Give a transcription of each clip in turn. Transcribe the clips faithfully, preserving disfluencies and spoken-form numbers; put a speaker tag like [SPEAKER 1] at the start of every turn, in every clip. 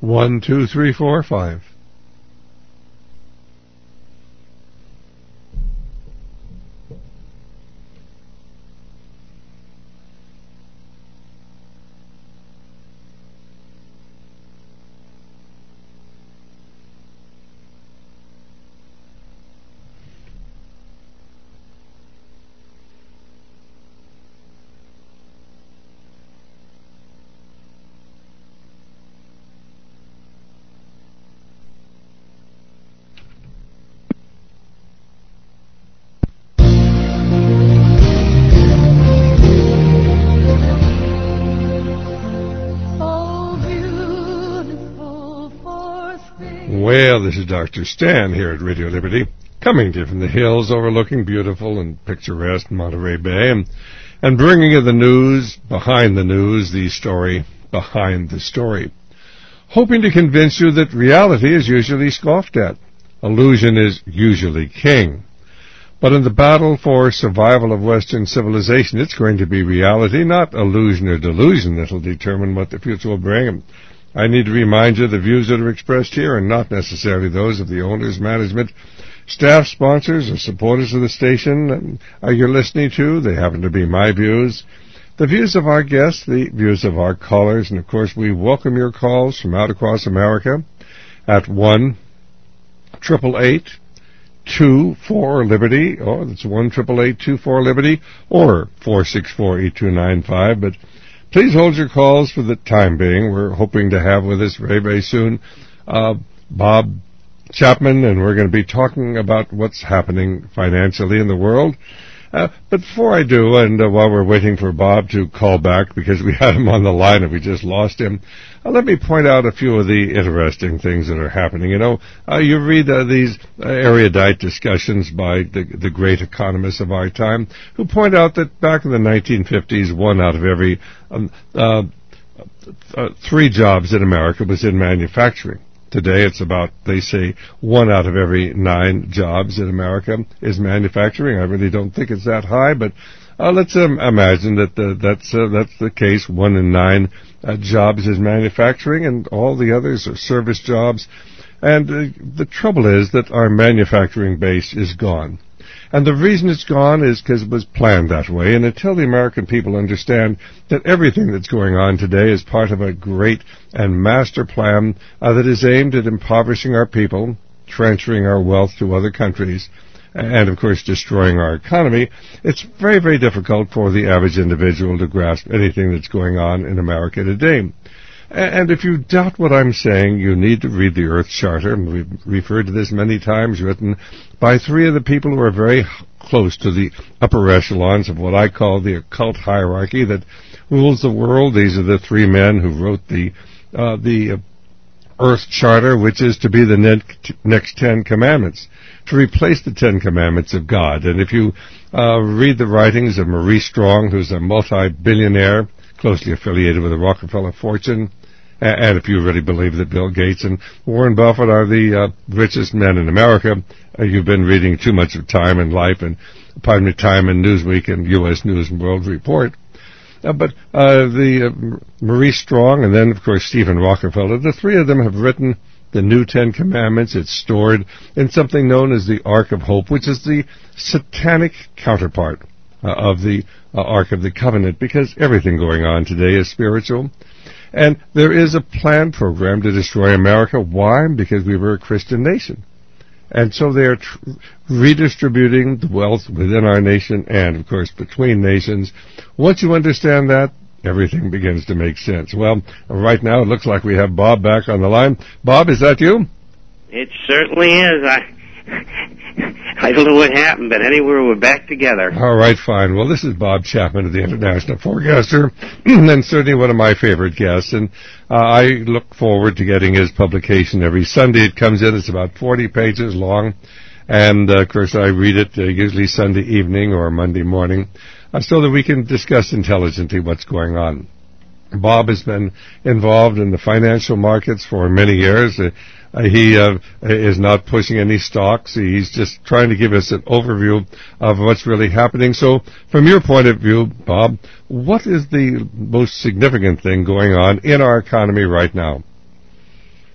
[SPEAKER 1] one two three four five. Well, this is Doctor Stan here at Radio Liberty, coming to you from the hills overlooking beautiful and picturesque Monterey Bay, and, and bringing you the news behind the news, the story behind the story, hoping to convince you that reality is usually scoffed at. Illusion is usually king. But in the battle for survival of Western civilization, it's going to be reality, not illusion or delusion, that will determine what the future will bring. I need to remind you the views that are expressed here are not necessarily those of the owners, management, staff, sponsors, or supporters of the station uh, you're listening to. They happen to be my views, the views of our guests, the views of our callers, and of course we welcome your calls from out across America at one eight eight eight two four Liberty, or that's one eight eight eight two four Liberty, or four six four eight two nine five, but please hold your calls for the time being. We're hoping to have with us very, very soon uh, Bob Chapman, and we're going to be talking about what's happening financially in the world. Uh, but before I do, and uh, while we're waiting for Bob to call back, because we had him on the line and we just lost him, uh, let me point out a few of the interesting things that are happening. You know, uh, you read uh, these uh, erudite discussions by the, the great economists of our time, who point out that back in the nineteen fifties, one out of every um, uh, uh, three jobs in America was in manufacturing. Today, it's about, they say, one out of every nine jobs in America is manufacturing. I really don't think it's that high, but uh, let's um, imagine that the, that's uh, that's the case. One in nine uh, jobs is manufacturing, and all the others are service jobs. And uh, the trouble is that our manufacturing base is gone. And the reason it's gone is because it was planned that way. And until the American people understand that everything that's going on today is part of a great and master plan uh, that is aimed at impoverishing our people, transferring our wealth to other countries, and, of course, destroying our economy, it's very, very difficult for the average individual to grasp anything that's going on in America today. And if you doubt what I'm saying, you need to read the Earth Charter. We've referred to this many times, written by three of the people who are very close to the upper echelons of what I call the occult hierarchy that rules the world. These are the three men who wrote the uh, the Earth Charter, which is to be the ne- next Ten Commandments, to replace the Ten Commandments of God. And if you uh, read the writings of Maurice Strong, who's a multi-billionaire, closely affiliated with the Rockefeller fortune, and if you really believe that Bill Gates and Warren Buffett are the uh, richest men in America, uh, you've been reading too much of Time and Life and, pardon me, Time and Newsweek and U S News and World Report. Uh, but uh, the uh, Maurice Strong and then, of course, Stephen Rockefeller, the three of them have written the new Ten Commandments. It's stored in something known as the Ark of Hope, which is the satanic counterpart uh, of the uh, Ark of the Covenant, because everything going on today is spiritual. And there is a planned program to destroy America. Why? Because we were a Christian nation. And so they are tr- redistributing the wealth within our nation and, of course, between nations. Once you understand that, everything begins to make sense. Well, right now it looks like we have Bob back on the line. Bob, is that you?
[SPEAKER 2] It certainly is. I I don't know what happened, but anyway, we're back together.
[SPEAKER 1] All right, fine. Well, this is Bob Chapman of the International Forecaster, and certainly one of my favorite guests. And uh, I look forward to getting his publication every Sunday. It comes in. It's about forty pages long. And, uh, of course, I read it uh, usually Sunday evening or Monday morning uh, so that we can discuss intelligently what's going on. Bob has been involved in the financial markets for many years. Uh, Uh, he uh, is not pushing any stocks. He's just trying to give us an overview of what's really happening. So, from your point of view, Bob, what is the most significant thing going on in our economy right now?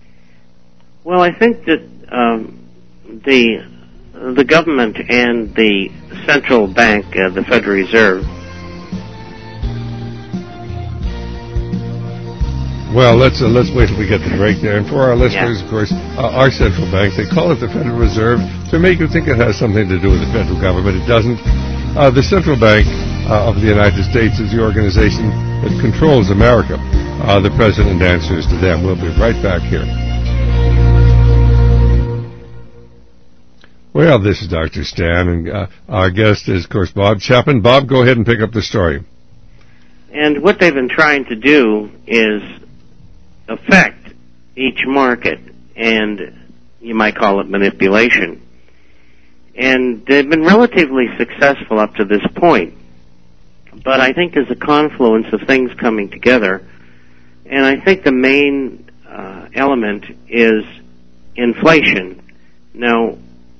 [SPEAKER 2] Well, I think that um, the the government and the central bank, uh, the Federal Reserve.
[SPEAKER 1] Well, let's uh, let's wait till we get the break there. And for our listeners, yeah. of course, uh, our central bank, they call it the Federal Reserve to make you think it has something to do with the federal government. It doesn't. Uh, the Central Bank uh, of the United States is the organization that controls America. Uh, the president answers to them. We'll be right back here. Well, this is Doctor Stan, and uh, our guest is, of course, Bob Chapman. Bob, go ahead and pick up the story.
[SPEAKER 2] And what they've been trying to do is affect each market, and you might call it manipulation. And they've been relatively successful up to this point. But I think there's a confluence of things coming together, and I think the main uh, element is inflation. Now,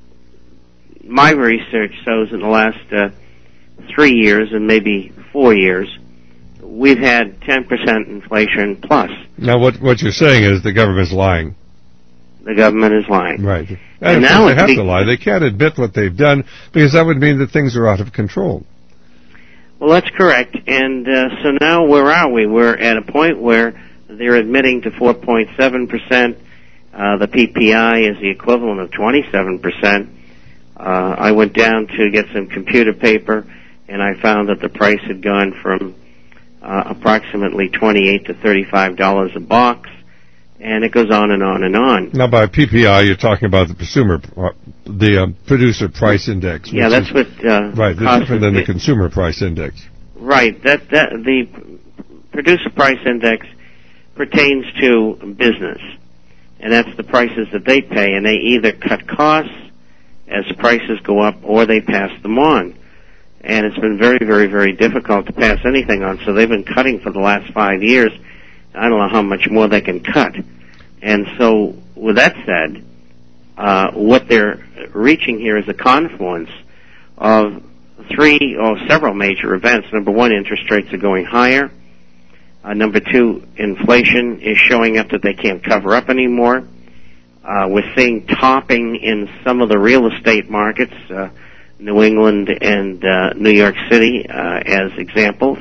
[SPEAKER 2] my research shows in the last uh, three years and maybe four years, we've had ten percent inflation plus.
[SPEAKER 1] Now, what what you're saying is the government's lying.
[SPEAKER 2] The government is lying.
[SPEAKER 1] Right. And,
[SPEAKER 2] and
[SPEAKER 1] now they have
[SPEAKER 2] be-
[SPEAKER 1] to lie. They can't admit what they've done because that would mean that things are out of control.
[SPEAKER 2] Well, that's correct. And uh, so now where are we? We're at a point where they're admitting to four point seven percent. Uh, the P P I is the equivalent of twenty-seven percent. Uh, I went down to get some computer paper, and I found that the price had gone from uh, approximately twenty-eight to thirty-five dollars a box, and it goes on and on and on.
[SPEAKER 1] Now, by P P I, you're talking about the consumer, the uh, producer price index.
[SPEAKER 2] Yeah, that's
[SPEAKER 1] is,
[SPEAKER 2] what uh,
[SPEAKER 1] right. That's different than the consumer price index.
[SPEAKER 2] Right. That that the producer price index pertains to business, and that's the prices that they pay, and they either cut costs as prices go up, or they pass them on. And it's been very, very, very difficult to pass anything on, so they've been cutting for the last five years. I don't know how much more they can cut. And so, with that said, uh, what they're reaching here is a confluence of three or several major events. Number one, interest rates are going higher. Uh, number two, inflation is showing up that they can't cover up anymore. Uh, we're seeing topping in some of the real estate markets, uh, New England and uh, New York City uh, as examples.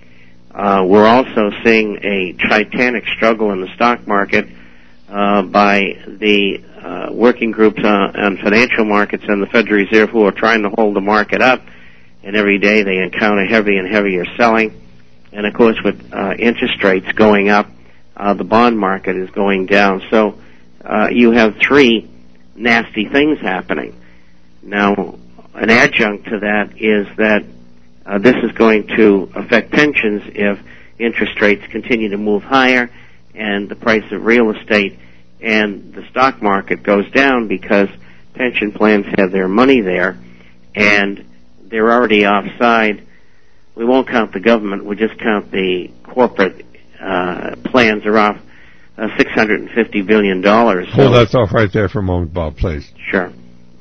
[SPEAKER 2] Uh, we're also seeing a titanic struggle in the stock market uh, by the uh, working groups on, on financial markets and the Federal Reserve, who are trying to hold the market up, and every day they encounter heavy and heavier selling. And, of course, with uh, interest rates going up, uh, the bond market is going down. So uh, you have three nasty things happening. Now, an adjunct to that is that uh, this is going to affect pensions if interest rates continue to move higher and the price of real estate and the stock market goes down, because pension plans have their money there and they're already offside. We won't count the government, we'll just count the corporate uh, plans are off uh, six hundred fifty billion dollars.
[SPEAKER 1] Hold so, that thought right there for a moment, Bob, please.
[SPEAKER 2] Sure.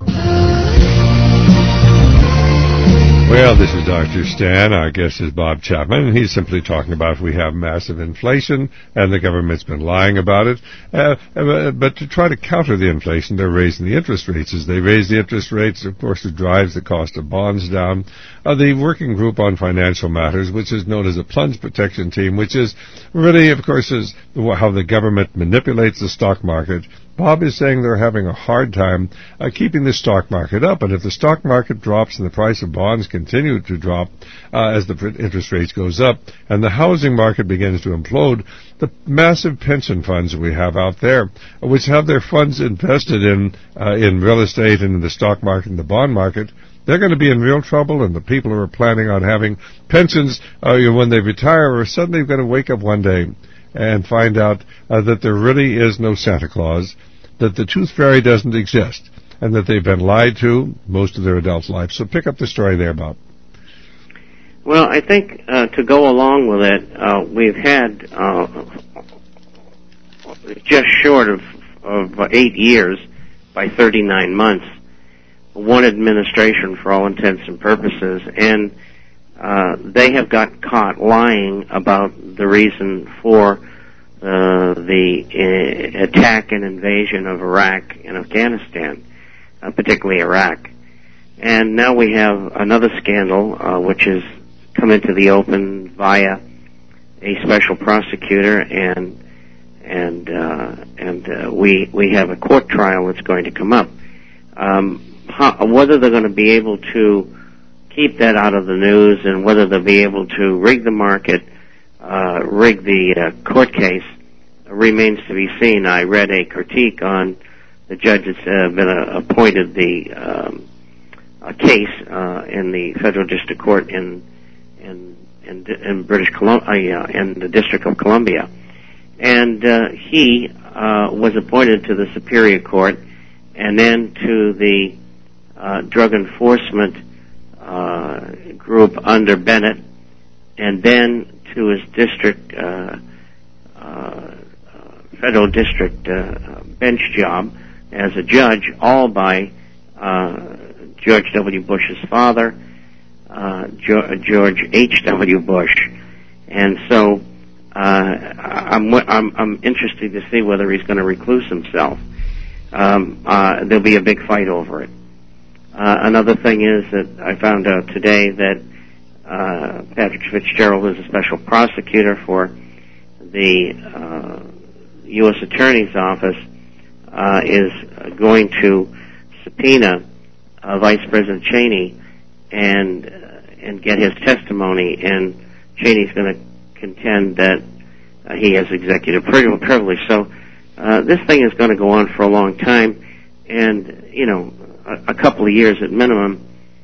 [SPEAKER 1] Well, this is Doctor Stan. Our guest is Bob Chapman, and he's simply talking about we have massive inflation, and the government's been lying about it. Uh, but to try to counter the inflation, they're raising the interest rates. As they raise the interest rates, of course, it drives the cost of bonds down. Uh, the Working Group on Financial Matters, which is known as a plunge protection team, which is really, of course, is how the government manipulates the stock market. Bob is saying they're having a hard time uh, keeping the stock market up, and if the stock market drops and the price of bonds continue to drop uh, as the interest rates goes up, and the housing market begins to implode, the massive pension funds that we have out there, which have their funds invested in uh, in real estate and in the stock market and the bond market, they're going to be in real trouble, and the people who are planning on having pensions uh, when they retire are suddenly going to wake up one day and find out uh, that there really is no Santa Claus, that the tooth fairy doesn't exist, and that they've been lied to most of their adult life. So pick up the story there, Bob.
[SPEAKER 2] Well, I think uh, to go along with it, uh, we've had uh, just short of, of eight years by thirty-nine months, one administration for all intents and purposes, and uh, they have got caught lying about the reason for uh, the uh, attack and invasion of Iraq and Afghanistan, uh, particularly Iraq. And now we have another scandal, uh, which has come into the open via a special prosecutor, and and uh, and uh, we we have a court trial that's going to come up. Um, how, whether they're going to be able to keep that out of the news, and whether they'll be able to rig the market, uh, rig the uh, court case, remains to be seen. I read a critique on the judge that's uh, been uh, appointed the um, a case uh, in the federal district court in in in, in British Columbia, uh, in the District of Columbia, and uh, he uh, was appointed to the Superior Court, and then to the uh, Drug Enforcement uh, group under Bennett, and then to his district uh, uh, federal district uh, bench job as a judge, all by uh, George W. Bush's father, uh, George H W. Bush. And so uh, I'm, I'm, I'm interested to see whether he's going to recluse himself. Um, uh, there'll be a big fight over it. Uh, another thing is that I found out today that uh, Patrick Fitzgerald is a special prosecutor for the uh, U S Attorney's Office, uh, is going to subpoena uh, Vice President Cheney and uh, and get his testimony, and Cheney's going to contend that uh, he has executive privilege. So uh, this thing is going to go on for a long time, and you know, a, a couple of years at minimum.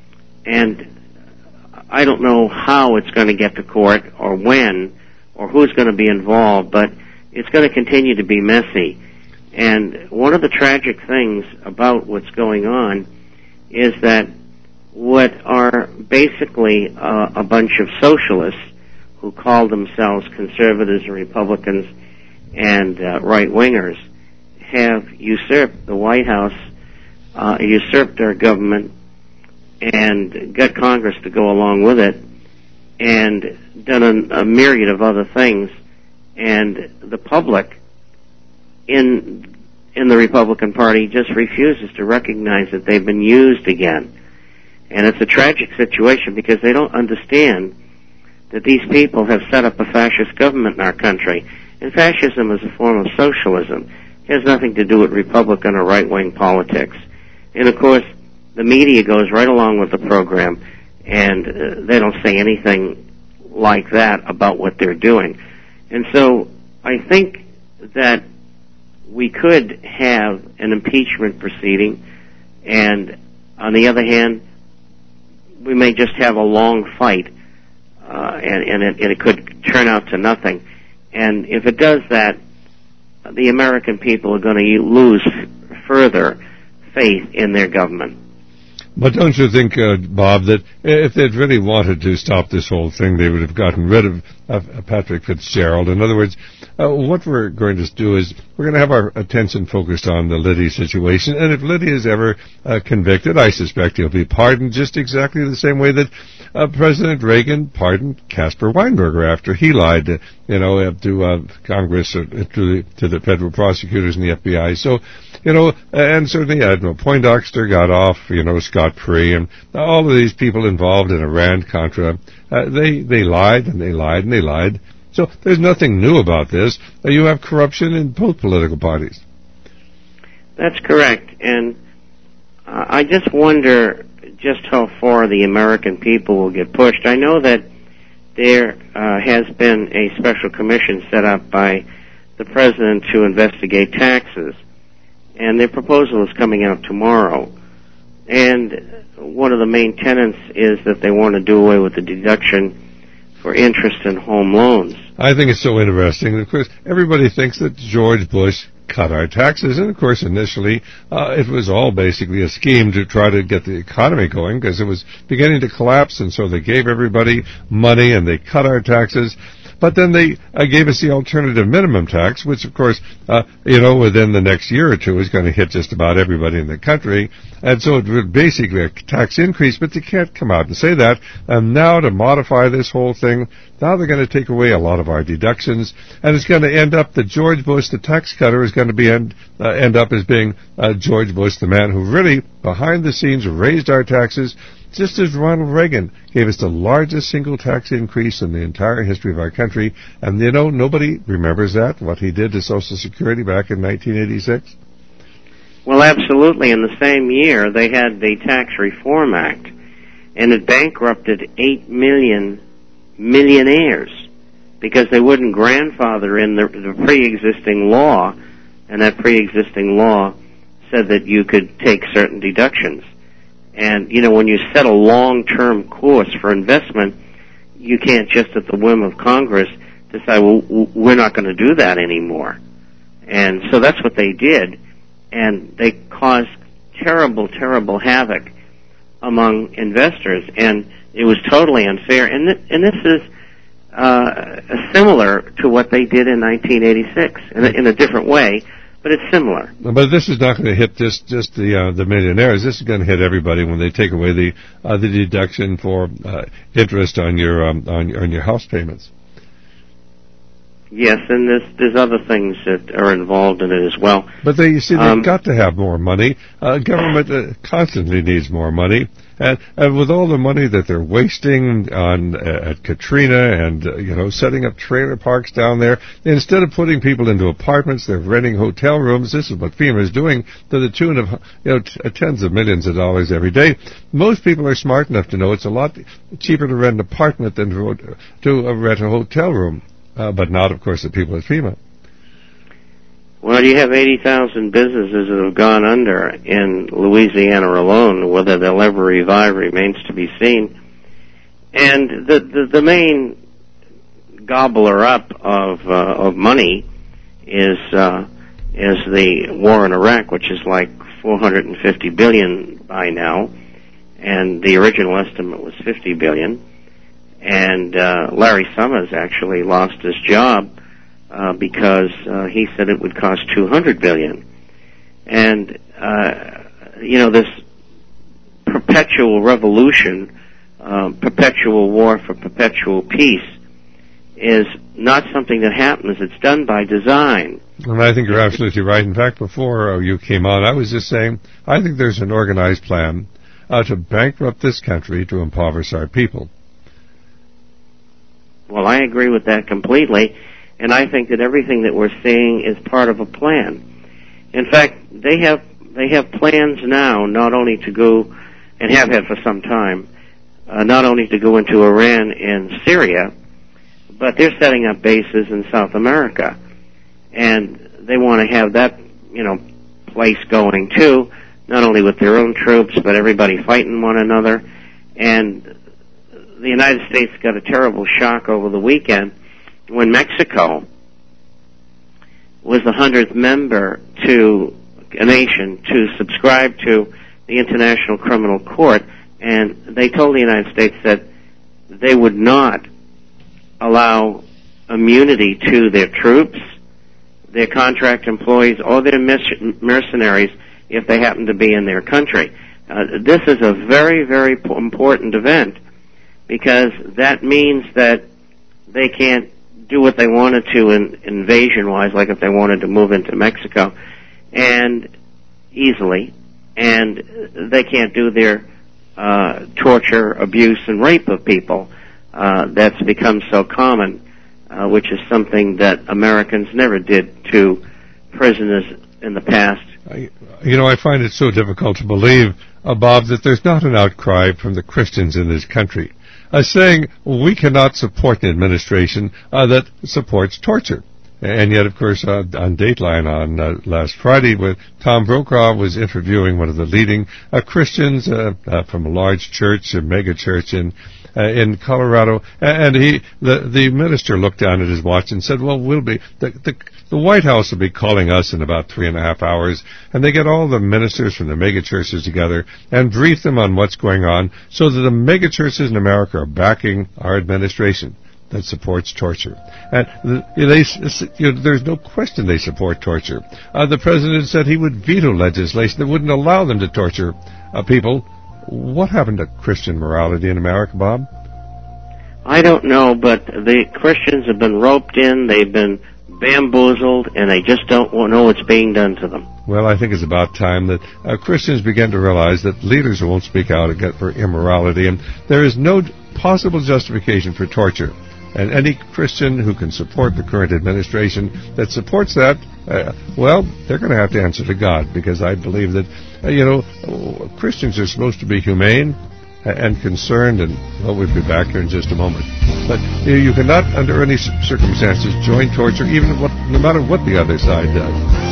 [SPEAKER 2] And I don't know how it's going to get to court, or when, or who's going to be involved, but it's going to continue to be messy. And one of the tragic things about what's going on is that what are basically uh, a bunch of socialists who call themselves conservatives and Republicans and uh, right-wingers have usurped the White House, uh, usurped our government, and got Congress to go along with it, and done a, a myriad of other things. And the public in in the Republican Party just refuses to recognize that they've been used again. And it's a tragic situation because they don't understand that these people have set up a fascist government in our country. And fascism is a form of socialism. It has nothing to do with Republican or right-wing politics. And of course, the media goes right along with the program, and uh, they don't say anything like that about what they're doing. And so I think that we could have an impeachment proceeding, and on the other hand, we may just have a long fight, uh, and, and, it, and it could turn out to nothing. And if it does that, the American people are going to lose f- further faith in their government.
[SPEAKER 1] But don't you think, uh, Bob, that if they'd really wanted to stop this whole thing, they would have gotten rid of uh, Patrick Fitzgerald? In other words, uh, what we're going to do is we're going to have our attention focused on the Liddy situation, and if Liddy is ever uh, convicted, I suspect he'll be pardoned just exactly the same way that uh, President Reagan pardoned Caspar Weinberger after he lied, uh, you know, to uh, Congress, uh, to, the, to the federal prosecutors and the F B I. So, you know, and certainly Admiral Poindexter got off, you know, scot-free, and all of these people involved in Iran-Contra, uh, they, they lied, and they lied, and they lied. So there's nothing new about this. Uh, you have corruption in both political parties.
[SPEAKER 2] That's correct, and uh, I just wonder just how far the American people will get pushed. I know that there uh, has been a special commission set up by the president to investigate taxes, and their proposal is coming out tomorrow. And one of the main tenets is that they want to do away with the deduction for interest in home loans.
[SPEAKER 1] I think it's so interesting. Of course, everybody thinks that George Bush cut our taxes, and of course, initially, uh, it was all basically a scheme to try to get the economy going because it was beginning to collapse, and so they gave everybody money and they cut our taxes. But then they uh, gave us the alternative minimum tax, which, of course, uh, you know, within the next year or two is going to hit just about everybody in the country. And so it would basically a tax increase, but they can't come out and say that. And now to modify this whole thing, now they're going to take away a lot of our deductions, and it's going to end up that George Bush, the tax cutter, is going to be end, uh, end up as being uh, George Bush, the man who really, behind the scenes, raised our taxes, just as Ronald Reagan gave us the largest single tax increase in the entire history of our country. And, you know, nobody remembers that, what he did to Social Security back in nineteen eighty-six.
[SPEAKER 2] Well, absolutely. In the same year, they had the Tax Reform Act, and it bankrupted eight million millionaires because they wouldn't grandfather in the, the pre-existing law, and that pre-existing law said that you could take certain deductions. And, you know, when you set a long-term course for investment, you can't just at the whim of Congress decide, well, we're not going to do that anymore. And so that's what they did, and they caused terrible, terrible havoc among investors, and it was totally unfair. And, th- and this is uh, similar to what they did in nineteen eighty-six, in a, in a different way, but it's similar.
[SPEAKER 1] But this is not going to hit just just the uh, the millionaires. This is going to hit everybody when they take away the uh, the deduction for uh, interest on your um, on your on your house payments.
[SPEAKER 2] Yes, and there's there's other things that are involved in it as well.
[SPEAKER 1] But they, you see, they've
[SPEAKER 2] um,
[SPEAKER 1] got to have more money. Uh, government uh, constantly needs more money, and, and with all the money that they're wasting on uh, at Katrina and uh, you know setting up trailer parks down there, instead of putting people into apartments, they're renting hotel rooms. This is what FEMA is doing to the tune of you know t- tens of millions of dollars every day. Most people are smart enough to know it's a lot cheaper to rent an apartment than to, to uh, rent a hotel room. Uh, but not, of course, the people at FEMA.
[SPEAKER 2] Well, you have eighty thousand businesses that have gone under in Louisiana alone. Whether they'll ever revive remains to be seen. And the the, the main gobbler up of uh, of money is uh, is the war in Iraq, which is like four hundred fifty billion dollars by now, and the original estimate was fifty billion dollars. And uh, Larry Summers actually lost his job uh, because uh, he said it would cost two hundred billion dollars. And uh, you know, this perpetual revolution, uh, perpetual war for perpetual peace, is not something that happens. It's done by design.
[SPEAKER 1] And I think you're absolutely right. In fact, before you came on, I was just saying, I think there's an organized plan uh, to bankrupt this country to impoverish our people.
[SPEAKER 2] Well, I agree with that completely, and I think that everything that we're seeing is part of a plan. In fact, they have they have plans now not only to go, and have had for some time, uh, not only to go into Iran and Syria, but they're setting up bases in South America, and they want to have that, you know, place going too, not only with their own troops, but everybody fighting one another. And the United States got a terrible shock over the weekend when Mexico was the hundredth member to a nation to subscribe to the International Criminal Court, and they told the United States that they would not allow immunity to their troops, their contract employees, or their mercenaries if they happen to be in their country. Uh, this is a very, very important event, because that means that they can't do what they wanted to in, invasion-wise, like if they wanted to move into Mexico, and easily, and they can't do their uh, torture, abuse, and rape of people. Uh, that's become so common, uh, which is something that Americans never did to prisoners in the past.
[SPEAKER 1] I, you know, I find it so difficult to believe, uh, Bob, that there's not an outcry from the Christians in this country uh, saying we cannot support an administration uh, that supports torture. And yet, of course, uh, on Dateline on uh, last Friday, when Tom Brokaw was interviewing one of the leading uh, Christians uh, uh, from a large church, a mega church in uh, in Colorado, and he, the the minister, looked down at his watch and said, "Well, we'll be the the, the White House will be calling us in about three and a half hours," and they get all the ministers from the mega churches together and brief them on what's going on, so that the mega churches in America are backing our administration. that supports torture. And they, you know, there's no question they support torture. Uh, the president said he would veto legislation that wouldn't allow them to torture uh, people. What happened to Christian morality in America, Bob?
[SPEAKER 2] I don't know, but the Christians have been roped in, they've been bamboozled, and they just don't know what's being done to them.
[SPEAKER 1] Well, I think it's about time that uh, Christians begin to realize that leaders won't speak out against for immorality, and there is no possible justification for torture. And any Christian who can support the current administration that supports that, uh, well, they're going to have to answer to God, because I believe that, uh, you know, Christians are supposed to be humane and concerned, and, well, we'll be back here in just a moment. But you, know, you cannot, under any circumstances, join torture, even what, no matter what the other side does.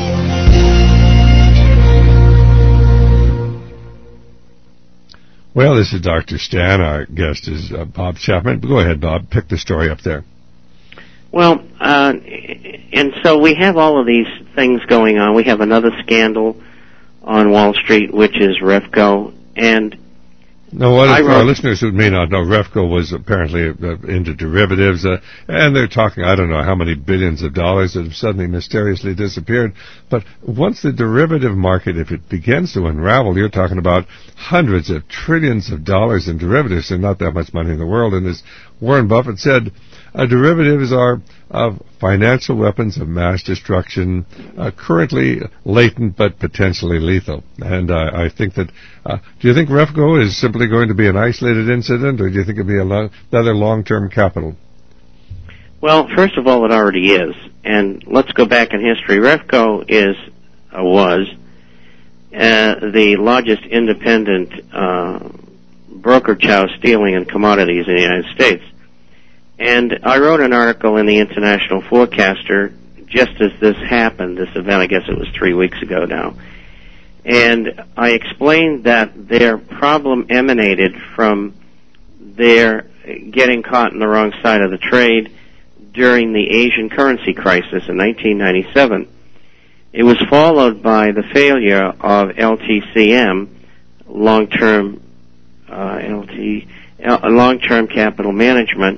[SPEAKER 1] Well, this is Doctor Stan. Our guest is uh, Bob Chapman. Go ahead, Bob. Pick the story up there.
[SPEAKER 2] Well, uh, and so we have all of these things going on. We have another scandal on Wall Street, which is Refco, and
[SPEAKER 1] No, what if, for our listeners who may not know, Refco was apparently uh, into derivatives, uh, and they're talking, I don't know how many billions of dollars that have suddenly mysteriously disappeared. But once the derivative market, if it begins to unravel, you're talking about hundreds of trillions of dollars in derivatives, and not that much money in the world. And as Warren Buffett said, uh, derivatives are uh, financial weapons of mass destruction, uh, currently latent but potentially lethal. And uh, I think that, uh, do you think Refco is simply going to be an isolated incident, or do you think it'll be a long, another long-term capital?
[SPEAKER 2] Well, first of all, it already is. And let's go back in history. Refco is, uh, was, uh, the largest independent uh, brokerage house dealing in commodities in the United States. And I wrote an article in the International Forecaster just as this happened, this event, I guess it was three weeks ago now. And I explained that their problem emanated from their getting caught in the wrong side of the trade during the Asian currency crisis in nineteen ninety-seven. It was followed by the failure of L T C M, long-term uh, L T, uh, long-term capital management,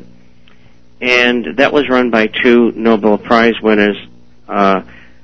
[SPEAKER 2] and that was run by two Nobel Prize winners, uh,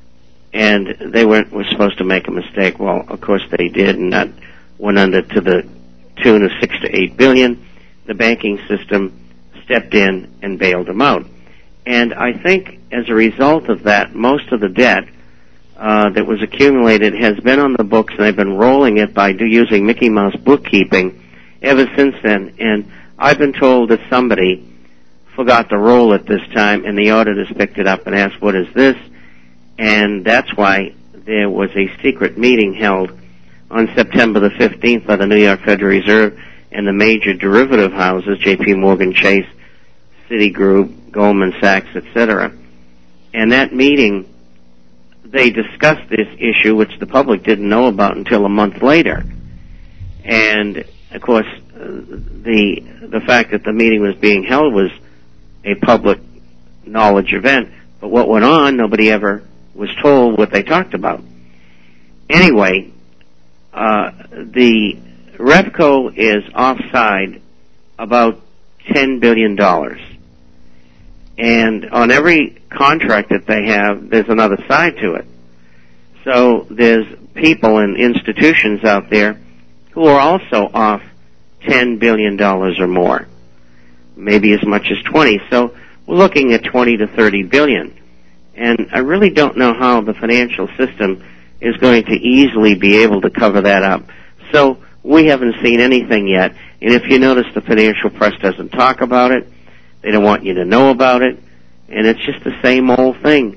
[SPEAKER 2] and they weren't, were supposed to make a mistake. Well, of course they did, and that went under to the tune of six to eight billion. The banking system stepped in and bailed them out. And I think as a result of that, most of the debt uh, that was accumulated has been on the books, and they've been rolling it by do, using Mickey Mouse bookkeeping ever since then. And I've been told that somebody forgot to roll it this time, and the auditors picked it up and asked, what is this? And that's why there was a secret meeting held on September the fifteenth by the New York Federal Reserve and the major derivative houses, J P Morgan Chase, Citigroup, Goldman Sachs, et cetera. And that meeting, they discussed this issue, which the public didn't know about until a month later. And, of course, the the fact that the meeting was being held was a public knowledge event. But what went on, nobody ever was told what they talked about. Anyway, uh, the Refco is offside about ten billion dollars. And on every contract that they have, there's another side to it. So there's people and institutions out there who are also off ten billion dollars or more, maybe as much as twenty. So we're looking at twenty to thirty billion dollars. And I really don't know how the financial system is going to easily be able to cover that up. So we haven't seen anything yet. And if you notice, the financial press doesn't talk about it. They don't want you to know about it. And it's just the same old thing.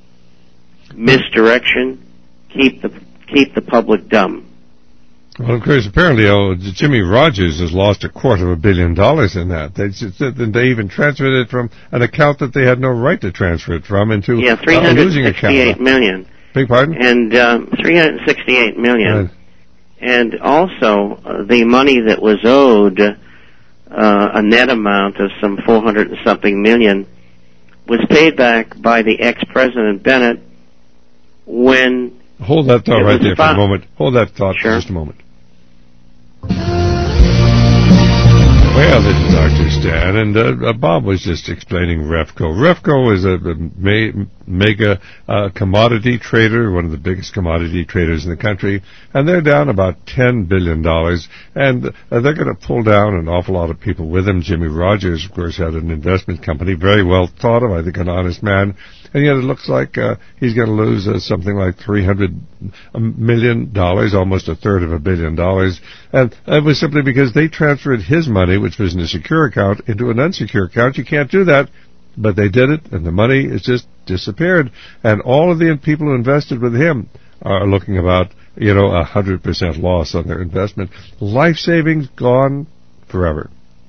[SPEAKER 2] Misdirection, keep the keep the public dumb.
[SPEAKER 1] Well, of course, apparently, oh, Jimmy Rogers has lost a quarter of a billion dollars in that. They, they even transferred it from an account that they had no right to transfer it from into
[SPEAKER 2] yeah, three hundred sixty-eight million.
[SPEAKER 1] Beg pardon?
[SPEAKER 2] And um, three hundred sixty-eight million.
[SPEAKER 1] Right.
[SPEAKER 2] And also, uh, the money that was owed, uh, a net amount of some four hundred and something million, was paid back by the ex-President Bennett when...
[SPEAKER 1] Hold that thought right there for a moment. Hold that thought
[SPEAKER 2] sure.
[SPEAKER 1] for just a moment. Well, Well, this is Doctor Stan, and uh, uh, Bob was just explaining Refco. Refco is a, a ma- mega uh, commodity trader, one of the biggest commodity traders in the country, and they're down about ten billion dollars, and uh, they're going to pull down an awful lot of people with them. Jimmy Rogers, of course, had an investment company, very well thought of, I think an honest man, and yet it looks like uh, he's going to lose uh, something like three hundred million dollars, almost a third of a billion dollars, and it was simply because they transferred his money, which was in a secure account, into an unsecure account. You can't do that, but they did it, and the money has just disappeared, and all of the people who invested with him are looking about, you know, a one hundred percent loss on their investment. Life savings gone forever.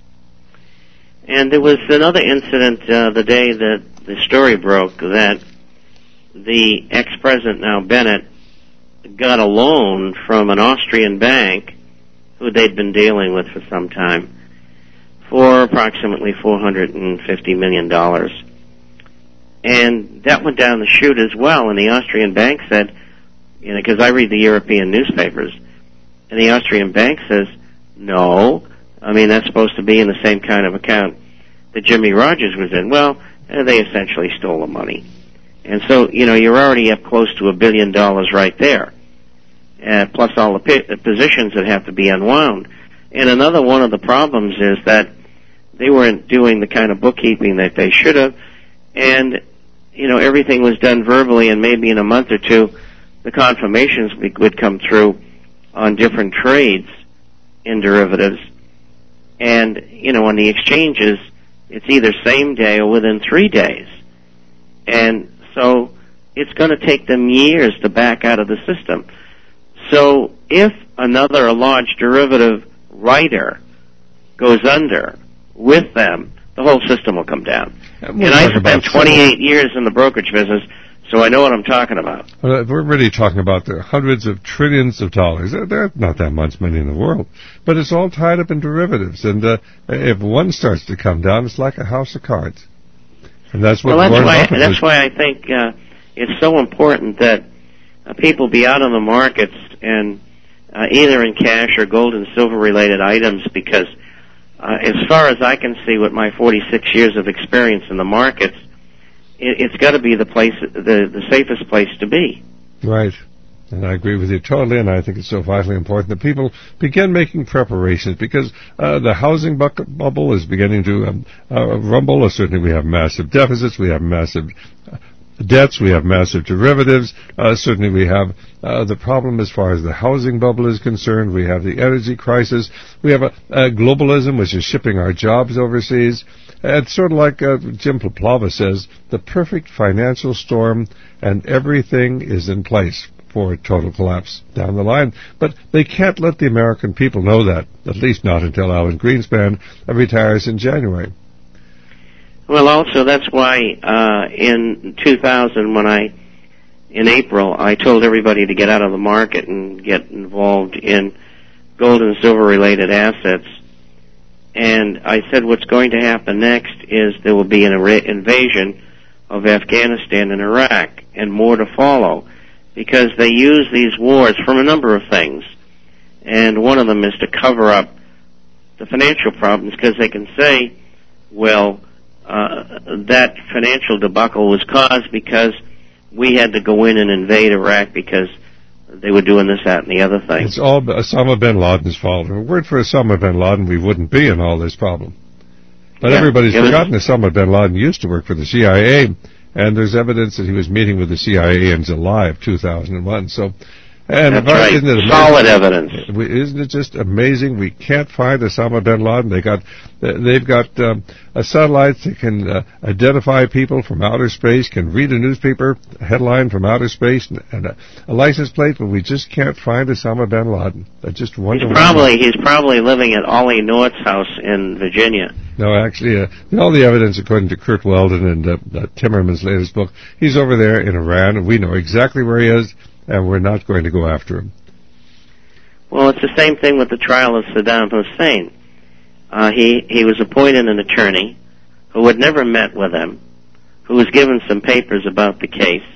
[SPEAKER 2] And there was another incident uh, the day that the story broke that the ex-president, now Bennett, got a loan from an Austrian bank who they'd been dealing with for some time for approximately four hundred fifty million dollars. And that went down the chute as well, and the Austrian bank said, you know, because I read the European newspapers, and the Austrian bank says, no, I mean, that's supposed to be in the same kind of account that Jimmy Rogers was in. Well, uh, they essentially stole the money. And so, you know, you're already up close to a billion dollars right there, uh, plus all the p- positions that have to be unwound. And another one of the problems is that they weren't doing the kind of bookkeeping that they should have, and, you know, everything was done verbally, and maybe in a month or two, the confirmations would come through on different trades in derivatives. And, you know, on the exchanges, it's either same day or within three days. And so it's going to take them years to back out of the system. So if another large derivative writer goes under with them, the whole system will come down. And, and I spent twenty-eight years in the brokerage business, so I know what I'm talking about.
[SPEAKER 1] Well, we're really talking about the hundreds of trillions of dollars. There's not that much money in the world, but it's all tied up in derivatives. And uh, if one starts to come down, it's like a house of cards. And that's what
[SPEAKER 2] well, that's
[SPEAKER 1] Warren
[SPEAKER 2] why
[SPEAKER 1] Buffett
[SPEAKER 2] that's
[SPEAKER 1] was.
[SPEAKER 2] why I think uh, it's so important that uh, people be out on the markets and uh, either in cash or gold and silver related items, because uh, as far as I can see, with my forty-six years of experience in the markets, it, it's got to be the place, the, the safest place to be.
[SPEAKER 1] Right. And I agree with you totally, and I think it's so vitally important that people begin making preparations, because uh, the housing bu- bubble is beginning to um, uh, rumble. Uh, certainly we have massive deficits, we have massive uh, debts, we have massive derivatives. Uh, certainly we have uh, the problem as far as the housing bubble is concerned. We have the energy crisis. We have a, a globalism, which is shipping our jobs overseas. It's sort of like uh, Jim Paplava says, the perfect financial storm, and everything is in place for a total collapse down the line. But they can't let the American people know that, at least not until Alan Greenspan retires in January.
[SPEAKER 2] Well, also, that's why uh, in two thousand, when I, in April, I told everybody to get out of the market and get involved in gold and silver-related assets. And I said what's going to happen next is there will be an invasion of Afghanistan and Iraq, and more to follow, because they use these wars from a number of things. And one of them is to cover up the financial problems, because they can say, well, uh, that financial debacle was caused because we had to go in and invade Iraq because they were doing this, that, and the other thing.
[SPEAKER 1] It's all Osama bin Laden's fault. If it weren't for Osama bin Laden, we wouldn't be in all this problem. But yeah, everybody's forgotten Osama bin Laden used to work for the C I A, and there's evidence that he was meeting with the C I A in July of two thousand one. So, and
[SPEAKER 2] That's right.
[SPEAKER 1] Isn't it
[SPEAKER 2] solid evidence.
[SPEAKER 1] Isn't it just amazing? We can't find Osama bin Laden. They got, they've got um, a satellites that can uh, identify people from outer space, can read a newspaper a headline from outer space, and, and a, a license plate, but we just can't find Osama bin Laden. I just wonder.
[SPEAKER 2] He's probably he's probably living at Ollie North's house in Virginia.
[SPEAKER 1] No, actually, uh, all the evidence, according to Kurt Weldon and uh, uh, Timmerman's latest book, he's over there in Iran, and we know exactly where he is, and we're not going to go after him.
[SPEAKER 2] Well, it's the same thing with the trial of Saddam Hussein. Uh, he, he was appointed an attorney who had never met with him, who was given some papers about the case,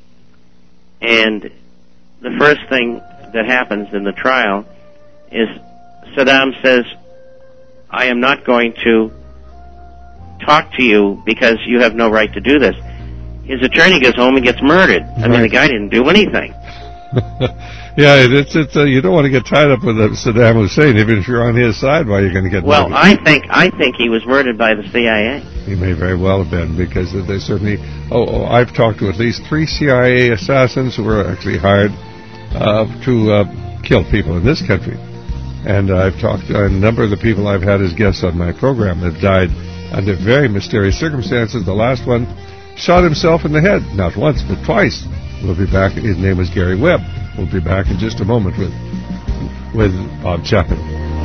[SPEAKER 2] and the first thing that happens in the trial is Saddam says, I am not going to talk to you because you have no right to do this. His attorney goes home and gets murdered. I
[SPEAKER 1] Right.
[SPEAKER 2] mean, the guy didn't do anything.
[SPEAKER 1] Yeah, it's it's uh, you don't want to get tied up with uh, Saddam Hussein, even if you're on his side. Why you're going to get
[SPEAKER 2] Well,
[SPEAKER 1] murdered.
[SPEAKER 2] I think I think he was murdered by the C I A.
[SPEAKER 1] He may very well have been, because they certainly. Oh, oh I've talked to at least three C I A assassins who were actually hired uh, to uh, kill people in this country, and uh, I've talked to a number of the people I've had as guests on my program have died under very mysterious circumstances. The last one shot himself in the head, not once but twice. We'll be back. His name is Gary Webb. We'll be back in just a moment with with Bob Chapman.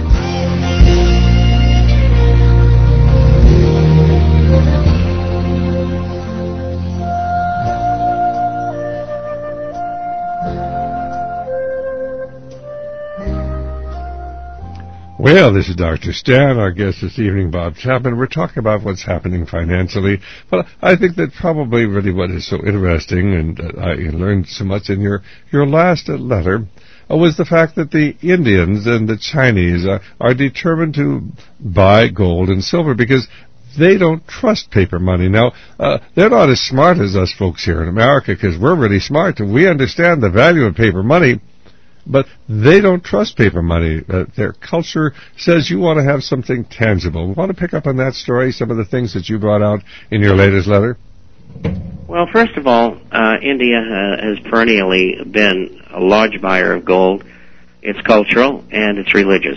[SPEAKER 1] Well, this is Doctor Stan, our guest this evening, Bob Chapman. We're talking about what's happening financially. But I think that probably really what is so interesting, and uh, I learned so much in your, your last uh, letter, uh, was the fact that the Indians and the Chinese uh, are determined to buy gold and silver because they don't trust paper money. Now, uh, they're not as smart as us folks here in America, because we're really smart and we understand the value of paper money. But they don't trust paper money. Uh, their culture says you want to have something tangible. We want to pick up on that story, some of the things that you brought out in your latest letter?
[SPEAKER 2] Well, first of all, uh, India uh, has perennially been a large buyer of gold. It's cultural and it's religious.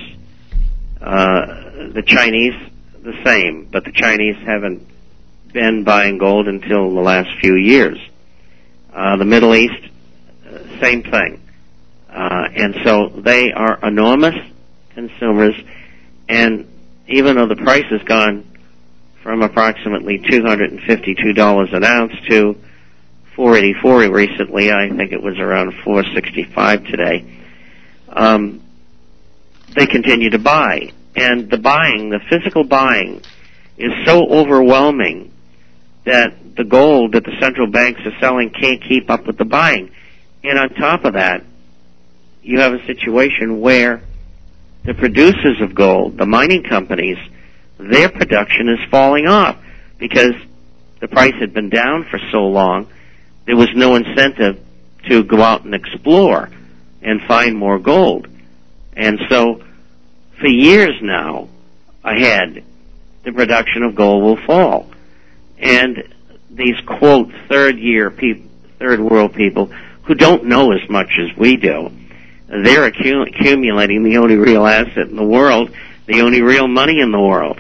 [SPEAKER 2] Uh, the Chinese, the same, but the Chinese haven't been buying gold until the last few years. Uh, the Middle East, uh, same thing. Uh, and so they are enormous consumers, and even though the price has gone from approximately two hundred fifty-two dollars an ounce to four eighty-four recently, I think it was around four sixty-five today, um, they continue to buy. And the buying, the physical buying, is so overwhelming that the gold that the central banks are selling can't keep up with the buying. And on top of that, you have a situation where the producers of gold, the mining companies, their production is falling off because the price had been down for so long. There was no incentive to go out and explore and find more gold. And so for years now ahead, the production of gold will fall. And these, quote, third year people, third world people who don't know as much as we do, they're accumulating the only real asset in the world, the only real money in the world.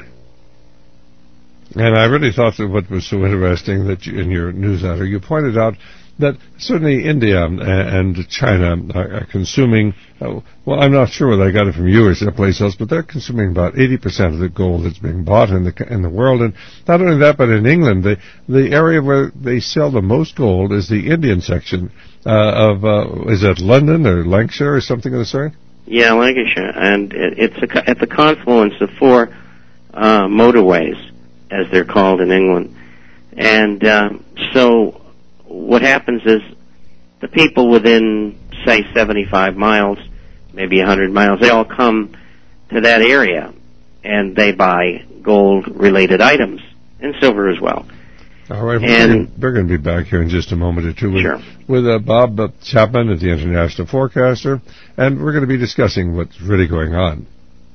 [SPEAKER 1] And I really thought that what was so interesting that you, in your newsletter, you pointed out that certainly India and China are consuming, uh, well, I'm not sure whether I got it from you or someplace else, but they're consuming about eighty percent of the gold that's being bought in the in the world. And not only that, but in England, the, the area where they sell the most gold is the Indian section uh, of, uh, is it London or Lancashire or something of the sort?
[SPEAKER 2] Yeah, Lancashire. And it, it's a, at the confluence of four uh, motorways, as they're called in England. And uh, so what happens is the people within, say, seventy-five miles, maybe one hundred miles, they all come to that area and they buy gold-related items and silver as well.
[SPEAKER 1] All right,
[SPEAKER 2] and
[SPEAKER 1] we're going to be back here in just a moment or two with,
[SPEAKER 2] sure.
[SPEAKER 1] with uh, Bob Chapman at the International Forecaster, and we're going to be discussing what's really going on.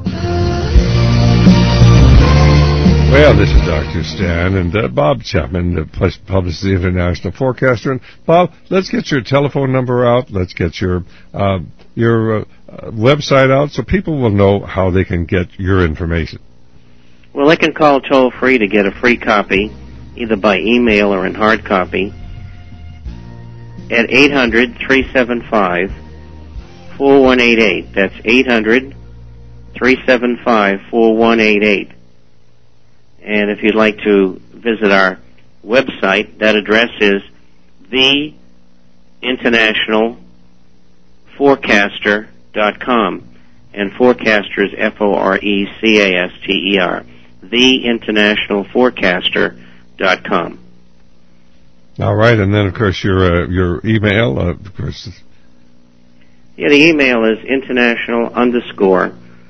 [SPEAKER 1] Well, this is Doctor Stan, and uh, Bob Chapman uh, publishes the International Forecaster. And Bob, let's get your telephone number out. Let's get your uh, your uh, website out so people will know how they can get your information.
[SPEAKER 2] Well, they can call toll-free to get a free copy, either by email or in hard copy, at eight hundred, three seven five, four one eight eight. That's eight hundred, three seven five, four one eight eight. And if you'd like to visit our website, that address is the international forecaster dot com. And forecaster is F O R E C A S T E R. the international forecaster dot com.
[SPEAKER 1] All right, and then, of course, your uh, your email, uh, of course.
[SPEAKER 2] Yeah, the email is international underscore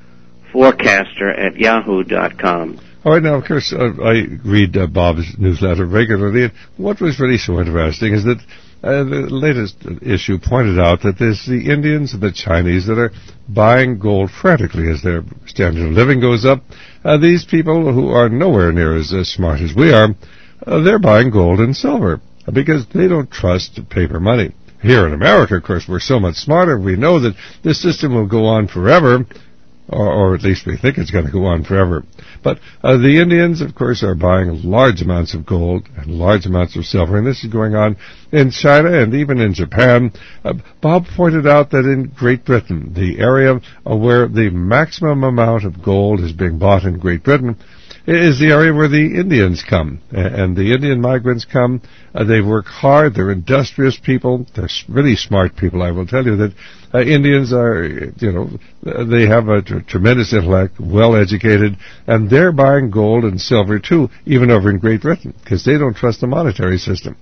[SPEAKER 2] forecaster at yahoo dot com.
[SPEAKER 1] All right, now, of course, uh, I read uh, Bob's newsletter regularly, and what was really so interesting is that uh, the latest issue pointed out that there's the Indians and the Chinese that are buying gold frantically as their standard of living goes up. Uh, these people who are nowhere near as uh, smart as we are, uh, they're buying gold and silver because they don't trust paper money. Here in America, of course, we're so much smarter. We know that this system will go on forever, or, or at least we think it's going to go on forever. But uh, the Indians, of course, are buying large amounts of gold and large amounts of silver, and this is going on in China and even in Japan. Uh, Bob pointed out that in Great Britain, the area uh, where the maximum amount of gold is being bought in Great Britain is the area where the Indians come. And the Indian migrants come. Uh, they work hard. They're industrious people. They're really smart people. I will tell you that uh, Indians are, you know, they have a t- tremendous intellect, well-educated, and they're buying gold and silver, too, even over in Great Britain, because they don't trust the monetary system.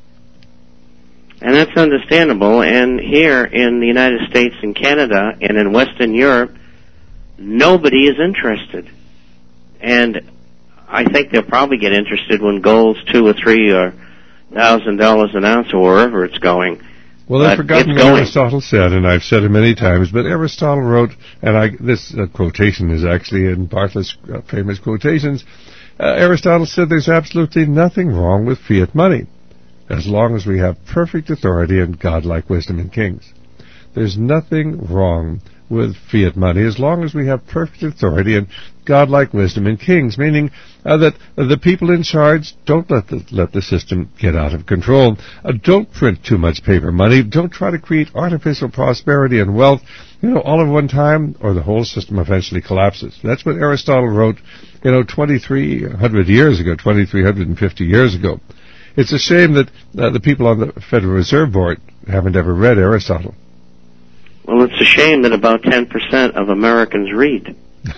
[SPEAKER 2] And that's understandable. And here in the United States and Canada and in Western Europe, nobody is interested. And I think they'll probably get interested when gold's two or three or thousand dollars an ounce or wherever it's going.
[SPEAKER 1] Well, they've forgotten what Aristotle said, and I've said it many times, but Aristotle wrote, and I, this uh, quotation is actually in Bartlett's uh, famous quotations, uh, Aristotle said there's absolutely nothing wrong with fiat money, as long as we have perfect authority and godlike wisdom in kings. There's nothing wrong with fiat money as long as we have perfect authority and godlike wisdom in kings, meaning uh, that uh, the people in charge don't let the, let the system get out of control. Uh, don't print too much paper money. Don't try to create artificial prosperity and wealth, you know, all at one time, or the whole system eventually collapses. That's what Aristotle wrote, you know, twenty-three hundred years ago, twenty-three hundred fifty years ago. It's a shame that uh, the people on the Federal Reserve Board haven't ever read Aristotle.
[SPEAKER 2] Well, it's a shame that about ten percent of Americans read.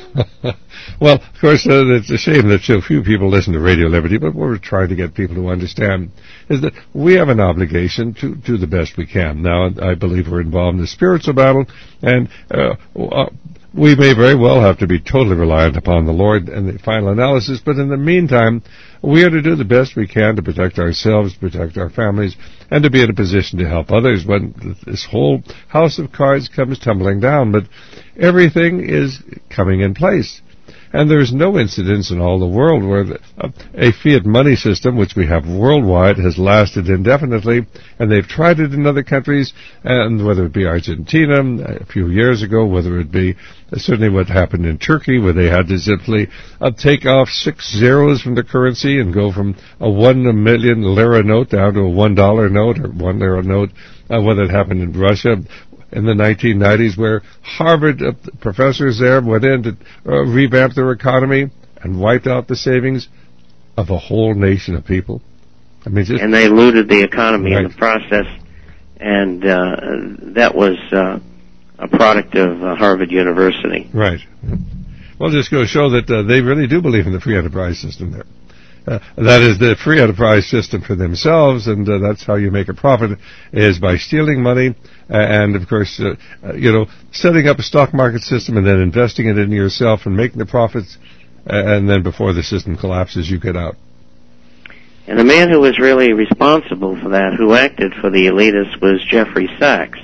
[SPEAKER 1] Well, of course, uh, it's a shame that so few people listen to Radio Liberty, but what we're trying to get people to understand is that we have an obligation to do the best we can. Now, I believe we're involved in a spiritual battle, and uh, uh, we may very well have to be totally reliant upon the Lord and the final analysis, but in the meantime, we are to do the best we can to protect ourselves, protect our families, and to be in a position to help others when this whole house of cards comes tumbling down. But everything is coming in place. And there's no incidence in all the world where the, uh, a fiat money system, which we have worldwide, has lasted indefinitely, and they've tried it in other countries, and whether it be Argentina a few years ago, whether it be uh, certainly what happened in Turkey, where they had to simply uh, take off six zeros from the currency and go from a one million lira note down to a one dollar note or one lira note, uh, whether it happened in Russia in the nineteen nineties, where Harvard uh, professors there went in to uh, revamp their economy and wiped out the savings of a whole nation of people. I mean, just,
[SPEAKER 2] and they looted the economy
[SPEAKER 1] right.
[SPEAKER 2] in the process, and uh, that was uh, a product of uh, Harvard University.
[SPEAKER 1] Right. Well, just go show that uh, they really do believe in the free enterprise system there. Uh, that is the free enterprise system for themselves, and uh, that's how you make a profit, is by stealing money uh, and, of course, uh, uh, you know, setting up a stock market system and then investing it in yourself and making the profits, uh, and then before the system collapses, you get out.
[SPEAKER 2] And the man who was really responsible for that, who acted for the elitists, was Jeffrey Sachs.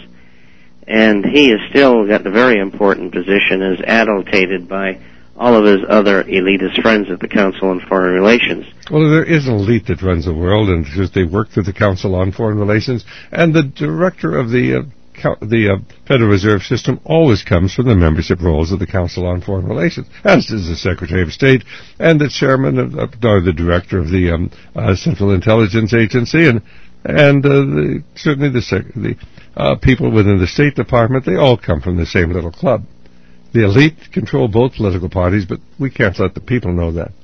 [SPEAKER 2] And he has still got the very important position as adulterated by all of his other elitist friends at the Council on Foreign Relations.
[SPEAKER 1] Well, there is an elite that runs the world, and they work through the Council on Foreign Relations, and the director of the uh, the uh, Federal Reserve System always comes from the membership rolls of the Council on Foreign Relations, as does the Secretary of State and the chairman of, or the director of the um, uh, Central Intelligence Agency, and and uh, the, certainly the, sec- the uh, people within the State Department. They all come from the same little club. The elite control both political parties, but we can't let the people know that.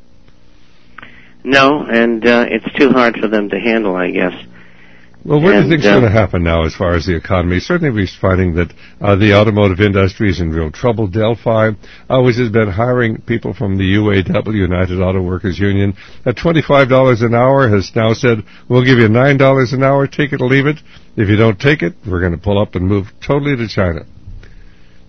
[SPEAKER 2] No, and uh, it's too hard for them to handle, I guess.
[SPEAKER 1] Well, what
[SPEAKER 2] and,
[SPEAKER 1] do you think is
[SPEAKER 2] uh,
[SPEAKER 1] going to happen now as far as the economy? Certainly we're finding that uh, the automotive industry is in real trouble. Delphi, uh, which has been hiring people from the U A W, United Auto Workers Union, at twenty-five dollars an hour, has now said, we'll give you nine dollars an hour, take it or leave it. If you don't take it, we're going to pull up and move totally to China.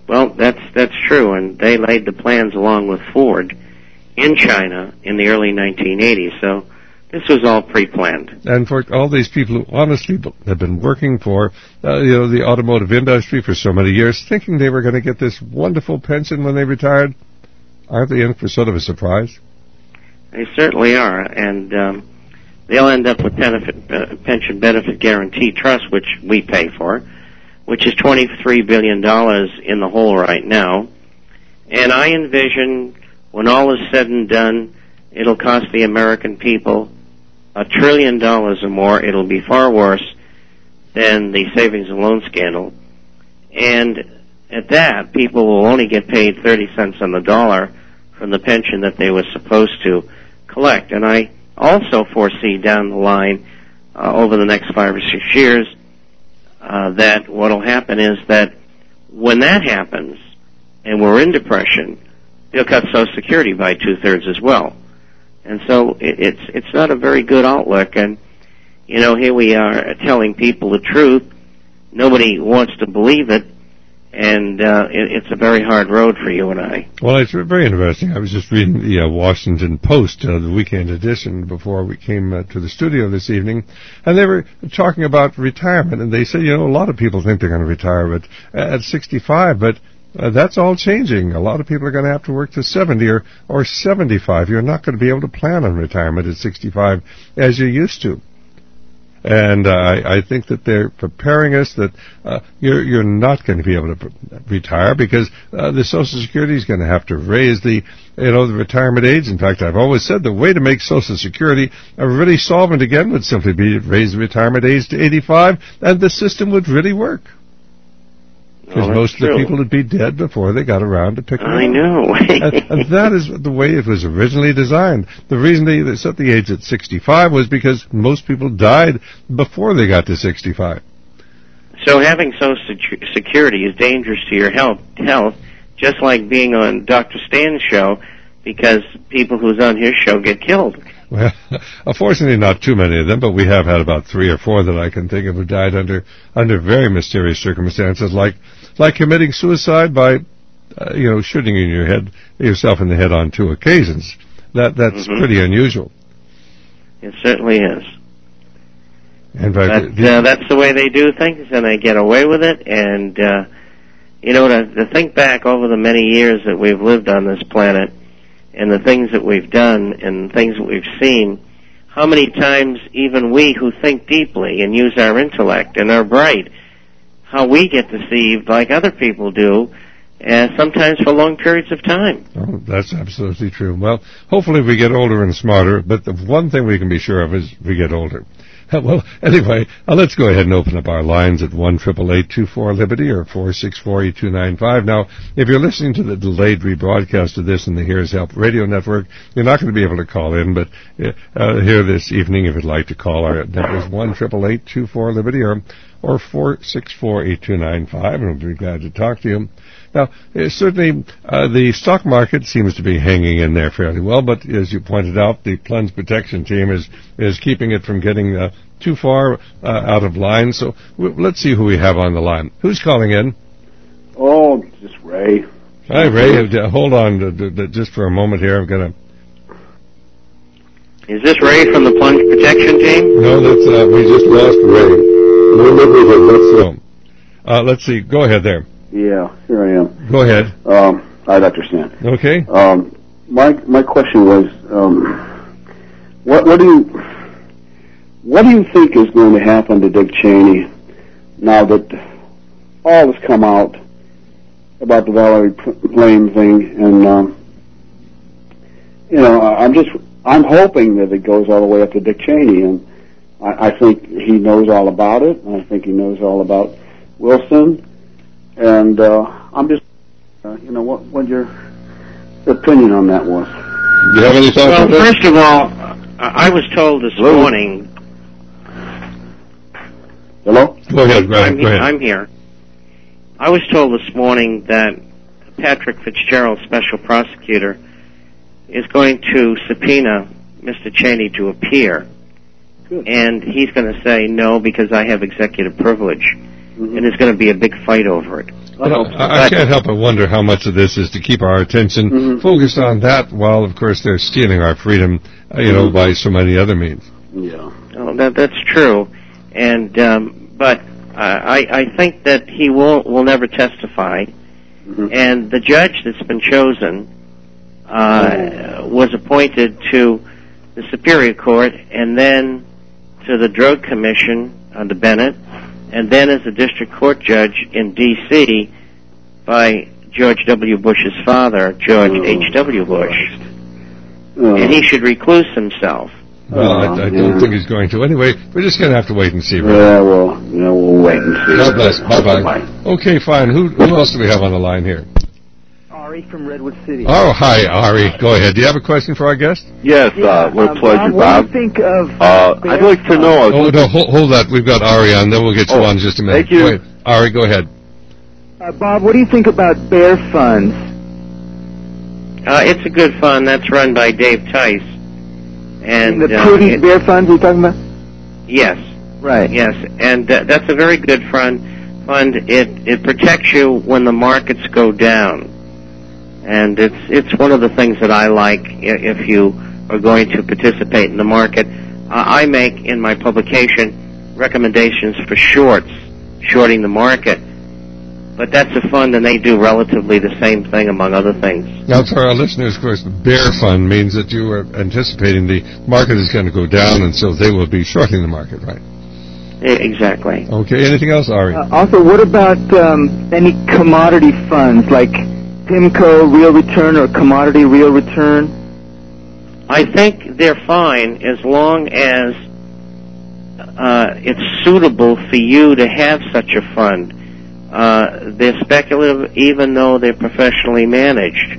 [SPEAKER 2] Well, that's that's true, and they laid the plans along with Ford in China in the early nineteen eighties. So this was all pre-planned.
[SPEAKER 1] And for all these people who honestly have been working for, uh, you know, the automotive industry for so many years, thinking they were going to get this wonderful pension when they retired, aren't they in for sort of a surprise?
[SPEAKER 2] They certainly are, and um, they'll end up with benefit, uh, pension benefit guarantee trust, which we pay for, which is twenty-three billion dollars in the hole right now. And I envision, when all is said and done, it'll cost the American people a trillion dollars or more. It'll be far worse than the savings and loan scandal. And at that, people will only get paid thirty cents on the dollar from the pension that they were supposed to collect. And I also foresee down the line, uh, over the next five or six years, uh, that what will happen is that when that happens, and we're in depression, they'll cut Social Security by two-thirds as well. And so it, it's it's not a very good outlook. And, you know, here we are telling people the truth. Nobody wants to believe it. And uh, it, it's a very hard road for you and I.
[SPEAKER 1] Well, it's very interesting. I was just reading the uh, Washington Post, uh, the weekend edition, before we came uh, to the studio this evening, and they were talking about retirement, and they said, you know, a lot of people think they're going to retire at, at sixty-five, but uh, that's all changing. A lot of people are going to have to work to seventy or, or seventy-five. You're not going to be able to plan on retirement at sixty-five as you used to. And uh, I, I think that they're preparing us that uh, you're, you're not going to be able to retire because uh, the Social Security is going to have to raise the, you know, the retirement age. In fact, I've always said the way to make Social Security uh, really solvent again would simply be to raise the retirement age to eighty-five, and the system would really work. Because
[SPEAKER 2] well,
[SPEAKER 1] most of the
[SPEAKER 2] true.
[SPEAKER 1] people would be dead before they got around to picking
[SPEAKER 2] I
[SPEAKER 1] it up.
[SPEAKER 2] know.
[SPEAKER 1] and, and that is the way it was originally designed. The reason they, they set the age at sixty-five was because most people died before they got to sixty-five.
[SPEAKER 2] So having Social Security is dangerous to your health, health, just like being on Doctor Stan's show, because people who's on his show get killed.
[SPEAKER 1] Well, unfortunately not too many of them, but we have had about three or four that I can think of who died under under very mysterious circumstances, like like committing suicide by, uh, you know, shooting in your head yourself in the head on two occasions. That that's mm-hmm. pretty unusual.
[SPEAKER 2] It certainly is.
[SPEAKER 1] In
[SPEAKER 2] fact, but uh, that's the way they do things, and they get away with it. And uh, you know, to, to think back over the many years that we've lived on this planet, and the things that we've done and things that we've seen, how many times even we who think deeply and use our intellect and are bright, how we get deceived like other people do, and sometimes for long periods of time.
[SPEAKER 1] Oh, that's absolutely true. Well, hopefully we get older and smarter, but the one thing we can be sure of is we get older. Well, anyway, uh, let's go ahead and open up our lines at one eight eight eight, two four, Liberty or four six four, eight two nine five. Now, if you're listening to the delayed rebroadcast of this in the Here's Help radio network, you're not going to be able to call in, but uh, here this evening, if you'd like to call, our number is one eight eight eight, two four, Liberty or, or four six four, eight two nine five, and we'll be glad to talk to you. Now, uh, certainly, uh, the stock market seems to be hanging in there fairly well, but as you pointed out, the plunge protection team is, is keeping it from getting uh, too far uh, out of line. So w- let's see who we have on the line. Who's calling in?
[SPEAKER 3] Oh, just Ray.
[SPEAKER 1] Hi, Ray. Uh, hold on to, to, to, just for a moment here. I'm going to...
[SPEAKER 2] Is this Ray from the plunge protection team?
[SPEAKER 1] No, that's uh, we just lost Ray. Let's, uh, let's see. Go ahead there.
[SPEAKER 3] Yeah, here I am.
[SPEAKER 1] Go ahead.
[SPEAKER 3] Um, I'd understand.
[SPEAKER 1] Okay.
[SPEAKER 3] Um, my my question was, um, what what do you what do you think is going to happen to Dick Cheney now that all has come out about the Valerie Plame thing? And um, you know, I'm just I'm hoping that it goes all the way up to Dick Cheney, and I, I think he knows all about it. And I think he knows all about Wilson. And uh, I'm just, uh, you know, what what your opinion on that was?
[SPEAKER 1] Do you have any thoughts?
[SPEAKER 2] Well, first of all, I was told this Hello? morning.
[SPEAKER 3] Hello?
[SPEAKER 1] Go ahead, Brad.
[SPEAKER 2] I'm,
[SPEAKER 1] Go ahead.
[SPEAKER 2] I'm here. I was told this morning that Patrick Fitzgerald, special prosecutor, is going to subpoena Mister Cheney to appear.
[SPEAKER 3] Good.
[SPEAKER 2] And he's going to say no because I have executive privilege. Mm-hmm. And there's going to be a big fight over it.
[SPEAKER 1] But I, I can't help but wonder how much of this is to keep our attention mm-hmm. focused on that, while, of course, they're stealing our freedom, uh, you know, mm-hmm. by so many other means.
[SPEAKER 3] Yeah.
[SPEAKER 2] Well, that, that's true. And, um, but uh, I, I think that he will, will never testify. Mm-hmm. And the judge that's been chosen uh, oh. was appointed to the Superior Court and then to the Drug Commission under Bennett, and then as a district court judge in D C by George W. Bush's father, George oh. H W. Bush. Oh. And he should recluse himself.
[SPEAKER 1] Well, I, I don't yeah. think he's going to. Anyway, we're just going to have to wait and see. Right?
[SPEAKER 3] Yeah, well, you know, we'll wait and see.
[SPEAKER 1] God bless. Bye-bye. Bye-bye. Okay, fine. Who, who else do we have on the line here?
[SPEAKER 4] Ari from Redwood City.
[SPEAKER 1] Oh, hi, Ari. Go ahead. Do you have a question for our guest?
[SPEAKER 5] Yes,
[SPEAKER 4] yeah,
[SPEAKER 5] uh, what
[SPEAKER 4] um,
[SPEAKER 5] pleasure,
[SPEAKER 4] Bob. What
[SPEAKER 5] Bob.
[SPEAKER 4] do you think of...
[SPEAKER 5] Uh, I'd like to know...
[SPEAKER 1] Oh, no, hold, hold that. We've got Ari on. Then we'll get you
[SPEAKER 5] oh,
[SPEAKER 1] on in just a minute.
[SPEAKER 5] Thank you.
[SPEAKER 1] Wait, Ari, go ahead.
[SPEAKER 4] Uh, Bob, what do you think about Bear Funds?
[SPEAKER 2] Uh, it's a good fund. That's run by Dave Tice. And
[SPEAKER 4] the
[SPEAKER 2] uh,
[SPEAKER 4] Prudent Bear Funds you're talking about?
[SPEAKER 2] Yes.
[SPEAKER 4] Right.
[SPEAKER 2] Yes, and uh, that's a very good fund. Fund. It it protects you when the markets go down, and it's it's one of the things that I like if you are going to participate in the market. Uh, I make in my publication recommendations for shorts, shorting the market. But that's a fund, and they do relatively the same thing, among other things.
[SPEAKER 1] Now, for our listeners, of course, the bear fund means that you are anticipating the market is going to go down, and so they will be shorting the market, right?
[SPEAKER 2] Exactly.
[SPEAKER 1] Okay. Anything else, Ari?
[SPEAKER 4] Uh, also, what about um, any commodity funds, like PIMCO Real Return or Commodity Real Return?
[SPEAKER 2] I think they're fine as long as uh, it's suitable for you to have such a fund. Uh, they're speculative even though they're professionally managed.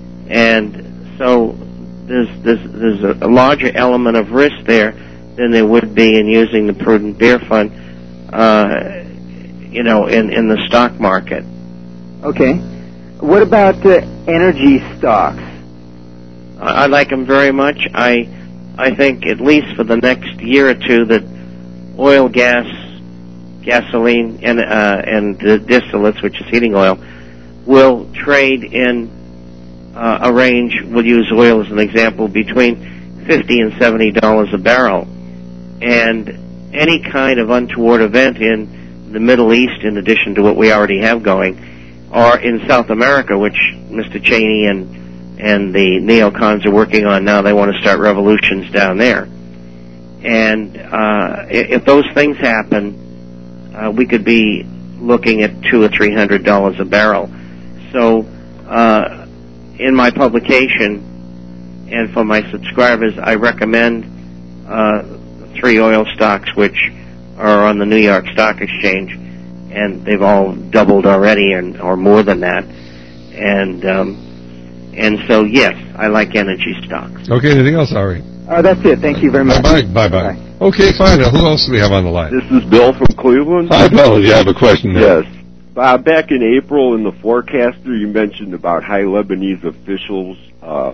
[SPEAKER 2] And so there's, there's, there's a, a larger element of risk there than there would be in using the Prudent Bear Fund, uh, you know, in, in the stock market.
[SPEAKER 4] Okay. What about uh, energy stocks?
[SPEAKER 2] I, I like them very much. I, I think at least for the next year or two that oil, gas, gasoline and uh, and the distillates, which is heating oil, will trade in uh, a range. We'll use oil as an example, between fifty and seventy dollars a barrel. And any kind of untoward event in the Middle East, in addition to what we already have going, or in South America, which Mister Cheney and and the neocons are working on now. They want to start revolutions down there, and uh, if those things happen, Uh, we could be looking at two or three hundred dollars a barrel. So, uh, in my publication and for my subscribers, I recommend uh, three oil stocks which are on the New York Stock Exchange, and they've all doubled already, and or more than that. And um, and so, yes, I like energy stocks.
[SPEAKER 1] Okay. Anything else, Ari?
[SPEAKER 4] Uh, that's it. Thank you very much.
[SPEAKER 1] Bye bye. Bye bye. Okay, fine. Now, who else do we have on the line?
[SPEAKER 5] This is Bill from Cleveland.
[SPEAKER 1] Hi, Bill. You have a question there?
[SPEAKER 5] Yes. Uh, back in April in the Forecaster, you mentioned about high Lebanese officials uh,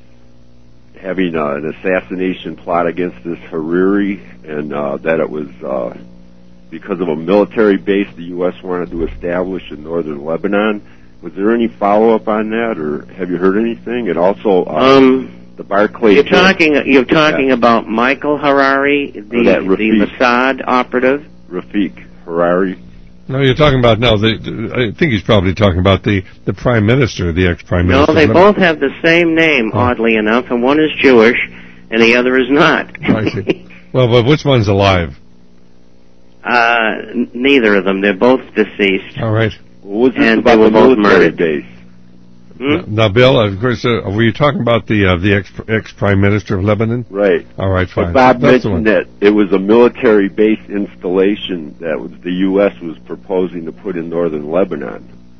[SPEAKER 5] having uh, an assassination plot against this Hariri, and uh, that it was uh, because of a military base the U S wanted to establish in northern Lebanon. Was there any follow-up on that, or have you heard anything? And also... Uh,
[SPEAKER 2] um...
[SPEAKER 5] The Barclay.
[SPEAKER 2] You're talking. You're talking yeah. about Michael Harari, the the Mossad operative.
[SPEAKER 5] Rafiq Harari.
[SPEAKER 1] No, you're talking about no. The, I think he's probably talking about the, the prime minister, the ex-prime minister.
[SPEAKER 2] No, they both have the same name, oh. oddly enough, and one is Jewish, and the other is not.
[SPEAKER 1] I see. Well, but which one's alive?
[SPEAKER 2] Uh, n- neither of them. They're both deceased.
[SPEAKER 5] All right.
[SPEAKER 2] Well, was this and about they were the both murdered.
[SPEAKER 5] Base?
[SPEAKER 2] Hmm?
[SPEAKER 1] Now, Bill, of course, uh, were you talking about the uh, the ex ex prime minister of Lebanon?
[SPEAKER 5] Right.
[SPEAKER 1] All right, fine.
[SPEAKER 5] But Bob That's mentioned that it was a military base installation that was, the U S was proposing to put in northern Lebanon.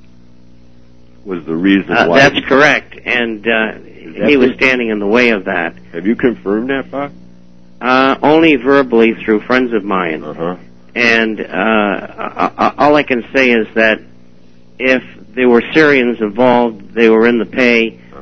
[SPEAKER 5] Was the reason
[SPEAKER 2] uh,
[SPEAKER 5] why?
[SPEAKER 2] That's correct, and uh, he was standing in the way of that.
[SPEAKER 5] Have you confirmed that, Bob?
[SPEAKER 2] Uh, only verbally through friends of mine.
[SPEAKER 5] Uh-huh.
[SPEAKER 2] And uh, all I can say is that if there were Syrians involved, they were in the pay,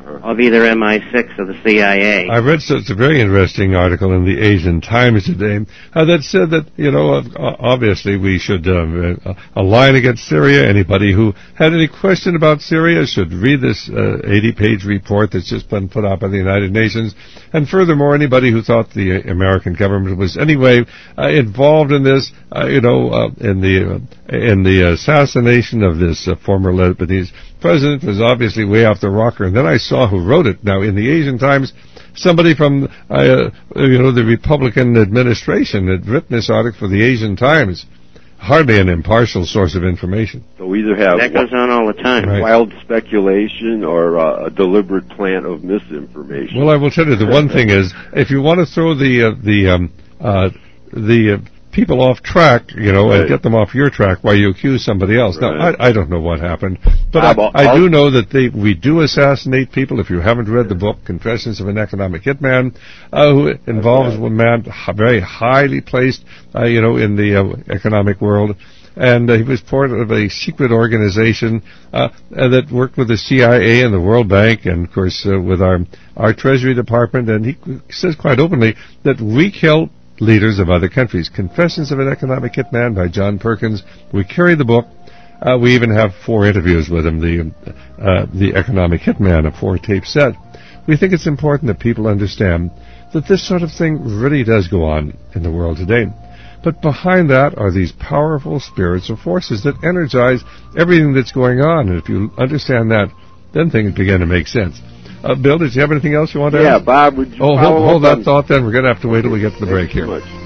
[SPEAKER 5] uh-huh.
[SPEAKER 2] of either M I six or the C I A.
[SPEAKER 1] I read such a very interesting article in the Asian Times today uh, that said that, you know, uh, obviously we should um, uh, align against Syria. Anybody who had any question about Syria should read this uh, eighty-page report that's just been put out by the United Nations. And furthermore, anybody who thought the American government was anyway uh, involved in this, uh, you know, uh, in the uh, in the assassination of this uh, former Lebanese president was obviously way off the rocker. And then I saw who wrote it. Now, in the Asian Times, somebody from, uh, you know, the Republican administration had written this article for the Asian Times. Hardly an impartial source of information.
[SPEAKER 5] So we either have
[SPEAKER 2] that goes on all the time.
[SPEAKER 1] Right.
[SPEAKER 5] wild speculation or uh, a deliberate plan of misinformation.
[SPEAKER 1] Well, I will tell you, the one thing is, if you want to throw the uh, the um, uh, the uh, people off track, you know,
[SPEAKER 5] right.
[SPEAKER 1] and get them off your track while you accuse somebody else.
[SPEAKER 5] Right.
[SPEAKER 1] Now, I, I don't know what happened, but
[SPEAKER 5] Bob,
[SPEAKER 1] I, I
[SPEAKER 5] I'll,
[SPEAKER 1] do know that they we do assassinate people. If you haven't read the book, Confessions of an Economic Hitman, uh, who involves one man very highly placed, uh, you know, in the uh, economic world. And uh, he was part of a secret organization uh, uh, that worked with the C I A and the World Bank, and of course uh, with our our Treasury Department. And he says quite openly that we kill leaders of other countries. Confessions of an Economic Hitman by John Perkins. We carry the book. Uh, we even have four interviews with him. The uh, the Economic Hitman, a four-tape set. We think it's important that people understand that this sort of thing really does go on in the world today. But behind that are these powerful spirits or forces that energize everything that's going on. And if you understand that, then things begin to make sense. Uh, Bill, did you have anything else you want to
[SPEAKER 5] yeah,
[SPEAKER 1] add?
[SPEAKER 5] Yeah, Bob, would you
[SPEAKER 1] Oh, hold, hold that
[SPEAKER 5] on...
[SPEAKER 1] thought then. We're going to have to wait till we get to the break
[SPEAKER 5] Thank you
[SPEAKER 1] here.
[SPEAKER 5] so much.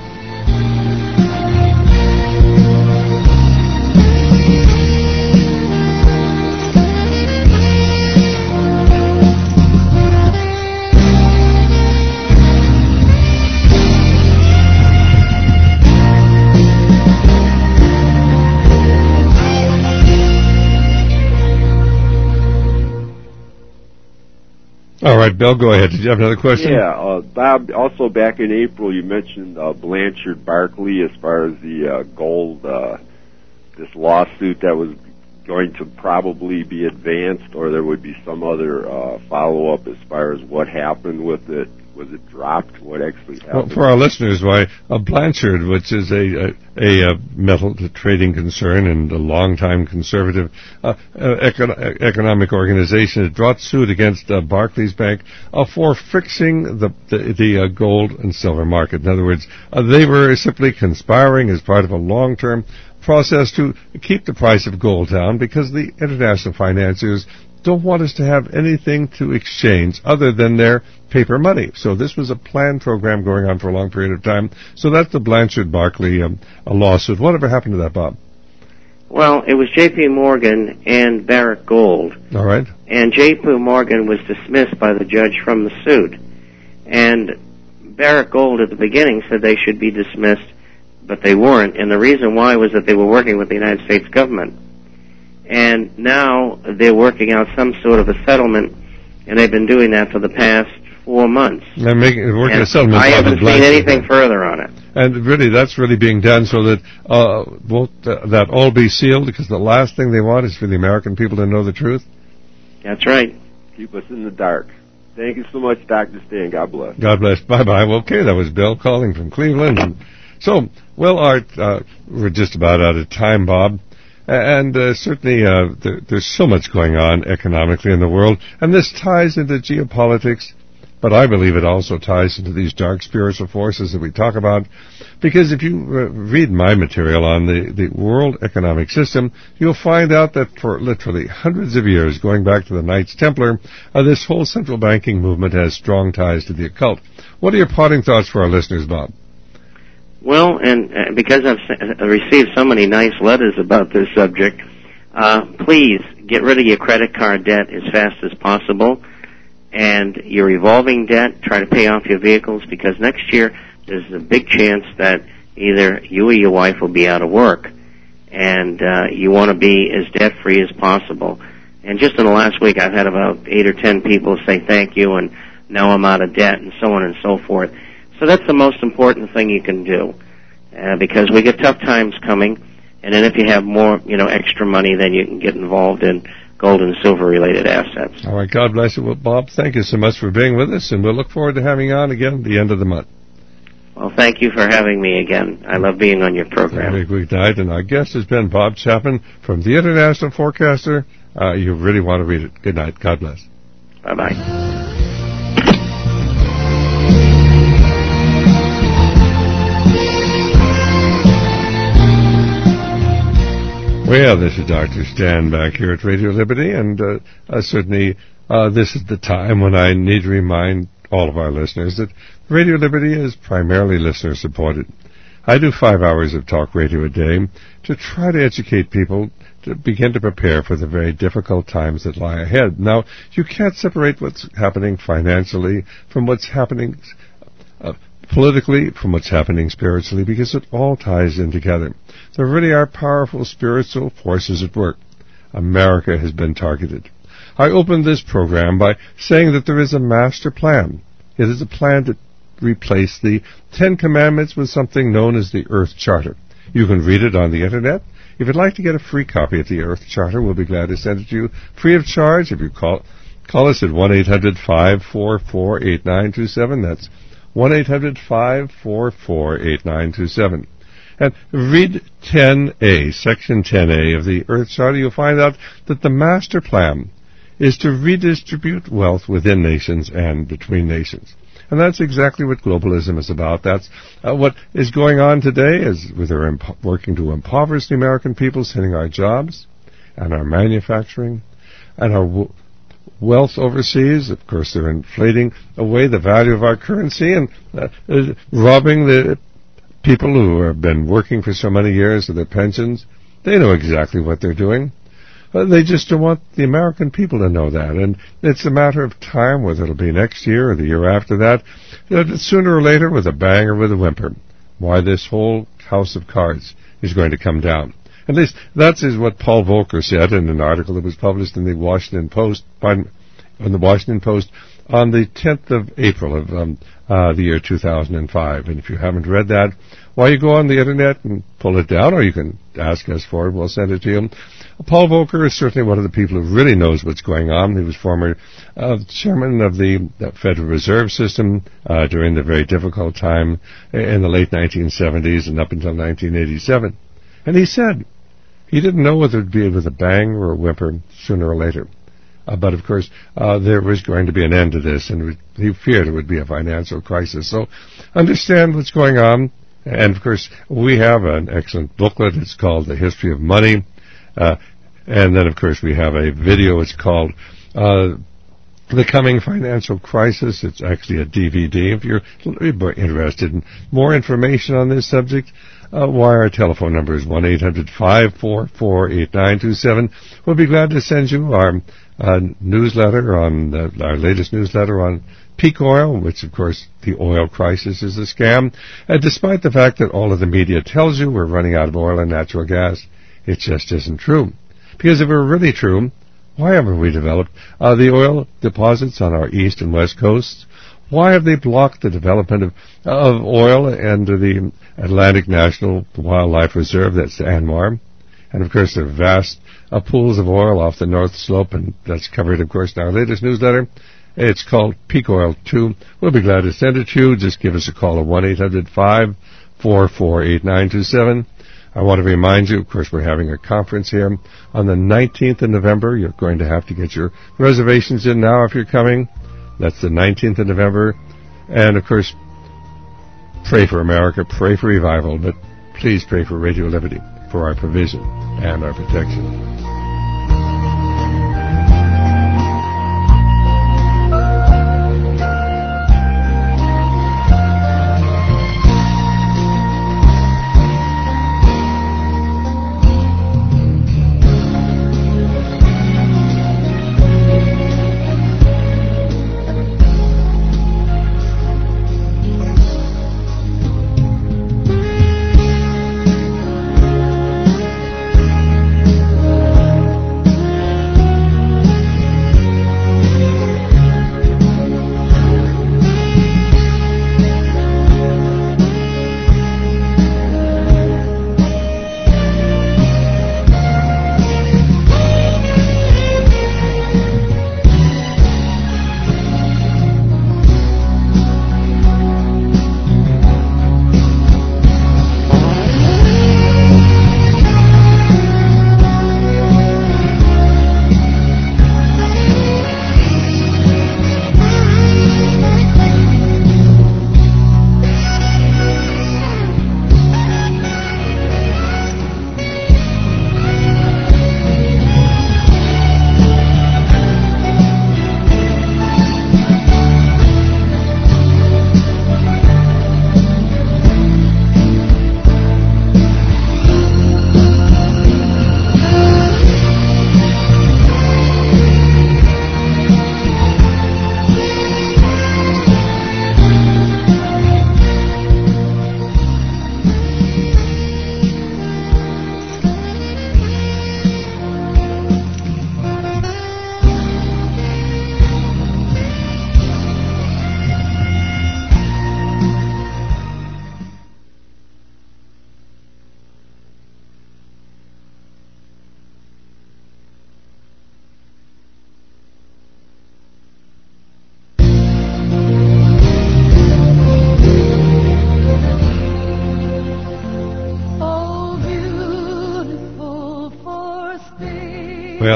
[SPEAKER 1] All right, Bill, go ahead. Did you have another question?
[SPEAKER 5] Yeah, uh, Bob, also back in April you mentioned uh, Blanchard Barkley as far as the uh, gold, uh, this lawsuit that was going to probably be advanced, or there would be some other uh, follow-up as far as what happened with it. Was it dropped? What actually happened?
[SPEAKER 1] Well, for our listeners, why, uh, Blanchard, which is a, a, a, a metal trading concern and a long-time conservative uh, uh, econ- economic organization, had brought suit against uh, Barclays Bank uh, for fixing the the, the uh, gold and silver market. In other words, uh, they were simply conspiring as part of a long-term process to keep the price of gold down because the international financiers don't want us to have anything to exchange other than their paper money. So this was a planned program going on for a long period of time. So that's the Blanchard-Barkley um, lawsuit. Whatever happened to that, Bob?
[SPEAKER 2] Well, it was J P. Morgan and Barrick Gold.
[SPEAKER 1] All right.
[SPEAKER 2] And J P. Morgan was dismissed by the judge from the suit. And Barrick Gold at the beginning said they should be dismissed, but they weren't. And the reason why was that they were working with the United States government. And now they're working out some sort of a settlement, and they've been doing that for the past four months.
[SPEAKER 1] They're making, working
[SPEAKER 2] and
[SPEAKER 1] a settlement.
[SPEAKER 2] I haven't seen anything
[SPEAKER 1] Bank.
[SPEAKER 2] further on it.
[SPEAKER 1] And really, that's really being done so that uh, won't uh, that all be sealed? Because the last thing they want is for the American people to know the truth.
[SPEAKER 2] That's right.
[SPEAKER 5] Keep us in the dark. Thank you so much, Doctor Stan. God bless.
[SPEAKER 1] God bless. Bye-bye. Well, okay, that was Bill calling from Cleveland. And so, well, Art, uh, we're just about out of time, Bob. And uh, certainly uh, there, there's so much going on economically in the world, and this ties into geopolitics, but I believe it also ties into these dark spiritual forces that we talk about, because if you uh, read my material on the, the world economic system, you'll find out that for literally hundreds of years, going back to the Knights Templar, uh, this whole central banking movement has strong ties to the occult. What are your parting thoughts for our listeners, Bob?
[SPEAKER 2] Well, and uh, because I've s- received so many nice letters about this subject, uh, please get rid of your credit card debt as fast as possible, and your revolving debt, try to pay off your vehicles, because next year there's a big chance that either you or your wife will be out of work, and uh, you want to be as debt-free as possible. And just in the last week, I've had about eight or ten people say thank you, and now I'm out of debt, and so on and so forth. So that's the most important thing you can do, uh, because we get tough times coming, and then if you have more, you know, extra money, then you can get involved in gold and silver related assets.
[SPEAKER 1] All right, God bless you. Well, Bob, thank you so much for being with us, and we'll look forward to having you on again at the end of the month.
[SPEAKER 2] Well, thank you for having me again. I love being on your program.
[SPEAKER 1] Every weeknight, and our guest has been Bob Chapman from the International Forecaster. Uh, you really want to read it. Good night. God bless.
[SPEAKER 2] Bye-bye.
[SPEAKER 1] Well, this is Doctor Stan back here at Radio Liberty, and uh, uh, certainly uh, this is the time when I need to remind all of our listeners that Radio Liberty is primarily listener-supported. I do five hours of talk radio a day to try to educate people to begin to prepare for the very difficult times that lie ahead. Now, you can't separate what's happening financially from what's happening uh, politically, from what's happening spiritually, because it all ties in together. There really are powerful spiritual forces at work. America has been targeted. I opened this program by saying that there is a master plan. It is a plan to replace the Ten Commandments with something known as the Earth Charter. You can read it on the Internet. If you'd like to get a free copy of the Earth Charter, we'll be glad to send it to you free of charge. If you call call us at one eight hundred five four four eight nine two seven. That's one eight hundred five four four eight nine two seven. And read ten A, Section ten A of the Earth Charter. You'll find out that the master plan is to redistribute wealth within nations and between nations. And that's exactly what globalism is about. That's uh, what is going on today, is with our imp- working to impoverish the American people, sending our jobs and our manufacturing and our w- wealth overseas. Of course, they're inflating away the value of our currency and uh, uh, robbing the people who have been working for so many years of their pensions. They know exactly what they're doing. Uh, they just don't want the American people to know that. And it's a matter of time, whether it'll be next year or the year after that, that sooner or later, with a bang or with a whimper, why this whole house of cards is going to come down. At least that is what Paul Volcker said in an article that was published in the Washington Post, pardon, in the Washington Post on the tenth of April of um, uh, the year two thousand five. And if you haven't read that, why, you go on the Internet and pull it down, or you can ask us for it. We'll send it to you. Paul Volcker is certainly one of the people who really knows what's going on. He was former uh, chairman of the, the Federal Reserve System uh, during the very difficult time in the late nineteen seventies and up until nineteen eighty-seven. And he said he didn't know whether it would be with a bang or a whimper sooner or later. Uh, but, of course, uh, there was going to be an end to this, and he feared it would be a financial crisis. So understand what's going on. And, of course, we have an excellent booklet. It's called The History of Money. Uh, and then, of course, we have a video. It's called uh, The Coming Financial Crisis. It's actually a D V D. If you're interested in more information on this subject, uh, why our telephone number is one eight hundred five four four eight nine two seven. We'll be glad to send you our uh, newsletter on the, our latest newsletter on peak oil, which, of course, the oil crisis is a scam. And despite the fact that all of the media tells you we're running out of oil and natural gas, it just isn't true. Because if it were really true, why haven't we developed uh, the oil deposits on our east and west coasts? Why have they blocked the development of, of oil and the Atlantic National Wildlife Reserve, that's the ANWR? And, of course, there are vast uh, pools of oil off the North Slope, and that's covered, of course, in our latest newsletter. It's called Peak Oil two. We'll be glad to send it to you. Just give us a call at one eight hundred five four four eight nine two seven. I want to remind you, of course, we're having a conference here on the nineteenth of November. You're going to have to get your reservations in now if you're coming. That's the nineteenth of November. And, of course, pray for America, pray for revival, but please pray for Radio Liberty, for our provision and our protection.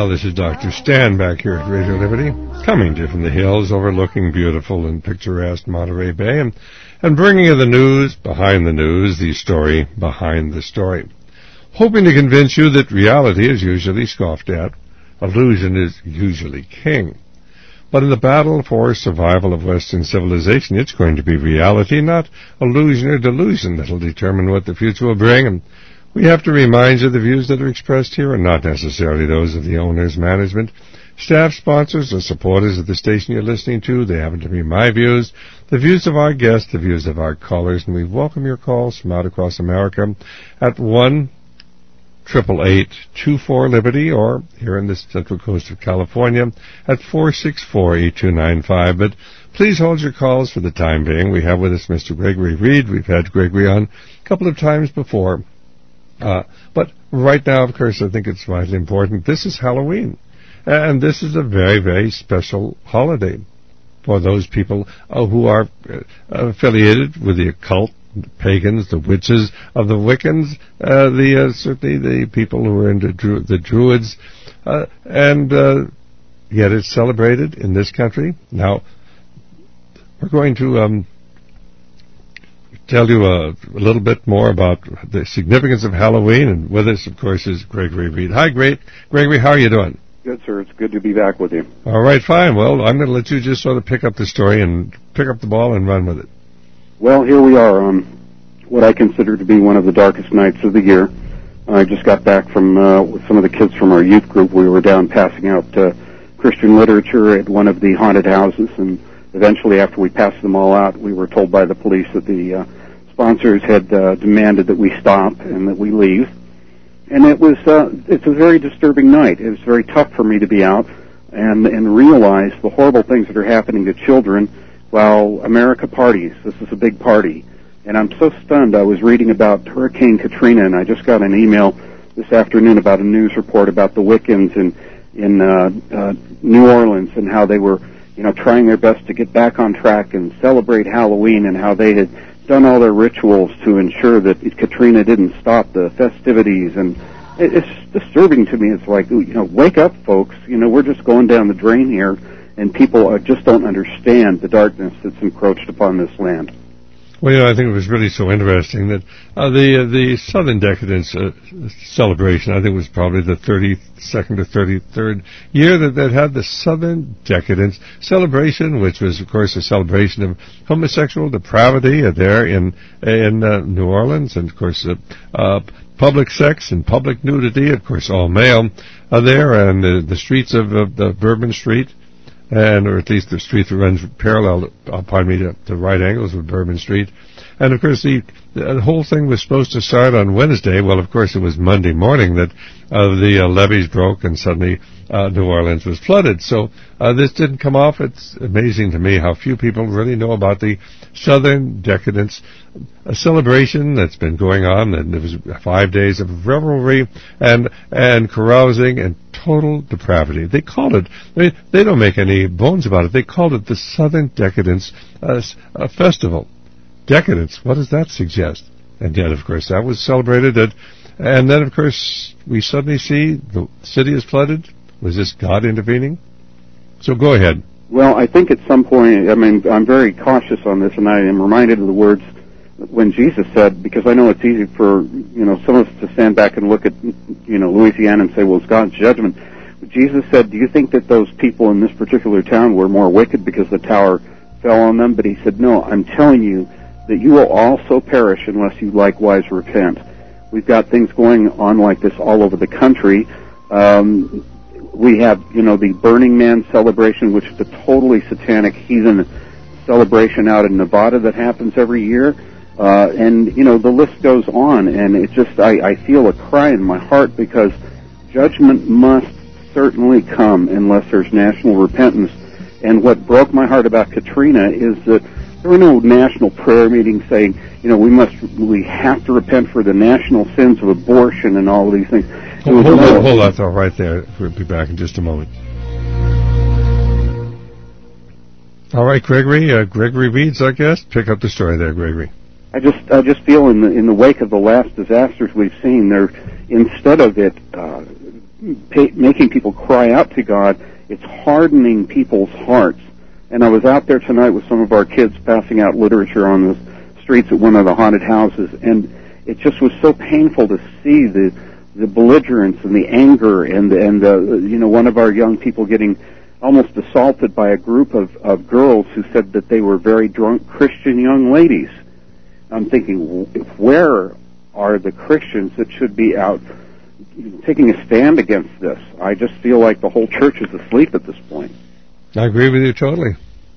[SPEAKER 1] this is Doctor Stan back here at Radio Liberty, coming to you from the hills overlooking beautiful and picturesque Monterey Bay, and, and bringing you the news behind the news, the story behind the story. Hoping to convince you that reality is usually scoffed at, illusion is usually king. But in the battle for survival of Western civilization, it's going to be reality, not illusion or delusion, that will determine what the future will bring. And we have to remind you the views that are expressed here are not necessarily those of the owners, management, staff, sponsors, or supporters of the station you're listening to. They happen to be my views, the views of our guests, the views of our callers, and we welcome your calls from out across America at one triple eight two four Liberty, or here in the Central Coast of California at four six four eight two nine five. But please hold your calls for the time being. We have with us Mister Gregory Reed. We've had Gregory on a couple of times before. Uh, but right now, of course, I think it's vitally important. This is Halloween, and this is a very, very special holiday for those people uh, who are uh, affiliated with the occult, the pagans, the witches of the Wiccans, uh, the uh, certainly the people who are into Dru- the Druids, uh, and uh, yet it's celebrated in this country. Now, we're going to um, tell you a, a little bit more about the significance of Halloween, and with us, of course, is Gregory Reed. Hi, great Gregory. How are you doing?
[SPEAKER 3] Good, sir. It's good to be back with you.
[SPEAKER 1] All right, fine. Well, I'm going to let you just sort of pick up the story and pick up the ball and run with it.
[SPEAKER 3] Well, here we are on what I consider to be one of the darkest nights of the year. I just got back from uh, with some of the kids from our youth group. We were down passing out uh, Christian literature at one of the haunted houses, and eventually, after we passed them all out, we were told by the police that the uh, sponsors had uh, demanded that we stop and that we leave. And it was uh, it's a very disturbing night. It was very tough for me to be out and and realize the horrible things that are happening to children while America parties. This is a big party. And I'm so stunned. I was reading about Hurricane Katrina, and I just got an email this afternoon about a news report about the Wiccans in in uh, uh, New Orleans, and how they were, you know, trying their best to get back on track and celebrate Halloween, and how they had done all their rituals to ensure that Katrina didn't stop the festivities. And it, it's disturbing to me. It's like, you know, wake up, folks. You know, we're just going down the drain here, and people are, just don't understand the darkness that's encroached upon this land.
[SPEAKER 1] Well, you know, I think it was really so interesting that uh, the uh, the Southern Decadence uh, celebration, I think, was probably the thirty-second or thirty-third year that, that had the Southern Decadence celebration, which was, of course, a celebration of homosexual depravity uh, there in in uh, New Orleans, and, of course, uh, uh, public sex and public nudity, of course, all male uh, there, and uh, the streets of uh, the Bourbon Street, and or at least the street that runs parallel, uh, pardon me, to, to right angles with Bourbon Street. And, of course, the, the whole thing was supposed to start on Wednesday. Well, of course, it was Monday morning that uh, the uh, levees broke, and suddenly uh, New Orleans was flooded. So uh, this didn't come off. It's amazing to me how few people really know about the Southern Decadence, a celebration that's been going on, and it was five days of revelry and and carousing and total depravity. They called it, they, they don't make any bones about it, they called it the Southern Decadence uh, uh, Festival. Decadence, what does that suggest? And yet, of course, that was celebrated, at, and then, of course, we suddenly see the city is flooded. Was this God intervening? So go ahead.
[SPEAKER 3] Well, I think at some point, I mean, I'm very cautious on this, and I am reminded of the words when Jesus said, because I know it's easy for, you know, some of us to stand back and look at, you know, Louisiana and say, well, it's God's judgment. But Jesus said, do you think that those people in this particular town were more wicked because the tower fell on them? But he said, no, I'm telling you that you will also perish unless you likewise repent. We've got things going on like this all over the country. Um, we have, you know, the Burning Man celebration, which is a totally satanic heathen celebration out in Nevada that happens every year. Uh, and, you know, the list goes on, and it just, I, I feel a cry in my heart, because judgment must certainly come unless there's national repentance. And what broke my heart about Katrina is that there were no national prayer meetings saying, you know, we must, we have to repent for the national sins of abortion and all of these things.
[SPEAKER 1] Hold, hold that, hold that thought right there. We'll be back in just a moment. All right, Gregory, uh, Gregory Reed's our guest. Pick up the story there, Gregory.
[SPEAKER 3] I just, I just feel in the in the wake of the last disasters we've seen, there, instead of it uh, pay, making people cry out to God. It's hardening people's hearts. And I was out there tonight with some of our kids passing out literature on the streets at one of the haunted houses, and it just was so painful to see the the belligerence and the anger and and uh, you know, one of our young people getting almost assaulted by a group of, of girls who said that they were very drunk Christian young ladies. I'm thinking, where are the Christians that should be out taking a stand against this? I just feel like the whole church is asleep at this point.
[SPEAKER 1] I agree with you totally.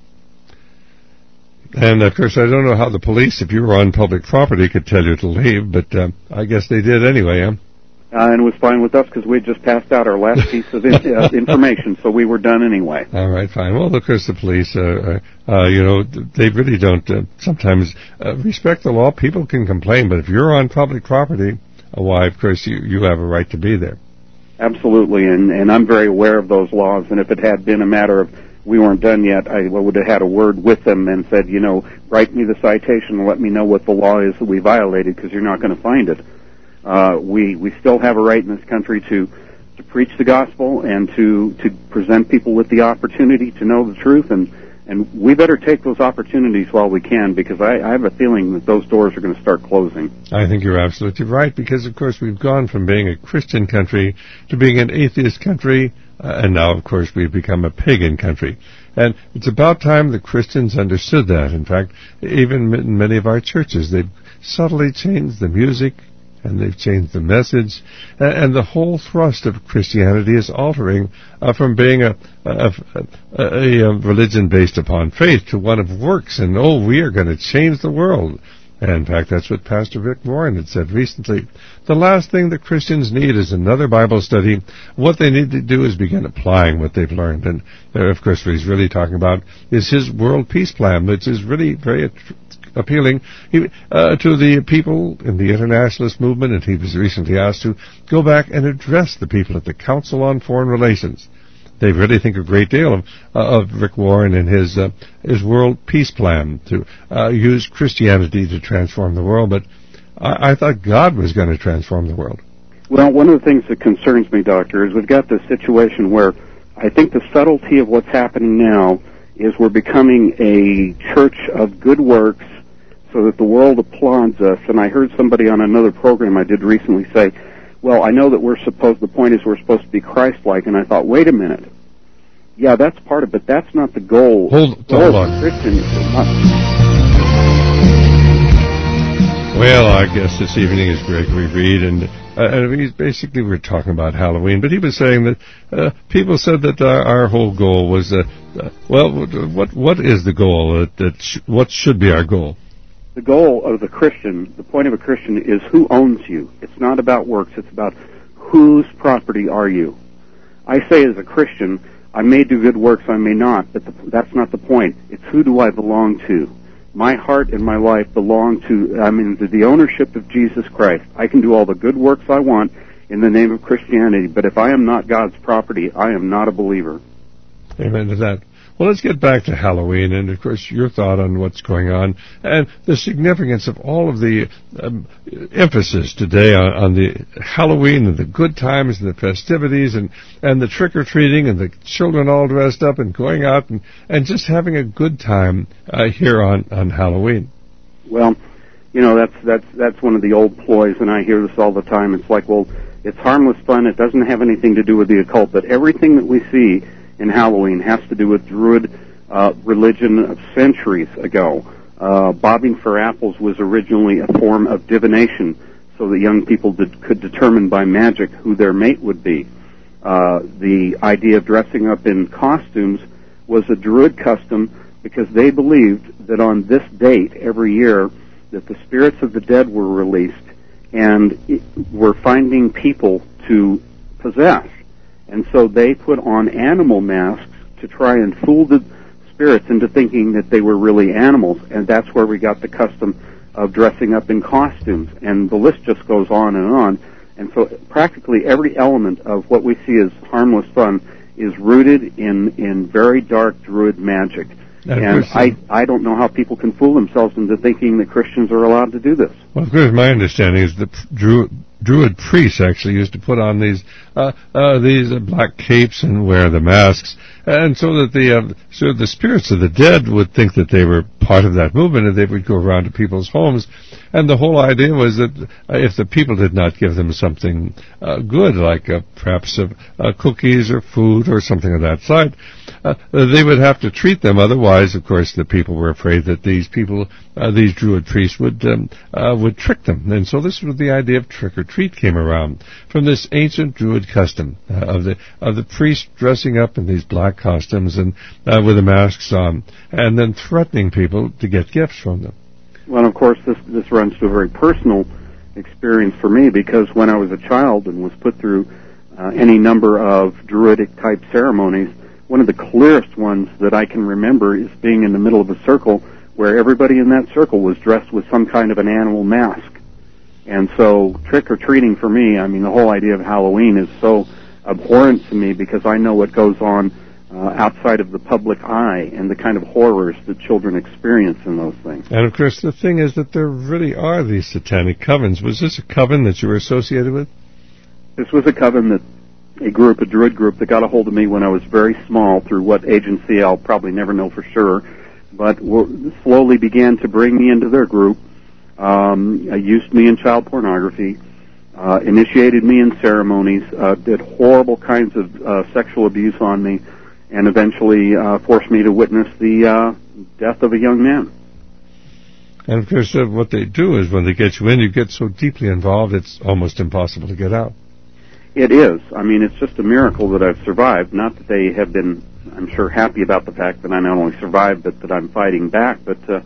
[SPEAKER 1] And, of course, I don't know how the police, if you were on public property, could tell you to leave, but uh, I guess they did anyway, huh?
[SPEAKER 3] Uh, and it was fine with us because we had just passed out our last piece of in, uh, information, so we were done anyway.
[SPEAKER 1] All right, fine. Well, of course, the police, uh, uh, you know, they really don't uh, sometimes uh, respect the law. People can complain, but if you're on public property, uh, why, of course, you, you have a right to be there.
[SPEAKER 3] Absolutely, and, and I'm very aware of those laws, and if it had been a matter of we weren't done yet, I would have had a word with them and said, you know, write me the citation and let me know what the law is that we violated, because you're not going to find it. Uh, we we still have a right in this country to to preach the gospel and to to present people with the opportunity to know the truth, and and we better take those opportunities while we can, because I, I have a feeling that those doors are going to start closing.
[SPEAKER 1] I think you're absolutely right, because of course we've gone from being a Christian country to being an atheist country, uh, and now of course we've become a pagan country. And it's about time the Christians understood that. In fact, even in many of our churches, they've subtly changed the music, and they've changed the message, and the whole thrust of Christianity is altering uh, from being a, a, a, a religion based upon faith to one of works, and oh, we are going to change the world. And in fact, that's what Pastor Rick Warren had said recently. The last thing that Christians need is another Bible study. What they need to do is begin applying what they've learned. And uh, of course, what he's really talking about is his world peace plan, which is really very appealing uh, to the people in the internationalist movement, and he was recently asked to go back and address the people at the Council on Foreign Relations. They really think a great deal of uh, of Rick Warren and his uh, his world peace plan to uh, use Christianity to transform the world, but I, I thought God was going to transform the world.
[SPEAKER 3] Well, one of the things that concerns me, Doctor, is we've got this situation where I think the subtlety of what's happening now is we're becoming a church of good works so that the world applauds us. And I heard somebody on another program I did recently say, well, I know that we're supposed, the point is we're supposed to be Christ-like. And I thought, wait a minute. Yeah, that's part of it, but that's not the goal.
[SPEAKER 1] Hold,
[SPEAKER 3] the
[SPEAKER 1] hold on.
[SPEAKER 3] Christian, not...
[SPEAKER 1] Well, our guest this evening is Gregory Reed, and uh, he's basically, we're talking about Halloween, but he was saying that uh, people said that our, our whole goal was, uh, uh, well, what what is the goal? Uh, that sh- what should be our goal?
[SPEAKER 3] The goal of the Christian, the point of a Christian, is who owns you. It's not about works. It's about whose property are you. I say as a Christian, I may do good works, I may not, but the, that's not the point. It's who do I belong to. My heart and my life belong to, I mean, to the ownership of Jesus Christ. I can do all the good works I want in the name of Christianity, but if I am not God's property, I am not a believer.
[SPEAKER 1] Amen to that. Well, let's get back to Halloween, and of course your thought on what's going on, and the significance of all of the um, emphasis today on, on the Halloween and the good times and the festivities and, and the trick-or-treating and the children all dressed up and going out and, and just having a good time uh, here on, on Halloween.
[SPEAKER 3] Well, you know, that's, that's, that's one of the old ploys, and I hear this all the time. It's like, well, it's harmless fun. It doesn't have anything to do with the occult, but everything that we see in Halloween has to do with Druid uh, religion of centuries ago. Uh, bobbing for apples was originally a form of divination, so that young people did, could determine by magic who their mate would be. Uh, the idea of dressing up in costumes was a Druid custom because they believed that on this date every year that the spirits of the dead were released and it, were finding people to possess. And so they put on animal masks to try and fool the spirits into thinking that they were really animals. And that's where we got the custom of dressing up in costumes. And the list just goes on and on. And so practically every element of what we see as harmless fun is rooted in, in very dark Druid magic.
[SPEAKER 1] And,
[SPEAKER 3] and I, I don't know how people can fool themselves into thinking that Christians are allowed to do this.
[SPEAKER 1] Well, of course, my understanding is that Druid, Druid priests actually used to put on these uh, uh, these uh, black capes and wear the masks, and so that the uh, so the spirits of the dead would think that they were part of that movement, and they would go around to people's homes. And the whole idea was that uh, if the people did not give them something uh, good, like uh, perhaps uh, uh, cookies or food or something of that side, uh, they would have to treat them. Otherwise, of course, the people were afraid that these people, uh, these Druid priests, would um, uh, would trick them. And so this was the idea of trick or treat came around from this ancient Druid custom uh, of the of the priest dressing up in these black costumes and uh, with the masks on, and then threatening people to get gifts from them.
[SPEAKER 3] Well, of course, this this runs to a very personal experience for me, because when I was a child and was put through uh, any number of Druidic-type ceremonies, one of the clearest ones that I can remember is being in the middle of a circle where everybody in that circle was dressed with some kind of an animal mask. And so trick-or-treating for me, I mean, the whole idea of Halloween is so abhorrent to me, because I know what goes on Uh, outside of the public eye and the kind of horrors that children experience in those things.
[SPEAKER 1] And, of course, the thing is that there really are these satanic covens. Was this a coven that you were associated with?
[SPEAKER 3] This was a coven that a group, a Druid group, that got a hold of me when I was very small through what agency I'll probably never know for sure, but slowly began to bring me into their group, um, used me in child pornography, uh, initiated me in ceremonies, uh, did horrible kinds of uh, sexual abuse on me, and eventually uh, forced me to witness the uh, death of a young man.
[SPEAKER 1] And, of course, uh, what they do is when they get you in, you get so deeply involved, it's almost impossible to get out.
[SPEAKER 3] It is. I mean, it's just a miracle that I've survived. Not that they have been, I'm sure, happy about the fact that I not only survived, but that I'm fighting back. But uh,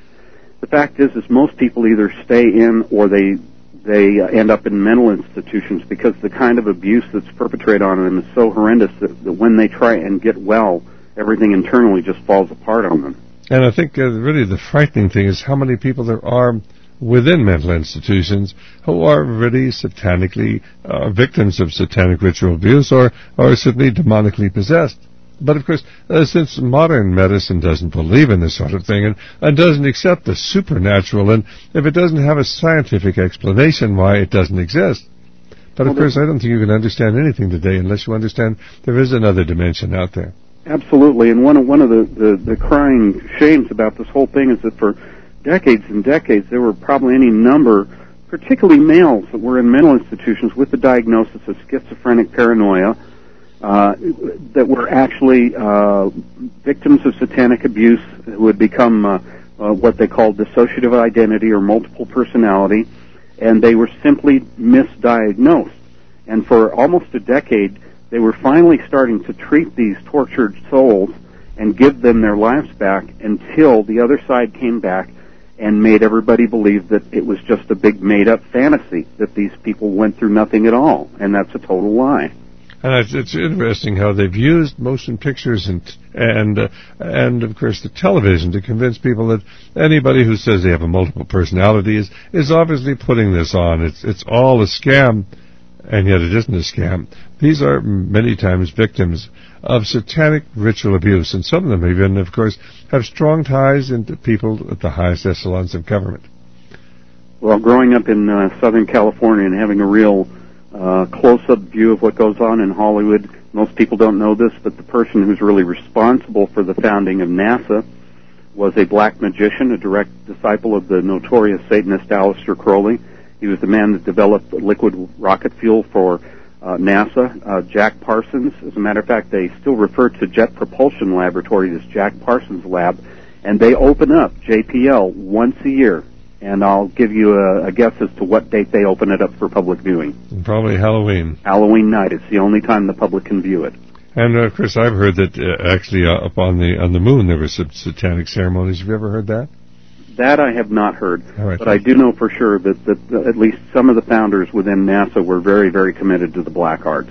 [SPEAKER 3] the fact is, is most people either stay in or they they uh, end up in mental institutions, because the kind of abuse that's perpetrated on them is so horrendous that, that when they try and get well, everything internally just falls apart on them.
[SPEAKER 1] And I think uh, really the frightening thing is how many people there are within mental institutions who are really satanically uh, victims of satanic ritual abuse, or, or simply demonically possessed. But, of course, uh, since modern medicine doesn't believe in this sort of thing and, and doesn't accept the supernatural, and if it doesn't have a scientific explanation why it doesn't exist. But, of well, course, I don't think you can understand anything today unless you understand there is another dimension out there.
[SPEAKER 3] Absolutely. And one of, one of the, the, the crying shames about this whole thing is that for decades and decades there were probably any number, particularly males, that were in mental institutions with the diagnosis of schizophrenic paranoia, Uh, that were actually uh, victims of satanic abuse, who had become uh, uh, what they called dissociative identity or multiple personality, and they were simply misdiagnosed. And for almost a decade, they were finally starting to treat these tortured souls and give them their lives back, until the other side came back and made everybody believe that it was just a big made-up fantasy, that these people went through nothing at all, and that's a total lie.
[SPEAKER 1] And it's, it's interesting how they've used motion pictures and and uh, and of course the television to convince people that anybody who says they have a multiple personality is is obviously putting this on. It's it's all a scam, and yet it isn't a scam. These are many times victims of satanic ritual abuse, and some of them even, of course, have strong ties into people at the highest echelons of government.
[SPEAKER 3] Well, growing up in uh, Southern California and having a real Uh, close-up view of what goes on in Hollywood. Most people don't know this, but the person who's really responsible for the founding of NASA was a black magician, a direct disciple of the notorious Satanist Aleister Crowley. He was the man that developed liquid rocket fuel for uh, NASA. Uh, Jack Parsons, as a matter of fact, they still refer to Jet Propulsion Laboratory as Jack Parsons Lab, and they open up J P L once a year. And I'll give you a, a guess as to what date they open it up for public viewing.
[SPEAKER 1] Probably Halloween.
[SPEAKER 3] Halloween night. It's the only time the public can view it.
[SPEAKER 1] And, uh, Chris, I've heard that uh, actually uh, up on the on the moon there were some satanic ceremonies. Have you ever heard that?
[SPEAKER 3] That I have not heard.
[SPEAKER 1] All right.
[SPEAKER 3] But I do know for sure that, that at least some of the founders within NASA were very, very committed to the black arts.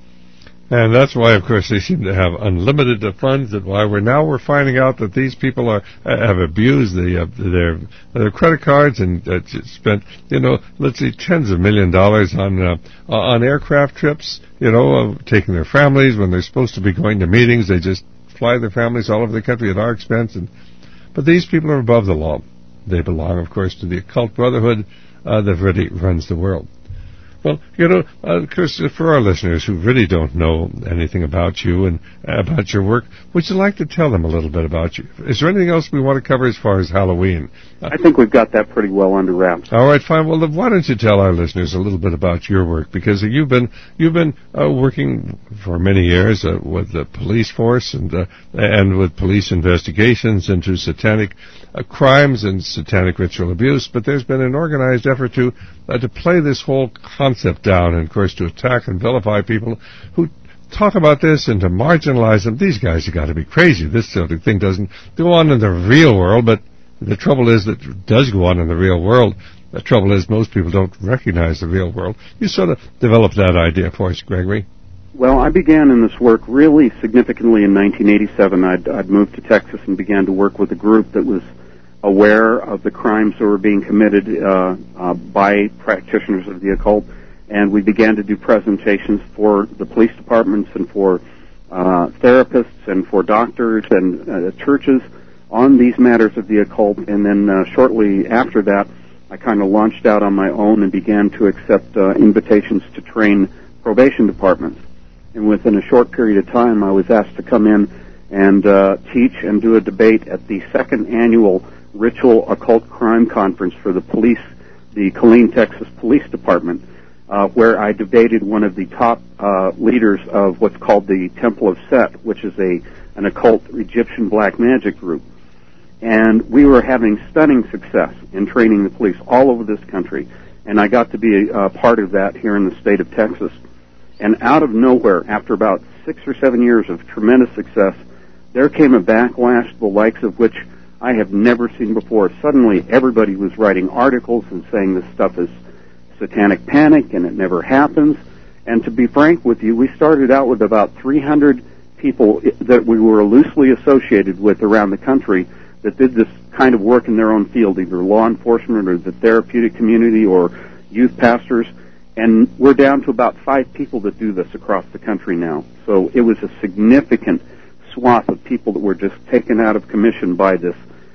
[SPEAKER 1] And that's why, of course, they seem to have unlimited funds, and why we're now we're finding out that these people are have abused the, uh, their their credit cards and uh, spent, you know, let's say tens of million dollars on uh, on aircraft trips, you know, uh, taking their families when they're supposed to be going to meetings. They just fly their families all over the country at our expense. And but these people are above the law. They belong, of course, to the occult brotherhood uh, that really runs the world. Well, you know, uh, Chris, for our listeners who really don't know anything about you and about your work, would you like to tell them a little bit about you? Is there anything else we want to cover as far as Halloween? Uh,
[SPEAKER 3] I think we've got that pretty well under wraps.
[SPEAKER 1] All right, fine. Well, then why don't you tell our listeners a little bit about your work? Because you've been you've been uh, working for many years uh, with the police force and uh, and with police investigations into satanic uh, crimes and satanic ritual abuse. But there's been an organized effort to uh, to play this whole concept down, and of course to attack and vilify people who talk about this and to marginalize them. These guys have got to be crazy. This sort of thing doesn't go on in the real world, but the trouble is that it does go on in the real world. The trouble is most people don't recognize the real world. You sort of developed that idea for us, Gregory.
[SPEAKER 3] Well, I began in this work really significantly in nineteen eighty-seven. I'd, I'd moved to Texas and began to work with a group that was aware of the crimes that were being committed uh, uh, by practitioners of the occult, and we began to do presentations for the police departments and for uh, therapists and for doctors and uh, churches on these matters of the occult. And then uh, shortly after that, I kind of launched out on my own and began to accept uh, invitations to train probation departments. And within a short period of time, I was asked to come in and uh, teach and do a debate at the second annual Ritual Occult Crime Conference for the police, the Killeen, Texas Police Department, uh, where I debated one of the top uh, leaders of what's called the Temple of Set, which is a an occult Egyptian black magic group. And we were having stunning success in training the police all over this country. And I got to be a, a part of that here in the state of Texas. And out of nowhere, after about six or seven years of tremendous success, there came a backlash, the likes of which I have never seen before. Suddenly, everybody was writing articles and saying this stuff is satanic panic and it never happens. And to be frank with you, we started out with about three hundred people that we were loosely associated with around the country that did this kind of work in their own field, either law enforcement or the therapeutic community or youth pastors. And we're down to about five people that do this across the country now. So it was a significant swath of people that were just taken out of commission by this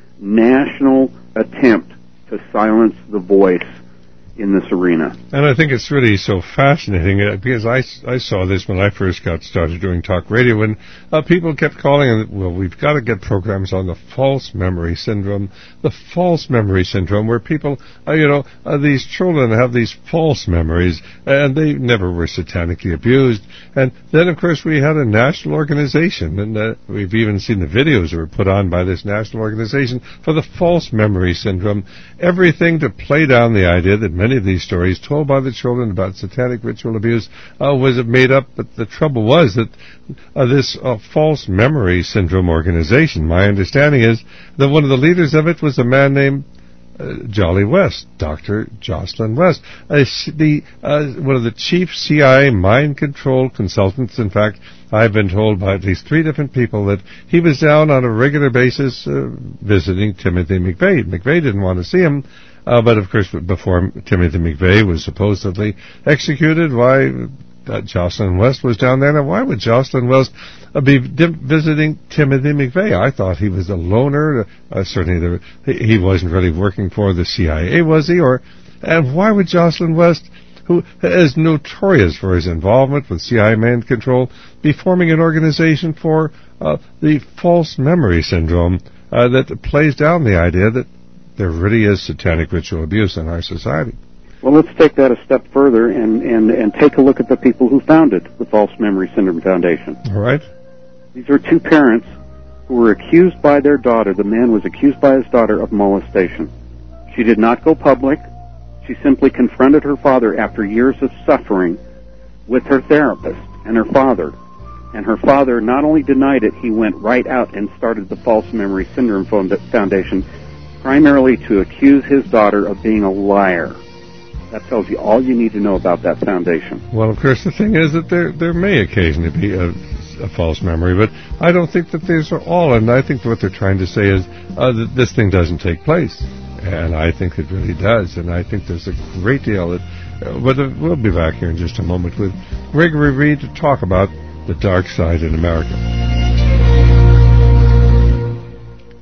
[SPEAKER 3] national attempt to silence the voice in this arena.
[SPEAKER 1] And I think it's really so fascinating uh, because I, I saw this when I first got started doing talk radio, and uh, people kept calling and, well, we've got to get programs on the false memory syndrome, the false memory syndrome, where people, uh, you know, uh, these children have these false memories, and they never were satanically abused. And then, of course, we had a national organization, and uh, we've even seen the videos that were put on by this national organization for the false memory syndrome, everything to play down the idea that many of these stories told by the children about satanic ritual abuse uh, was made up. But the trouble was that uh, this uh, false memory syndrome organization, my understanding is that one of the leaders of it was a man named uh, Jolly West, Doctor Jocelyn West, uh, the uh, one of the chief C I A mind control consultants. In fact, I've been told by at least three different people that he was down on a regular basis uh, visiting Timothy McVeigh. McVeigh didn't want to see him. Uh, but, of course, before Timothy McVeigh was supposedly executed, why uh, Jocelyn West was down there. Now, why would Jocelyn West uh, be di- visiting Timothy McVeigh? I thought he was a loner. Uh, certainly there, he wasn't really working for the C I A, was he? Or, and why would Jocelyn West, who is notorious for his involvement with C I A mind control, be forming an organization for uh, the false memory syndrome uh, that plays down the idea that there really is satanic ritual abuse in our society?
[SPEAKER 3] Well, let's take that a step further and, and, and take a look at the people who founded the False Memory Syndrome Foundation.
[SPEAKER 1] All right.
[SPEAKER 3] These are two parents who were accused by their daughter. The man was accused by his daughter of molestation. She did not go public. She simply confronted her father after years of suffering with her therapist and her father. And her father not only denied it, he went right out and started the False Memory Syndrome Foundation, primarily to accuse his daughter of being a liar. That tells you all you need to know about that foundation.
[SPEAKER 1] Well, of course, the thing is that there there may occasionally be a, a false memory, but I don't think that these are all, and I think what they're trying to say is uh, that this thing doesn't take place. And I think it really does, and I think there's a great deal that... Uh, but uh, we'll be back here in just a moment with Gregory Reed to talk about the dark side in America.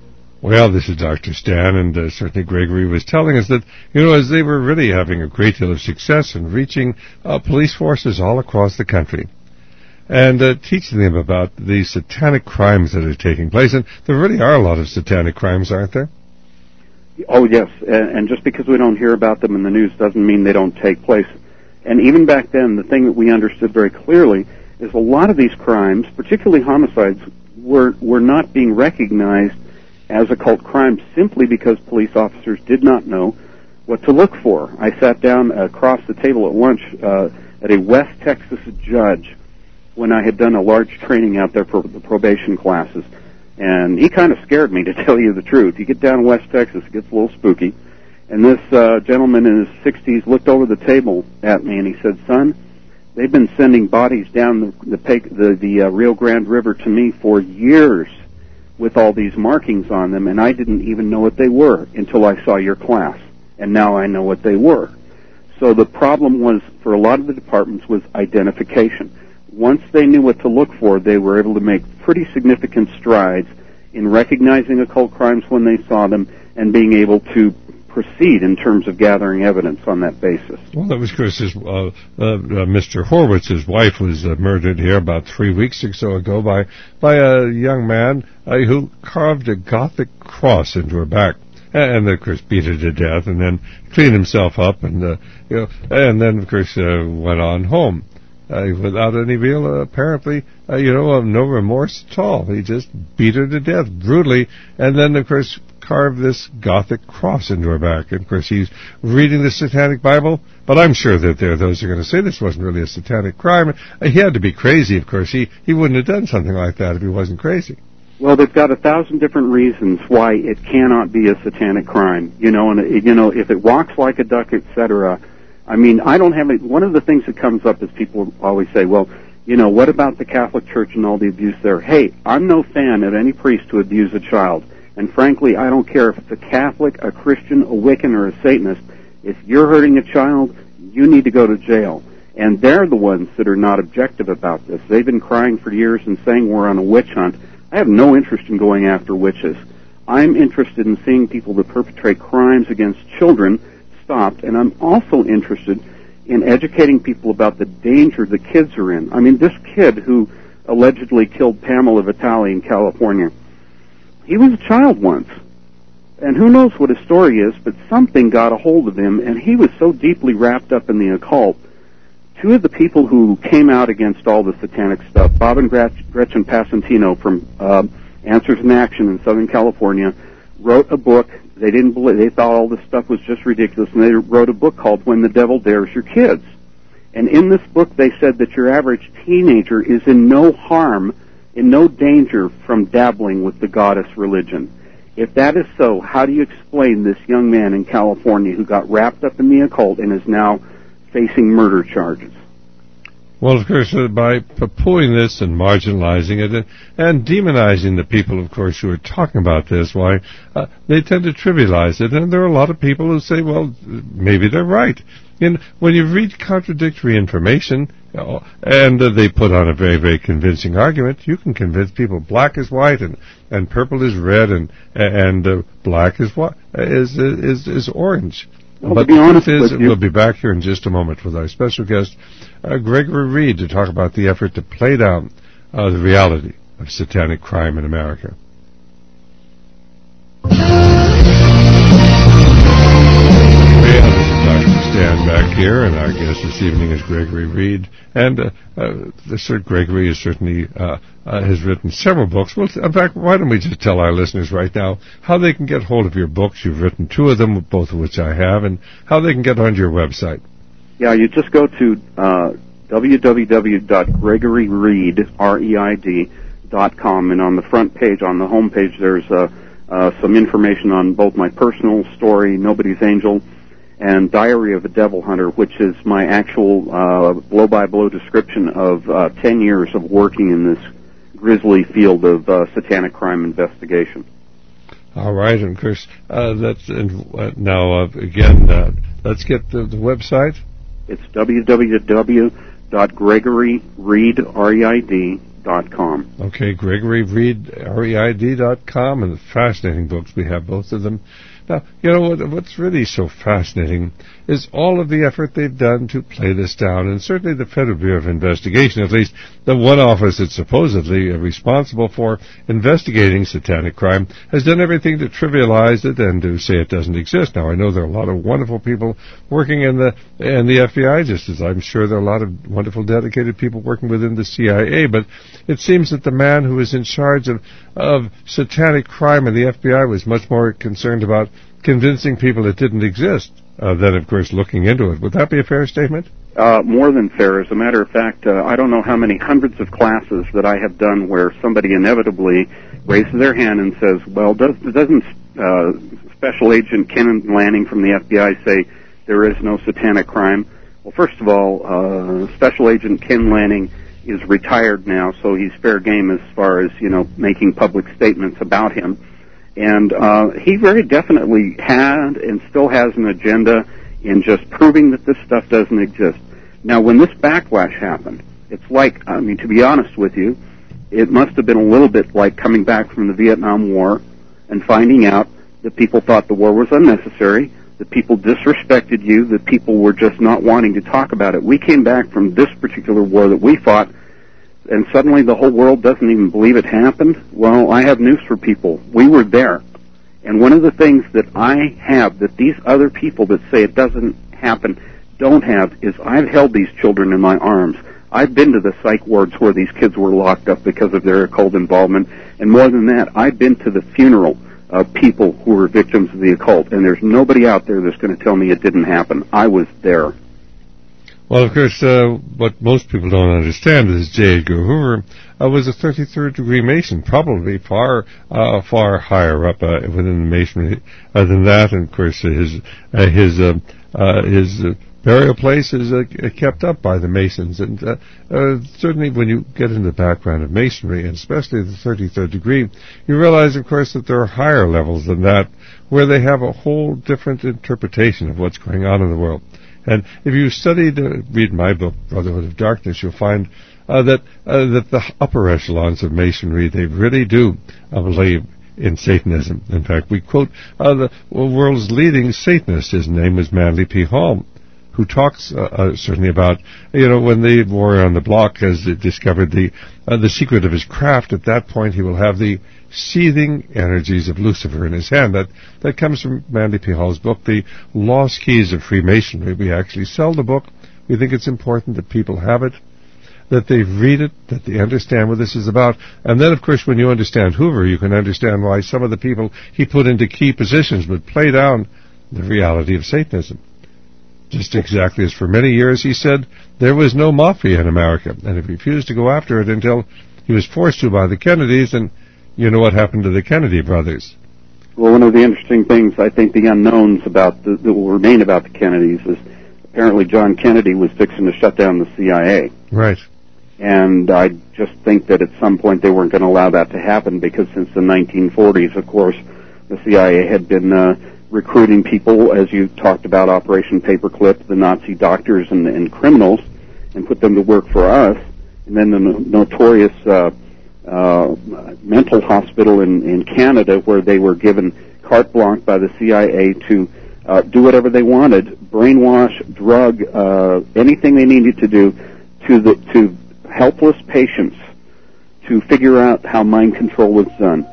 [SPEAKER 1] Well, this is Doctor Stan, and uh, certainly Gregory was telling us that, you know, as they were really having a great deal of success in reaching uh, police forces all across the country and uh, teaching them about the satanic crimes that are taking place. And there really are a lot of satanic crimes, aren't there?
[SPEAKER 3] Oh, yes, and, and just because we don't hear about them in the news doesn't mean they don't take place. And even back then, the thing that we understood very clearly is a lot of these crimes, particularly homicides, were, were not being recognized as occult crimes simply because police officers did not know what to look for. I sat down across the table at lunch uh, at a West Texas judge when I had done a large training out there for the probation classes, and he kind of scared me, to tell you the truth. You get down to West Texas, it gets a little spooky, and this uh, gentleman in his sixties looked over the table at me and he said, "Son, they've been sending bodies down the the, the, the uh, Rio Grande River to me for years with all these markings on them, and I didn't even know what they were until I saw your class, and now I know what they were." So the problem was, for a lot of the departments, was identification. Once they knew what to look for, they were able to make pretty significant strides in recognizing occult crimes when they saw them and being able to proceed in terms of gathering evidence on that basis.
[SPEAKER 1] Well, that was, of course, his, uh, uh, uh, Mister Horwitz, his wife, was uh, murdered here about three weeks or so ago by, by a young man uh, who carved a Gothic cross into her back. And, of course, beat her to death, and then cleaned himself up, and uh, you know, and then, of course, uh, went on home uh, without any real, uh, apparently, uh, you know, uh, no remorse at all. He just beat her to death brutally, and then, of course, carved this Gothic cross into her back. And, of course, he's reading the Satanic Bible, but I'm sure that there are those who are going to say this wasn't really a satanic crime. Uh, he had to be crazy, of course. He he wouldn't have done something like that if he wasn't crazy.
[SPEAKER 3] Well, they've got a thousand different reasons why it cannot be a satanic crime. You know, and it, you know, if it walks like a duck, et cetera. I mean, I don't have any. One of the things that comes up is people always say, "Well, you know, what about the Catholic Church and all the abuse there?" Hey, I'm no fan of any priest who abuse a child, and frankly, I don't care if it's a Catholic, a Christian, a Wiccan, or a Satanist. If you're hurting a child, you need to go to jail. And they're the ones that are not objective about this. They've been crying for years and saying we're on a witch hunt. I have no interest in going after witches. I'm interested in seeing people that perpetrate crimes against children stopped, and I'm also interested in educating people about the danger the kids are in. I mean, this kid who allegedly killed Pamela Vitale in California, he was a child once. And who knows what his story is, but something got a hold of him, and he was so deeply wrapped up in the occult. Two of the people who came out against all the satanic stuff, Bob and Gretchen Passantino from uh, Answers in Action in Southern California, wrote a book. They didn't believe, they thought all this stuff was just ridiculous, and they wrote a book called When the Devil Dares Your Kids. And in this book, they said that your average teenager is in no harm, in no danger from dabbling with the goddess religion. If that is so, how do you explain this young man in California who got wrapped up in the occult and is now facing murder charges?
[SPEAKER 1] Well, of course, uh, by poo-pooing this and marginalizing it and, and demonizing the people, of course, who are talking about this, why, uh, they tend to trivialize it. And there are a lot of people who say, well, maybe they're right. And when you read contradictory information, you know, and uh, they put on a very, very convincing argument, you can convince people black is white and, and purple is red and and uh, black is what is is is orange.
[SPEAKER 3] Well,
[SPEAKER 1] but
[SPEAKER 3] to be
[SPEAKER 1] the
[SPEAKER 3] honest
[SPEAKER 1] truth is,
[SPEAKER 3] with you,
[SPEAKER 1] we'll be back here in just a moment with our special guest, uh, Gregory Reed, to talk about the effort to play down uh, the reality of satanic crime in America. Stan back here, and our guest this evening is Gregory Reed. And uh, uh, Sir Gregory is certainly uh, uh, has written several books. Well, in fact, why don't we just tell our listeners right now how they can get hold of your books? You've written two of them, both of which I have, and how they can get onto your website.
[SPEAKER 3] Yeah, you just go to uh, w w w dot gregory reed dot com, and on the front page, on the home page, there's uh, uh, some information on both my personal story, Nobody's Angel, and Diary of a Devil Hunter, which is my actual uh, blow-by-blow description of uh, ten years of working in this grisly field of uh, satanic crime investigation.
[SPEAKER 1] All right, and of course, uh, that's uh, now uh, again. Uh, let's get the, the website.
[SPEAKER 3] It's w w w dot gregory reed dot com.
[SPEAKER 1] Okay, Gregory Reed, R E I D dot com, and the fascinating books. We have both of them. Now, you know, what, what's really so fascinating is all of the effort they've done to play this down, and certainly the Federal Bureau of Investigation, at least the one office that's supposedly responsible for investigating satanic crime, has done everything to trivialize it and to say it doesn't exist. Now, I know there are a lot of wonderful people working in the in the F B I, just as I'm sure there are a lot of wonderful, dedicated people working within the C I A, but it seems that the man who is in charge of, of satanic crime in the F B I was much more concerned about convincing people it didn't exist uh, than, of course, looking into it. Would that be a fair statement?
[SPEAKER 3] Uh, more than fair. As a matter of fact, uh, I don't know how many hundreds of classes that I have done where somebody inevitably raises their hand and says, well, does, doesn't uh, Special Agent Ken Lanning from the F B I say there is no satanic crime? Well, first of all, uh, Special Agent Ken Lanning is retired now, so he's fair game as far as, you know, making public statements about him. And uh, he very definitely had and still has an agenda in just proving that this stuff doesn't exist. Now, when this backlash happened, it's like, I mean, to be honest with you, it must have been a little bit like coming back from the Vietnam War and finding out that people thought the war was unnecessary, that people disrespected you, that people were just not wanting to talk about it. We came back from this particular war that we fought, and suddenly the whole world doesn't even believe it happened. Well, I have news for people. We were there. And one of the things that I have that these other people that say it doesn't happen don't have is I've held these children in my arms. I've been to the psych wards where these kids were locked up because of their occult involvement. And more than that, I've been to the funeral of people who were victims of the occult. And there's nobody out there that's going to tell me it didn't happen. I was there.
[SPEAKER 1] Well, of course, uh, what most people don't understand is J. Edgar Hoover uh, was a thirty-third degree Mason, probably far, uh, far higher up uh, within the Masonry uh, than that. And of course, uh, his uh, his uh, uh, his uh, burial place is uh, kept up by the Masons. And uh, uh, certainly, when you get into the background of Masonry, and especially the thirty-third degree, you realize, of course, that there are higher levels than that, where they have a whole different interpretation of what's going on in the world. And if you studied, uh, read my book, Brotherhood of Darkness, you'll find uh, that uh, that the upper echelons of Masonry, they really do uh, believe in Satanism. In fact, we quote uh, the world's leading Satanist. His name was Manly P. Hall, who talks uh, uh, certainly about, you know, when the warrior on the block has discovered the uh, the secret of his craft. At that point, he will have the seething energies of Lucifer in his hand. That that comes from Manly P. Hall's book, The Lost Keys of Freemasonry. We actually sell the book. We think it's important that people have it, that they read it, that they understand what this is about. And then, of course, when you understand Hoover, you can understand why some of the people he put into key positions would play down the reality of Satanism. Just exactly as for many years he said there was no mafia in America, and he refused to go after it until he was forced to by the Kennedys, and you know what happened to the Kennedy brothers.
[SPEAKER 3] Well, one of the interesting things, I think, the unknowns about the, that will remain about the Kennedys is apparently John Kennedy was fixing to shut down the C I A.
[SPEAKER 1] Right.
[SPEAKER 3] And I just think that at some point they weren't going to allow that to happen, because since the nineteen forties, of course, the C I A had been uh, recruiting people, as you talked about, Operation Paperclip, the Nazi doctors and, and criminals, and put them to work for us. And then the no- notorious uh, uh, mental hospital in, in Canada, where they were given carte blanche by the C I A to uh, do whatever they wanted, brainwash, drug, uh, anything they needed to do to the to helpless patients to figure out how mind control was done.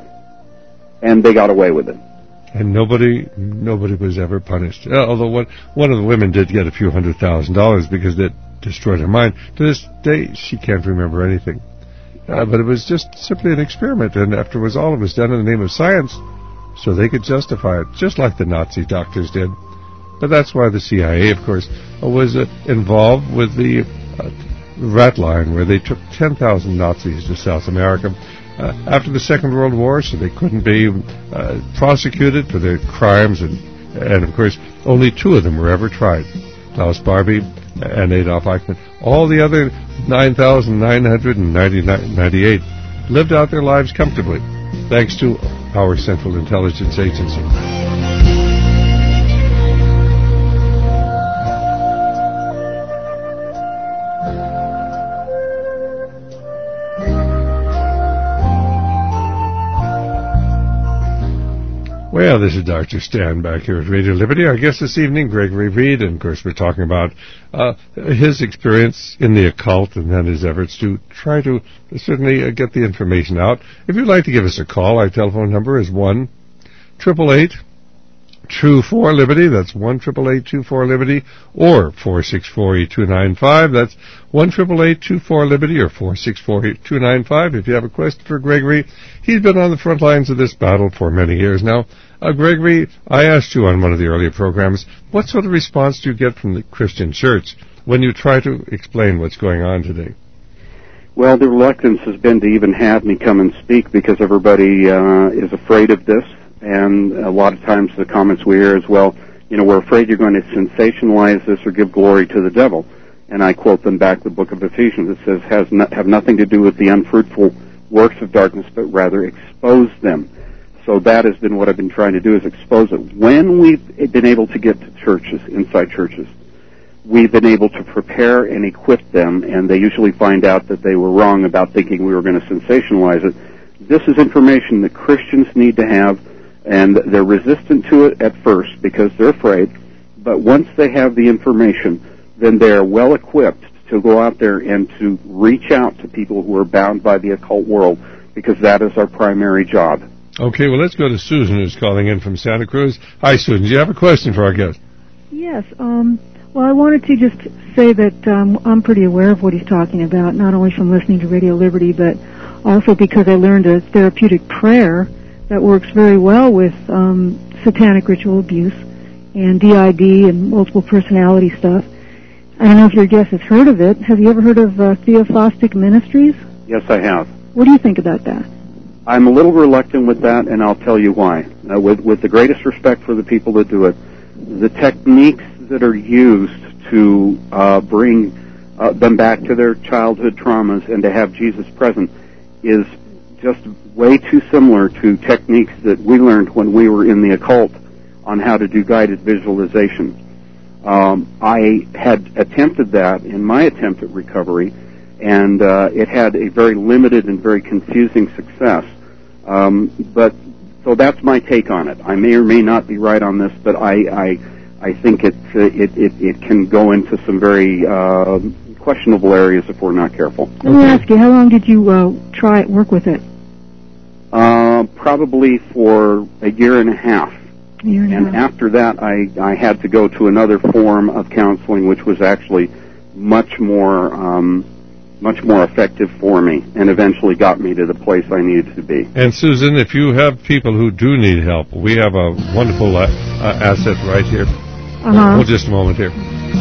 [SPEAKER 3] And they got away with it.
[SPEAKER 1] And nobody nobody was ever punished. Uh, although one, one of the women did get a few hundred thousand dollars because it destroyed her mind. To this day, she can't remember anything. Uh, but it was just simply an experiment, and afterwards all of it was done in the name of science, so they could justify it, just like the Nazi doctors did. But that's why the C I A, of course, was uh, involved with the uh, Rat Line, where they took ten thousand Nazis to South America uh, after the Second World War, so they couldn't be uh, prosecuted for their crimes, and, and of course, only two of them were ever tried, Klaus Barbie and Adolf Eichmann. All the other nine thousand nine hundred ninety-eight lived out their lives comfortably, thanks to our Central Intelligence Agency. Well, this is Doctor Stan back here at Radio Liberty. Our guest this evening, Gregory Reed, and of course we're talking about uh, his experience in the occult and then his efforts to try to certainly uh, get the information out. If you'd like to give us a call, our telephone number is one triple eight two four Liberty. That's one triple eight two four Liberty, or four six four eight two nine five. That's one triple eight two four Liberty or four six four eight two nine five. If you have a question for Gregory, he's been on the front lines of this battle for many years now. Uh, Gregory, I asked you on one of the earlier programs, what sort of response do you get from the Christian church when you try to explain what's going on today?
[SPEAKER 3] Well, the reluctance has been to even have me come and speak because everybody uh, is afraid of this. And a lot of times the comments we hear is, well, you know, we're afraid you're going to sensationalize this or give glory to the devil. And I quote them back the book of Ephesians. It says, has no, have nothing to do with the unfruitful works of darkness, but rather expose them. So that has been what I've been trying to do, is expose it. When we've been able to get to churches, inside churches, we've been able to prepare and equip them, and they usually find out that they were wrong about thinking we were going to sensationalize it. This is information that Christians need to have, and they're resistant to it at first because they're afraid, but once they have the information, then they're well equipped to go out there and to reach out to people who are bound by the occult world, because that is our primary job.
[SPEAKER 1] Okay, well, let's go to Susan, who's calling in from Santa Cruz. Hi, Susan. Do you have a question for our guest?
[SPEAKER 6] Yes. Um, well, I wanted to just say that um, I'm pretty aware of what he's talking about, not only from listening to Radio Liberty, but also because I learned a therapeutic prayer that works very well with um, satanic ritual abuse and D I D and multiple personality stuff. I don't know if your guest has heard of it. Have you ever heard of uh, Theophostic Ministries?
[SPEAKER 3] Yes, I have.
[SPEAKER 6] What do you think about that?
[SPEAKER 3] I'm a little reluctant with that, and I'll tell you why. Uh, with, with the greatest respect for the people that do it, the techniques that are used to uh, bring uh, them back to their childhood traumas and to have Jesus present is just way too similar to techniques that we learned when we were in the occult on how to do guided visualization. Um, I had attempted that in my attempt at recovery, and uh, it had a very limited and very confusing success. Um, but so that's my take on it. I may or may not be right on this, but I I, I think it, uh, it it it can go into some very uh, questionable areas if we're not careful.
[SPEAKER 6] Let me ask you, how long did you uh, try it, work with it?
[SPEAKER 3] Uh, probably for a year and a half.
[SPEAKER 6] A year and,
[SPEAKER 3] and
[SPEAKER 6] a half.
[SPEAKER 3] After that, I, I had to go to another form of counseling, which was actually much more um, much more effective for me, and eventually got me to the place I needed to be.
[SPEAKER 1] And Susan, if you have people who do need help, we have a wonderful uh, uh, asset right here.
[SPEAKER 6] Uh-huh.
[SPEAKER 1] Hold just a moment here.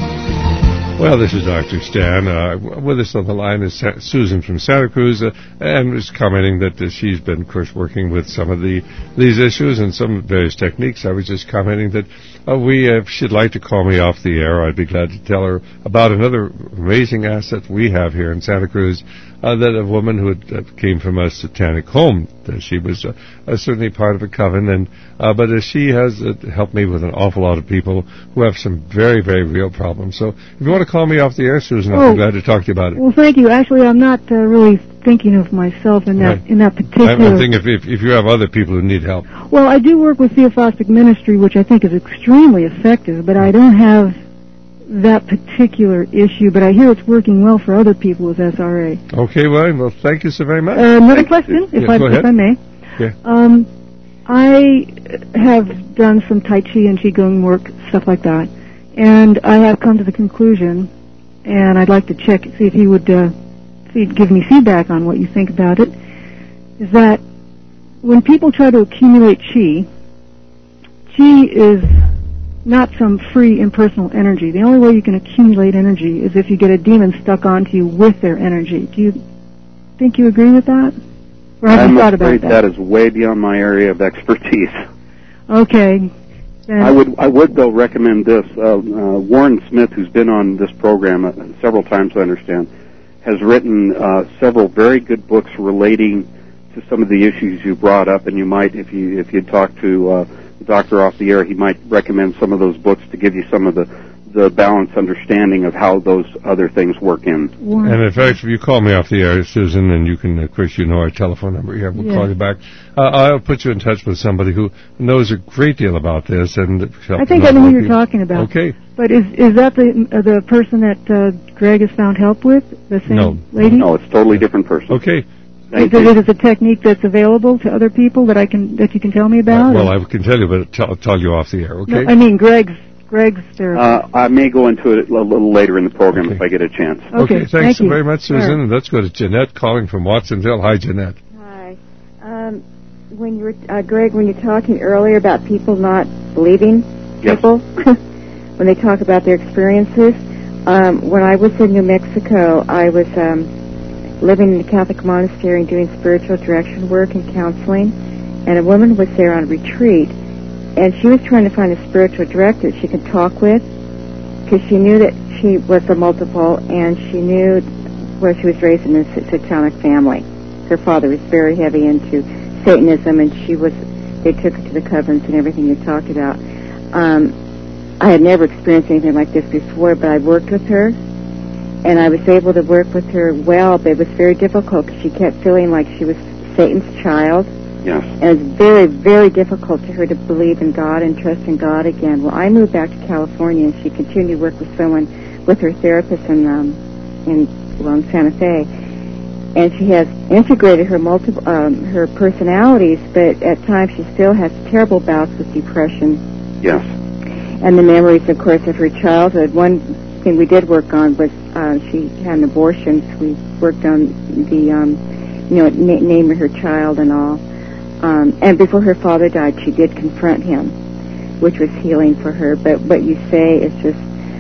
[SPEAKER 1] Well, this is Doctor Stan. Uh, with us on the line is Sa- Susan from Santa Cruz, uh, and was commenting that uh, she's been, of course, working with some of the these issues and some various techniques. I was just commenting that uh, we, uh, if she'd like to call me off the air, I'd be glad to tell her about another amazing asset we have here in Santa Cruz, uh, that a woman who had, uh, came from a satanic home. That she was uh, uh, certainly part of a coven, and uh, but uh, she has uh, helped me with an awful lot of people who have some very, very real problems. So if you want to call me off the air, Susan, I'll
[SPEAKER 6] oh,
[SPEAKER 1] be glad to talk to you about it.
[SPEAKER 6] Well, thank you. Actually, I'm not uh, really thinking of myself in that
[SPEAKER 1] Right.
[SPEAKER 6] in that particular.
[SPEAKER 1] I'm, I'm thinking if, if if you have other people who need help.
[SPEAKER 6] Well, I do work with Theophostic Ministry, which I think is extremely effective, but I don't have that particular issue. But I hear it's working well for other people with S R A.
[SPEAKER 1] Okay, well, well, thank you so very much.
[SPEAKER 6] Uh, another
[SPEAKER 3] Thank
[SPEAKER 6] question, if
[SPEAKER 1] Yeah,
[SPEAKER 6] I
[SPEAKER 1] go ahead.
[SPEAKER 6] if I may.
[SPEAKER 1] Yeah.
[SPEAKER 6] Um, I have done some Tai Chi and Qigong work, stuff like that, and I have come to the conclusion, and I'd like to check, see if you would uh, see, give me feedback on what you think about it, is that when people try to accumulate Qi, Qi is not some free impersonal energy. The only way you can accumulate energy is if you get a demon stuck onto you with their energy. Do you think you agree with that? Or have
[SPEAKER 3] I'm
[SPEAKER 6] you thought
[SPEAKER 3] afraid
[SPEAKER 6] about that?
[SPEAKER 3] that is way beyond my area of expertise.
[SPEAKER 6] Okay. Then
[SPEAKER 3] I would, I would though recommend this. Uh, uh, Warren Smith, who's been on this program uh, several times, I understand, has written uh, several very good books relating to some of the issues you brought up. And you might, if you if you talk to uh, the doctor off the air, he might recommend some of those books to give you some of the the balanced understanding of how those other things work in.
[SPEAKER 1] And in fact, if you call me off the air, Susan, and you can, of course, you know our telephone number here, we'll yeah. call you back. Uh, I'll put you in touch with somebody who knows a great deal about this. And
[SPEAKER 6] I think I know who you're people. talking about.
[SPEAKER 1] Okay.
[SPEAKER 6] But is is that the uh, the person that uh, Greg has found help with? The same
[SPEAKER 1] no.
[SPEAKER 6] lady?
[SPEAKER 3] No, it's a totally different person.
[SPEAKER 1] Okay.
[SPEAKER 6] Is it, is it a technique that's available to other people that I can that you can tell me about?
[SPEAKER 1] Uh, well, I can tell you, but I'll tell you off the air, okay?
[SPEAKER 6] No, I mean, Greg's Greg's therapy.
[SPEAKER 3] Uh, I may go into it a little later in the program okay. if I get a chance.
[SPEAKER 6] Okay,
[SPEAKER 1] okay thanks
[SPEAKER 6] thank
[SPEAKER 1] so very much, Susan. Sure. And let's go to Jeanette calling from Watsonville. Hi, Jeanette.
[SPEAKER 7] Hi. Um, when you were, uh, Greg, when you were talking earlier about people not believing
[SPEAKER 3] yes.
[SPEAKER 7] people, when they talk about their experiences, um, when I was in New Mexico, I was um, living in a Catholic monastery and doing spiritual direction work and counseling, and a woman was there on retreat, and she was trying to find a spiritual director she could talk with, because she knew that she was a multiple, and she knew where she was raised in a satanic family. Her father was very heavy into Satanism, and she was, they took her to the covenants and everything you talked about. Um, I had never experienced anything like this before, but I worked with her, and I was able to work with her well, but it was very difficult because she kept feeling like she was Satan's child.
[SPEAKER 3] Yes.
[SPEAKER 7] And it was very, very difficult to her to believe in God and trust in God again. Well, I moved back to California, and she continued to work with someone, with her therapist in, um, in, well, in Santa Fe. And she has integrated her multiple, um, her personalities, but at times she still has terrible bouts with depression.
[SPEAKER 3] Yes.
[SPEAKER 7] And the memories, of course, of her childhood. One thing we did work on was uh, she had an abortion. So we worked on the, um, you know, na- name of her child and all. Um, and before her father died, she did confront him, which was healing for her. But what you say is just,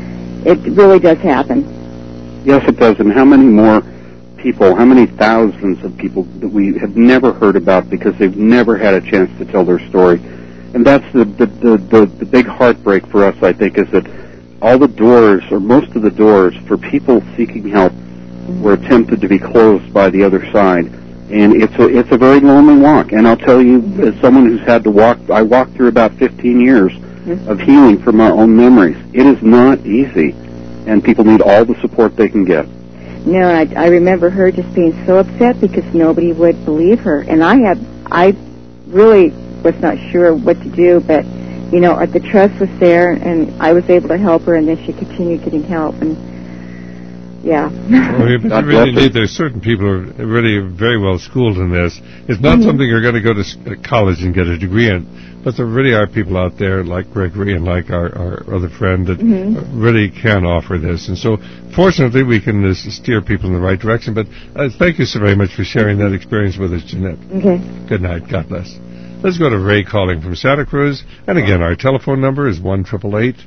[SPEAKER 7] it really does happen.
[SPEAKER 3] Yes, it does. And how many more people, how many thousands of people that we have never heard about because they've never had a chance to tell their story. And that's the the, the, the, the big heartbreak for us, I think, is that all the doors, or most of the doors, for people seeking help were attempted to be closed by the other side. And it's a, it's a very lonely walk. And I'll tell you, as someone who's had to walk, I walked through about fifteen years of healing from our own memories. It is not easy, and people need all the support they can get.
[SPEAKER 7] No, I, I remember her just being so upset because nobody would believe her. And I had, I really was not sure what to do, but, you know, the trust was there, and I was able to help her, and then she continued getting help. And yeah.
[SPEAKER 1] Well, you really need, there's certain people who are really very well schooled in this. It's not mm-hmm. something you're going to go to college and get a degree in, but there really are people out there like Gregory and like our, our other friend that mm-hmm. really can offer this. And so, fortunately, we can uh, steer people in the right direction. But uh, thank you so very much for sharing that experience with us, Jeanette.
[SPEAKER 7] Okay.
[SPEAKER 1] Good night. God bless. Let's go to Ray calling from Santa Cruz. And again, our telephone number is one eight eight eight,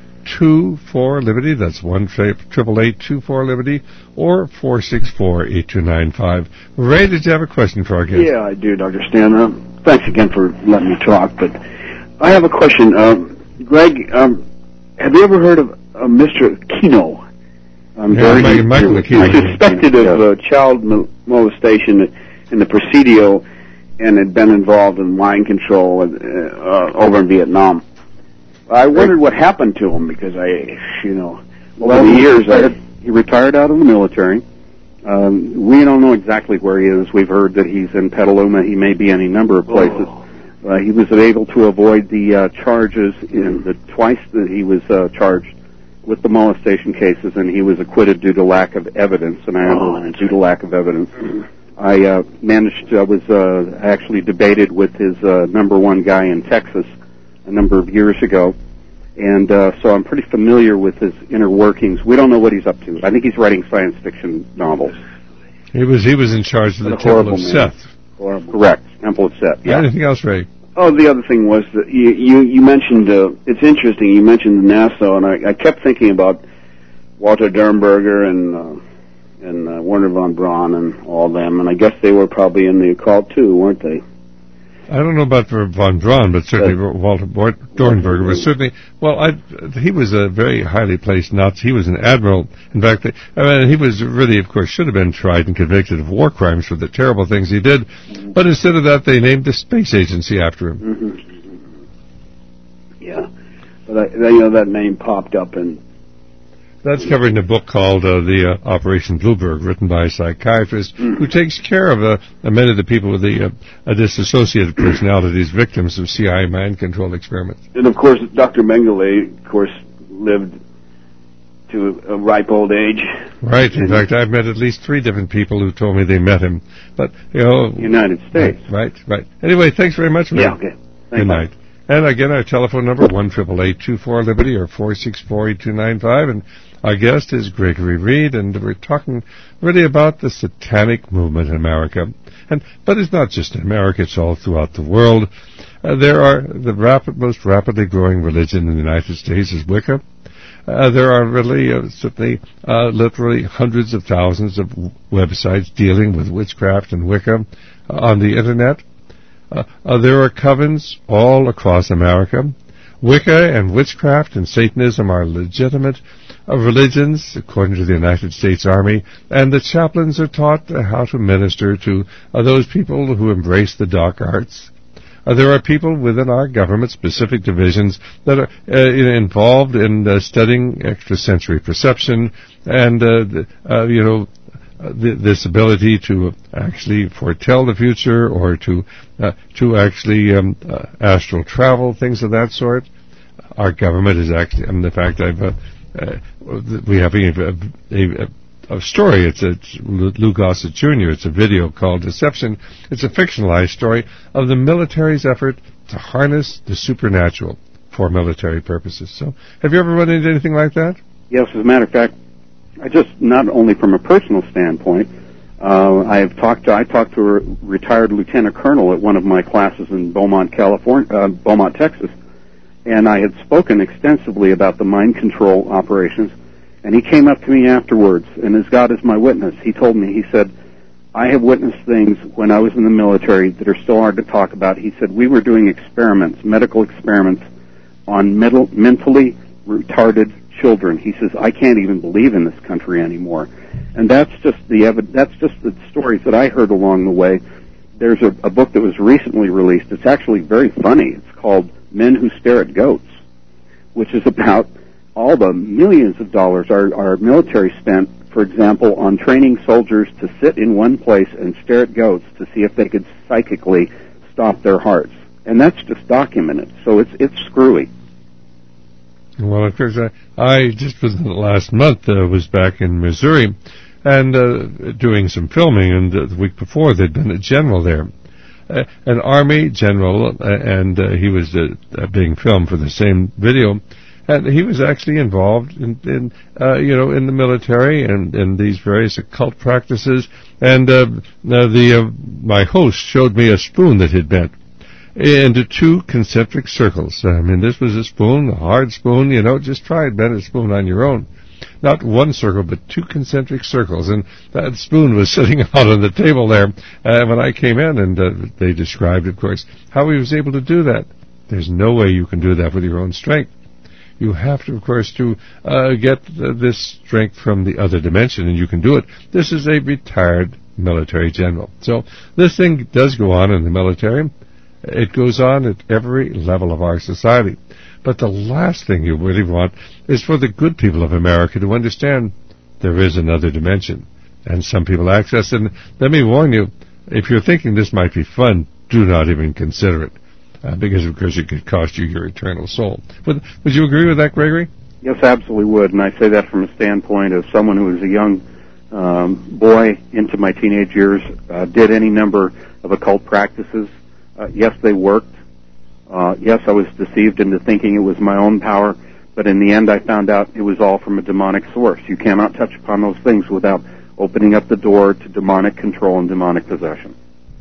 [SPEAKER 1] two four, Liberty. That's one eight eight eight, two four, Liberty, or four six four, eight two nine five. Ray, did you have a question for our guest?
[SPEAKER 3] Yeah, I do, Doctor Stan. Uh, thanks again for letting me talk. But I have a question. Um, Greg, um, have you ever heard of uh, Mister Kino? I'm
[SPEAKER 1] yeah,
[SPEAKER 3] very
[SPEAKER 1] Michael Aquino.
[SPEAKER 3] He's suspected of uh, child molestation in the Presidio, and had been involved in mind control uh, uh, over in Vietnam. I wondered what happened to him because I, you know, over well, the years, I, he retired out of the military. Um, we don't know exactly where he is. We've heard that he's in Petaluma. He may be any number of places. Oh. Uh, he was able to avoid the uh, charges in the twice that he was uh, charged with the molestation cases, and he was acquitted due to lack of evidence. And I oh, know due to lack of evidence. I uh, managed, I was uh, actually debated with his uh, number one guy in Texas a number of years ago, and uh, so I'm pretty familiar with his inner workings. We don't know what he's up to. I think he's writing science fiction novels.
[SPEAKER 1] He was he was in charge of the Temple of man. Seth.
[SPEAKER 3] Horrible. Correct, Temple of Seth. Yeah.
[SPEAKER 1] Anything else, Ray?
[SPEAKER 3] Oh, the other thing was that you you, you mentioned. Uh, it's interesting. You mentioned NASA, and I, I kept thinking about Walter Dernberger and. Uh, and uh, Werner von Braun and all them, and I guess they were probably in the occult too, weren't they?
[SPEAKER 1] I don't know about von Braun, but certainly but, Walter Dornberger was certainly, well, I, he was a very highly placed Nazi. He was an admiral. In fact, they, I mean, he was really, of course, should have been tried and convicted of war crimes for the terrible things he did, mm-hmm. but instead of that, they named the space agency after him.
[SPEAKER 3] Mm-hmm. Yeah, but I, you know, that name popped up in
[SPEAKER 1] that's covering a book called uh, the uh, Operation Bluebird, written by a psychiatrist mm. who takes care of uh, many of the people with the uh, dissociative personalities, victims of C I A mind control experiments.
[SPEAKER 3] And of course, Doctor Mengele, of course, lived to a ripe old age.
[SPEAKER 1] Right. In fact, I've met at least three different people who told me they met him. But, you know...
[SPEAKER 3] United States.
[SPEAKER 1] Right, right. Anyway, thanks very much, man.
[SPEAKER 3] Yeah, okay. Thanks.
[SPEAKER 1] Good night. And again, our telephone number, one eight eight eight, two four, Liberty, or four six four, eight two nine five. And our guest is Gregory Reed, and we're talking really about the satanic movement in America. And But it's not just in America, it's all throughout the world. Uh, there are the rapid, most rapidly growing religion in the United States is Wicca. Uh, there are really, uh, certainly, uh, literally hundreds of thousands of w- websites dealing with witchcraft and Wicca uh, on the Internet. Uh, uh, there are covens all across America. Wicca and witchcraft and Satanism are legitimate uh, religions, according to the United States Army, and the chaplains are taught uh, how to minister to uh, those people who embrace the dark arts. Uh, there are people within our government-specific divisions that are uh, involved in uh, studying extrasensory perception and, uh, the, uh, you know, uh, th- this ability to actually foretell the future or to uh, to actually um, uh, astral travel, things of that sort. Our government is actually, I mean, the fact I've uh, uh, we have a, a, a A story. It's, it's Lou Gossett Junior It's a video called Deception. It's a fictionalized story of the military's effort to harness the supernatural for military purposes. So, have you ever run into anything like that?
[SPEAKER 3] Yes, as a matter of fact, I just, not only from a personal standpoint, uh, I have talked to, I talked to a retired lieutenant colonel at one of my classes in Beaumont, California, uh, Beaumont, Texas, and I had spoken extensively about the mind control operations. And he came up to me afterwards, and as God is my witness, he told me, he said, I have witnessed things when I was in the military that are still hard to talk about. He said, we were doing experiments, medical experiments, on mental, mentally retarded children. He says, I can't even believe in this country anymore. And that's just the ev- that's just the stories that I heard along the way. There's a, a book that was recently released. It's actually very funny. It's called Men Who Stare at Goats, which is about all the millions of dollars our, our military spent, for example, on training soldiers to sit in one place and stare at goats to see if they could psychically stop their hearts. And that's just documented. So it's it's screwy.
[SPEAKER 1] Well, of course, I, I just within the last month uh, was back in Missouri and uh, doing some filming, and uh, the week before there'd been a general there. Uh, an Army general, uh, and uh, he was uh, being filmed for the same video. And he was actually involved in, in uh, you know, in the military and in these various occult practices. And uh, the uh, my host showed me a spoon that he'd bent into two concentric circles. I mean, this was a spoon, a hard spoon. You know, just try and bend a spoon on your own. Not one circle, but two concentric circles. And that spoon was sitting out on the table there uh, when I came in, and uh, they described, of course, how he was able to do that. There's no way you can do that with your own strength. You have to, of course, to uh, get uh, this strength from the other dimension, and you can do it. This is a retired military general. So this thing does go on in the military. It goes on at every level of our society. But the last thing you really want is for the good people of America to understand there is another dimension, and some people access it. And let me warn you, if you're thinking this might be fun, do not even consider it. Uh, because, of course, it could cost you your eternal soul. Would, would you agree with that, Gregory?
[SPEAKER 3] Yes, absolutely would. And I say that from a standpoint of someone who was a young um, boy into my teenage years, uh, did any number of occult practices. Uh, yes, they worked. Uh, yes, I was deceived into thinking it was my own power. But in the end, I found out it was all from a demonic source. You cannot touch upon those things without opening up the door to demonic control and demonic possession.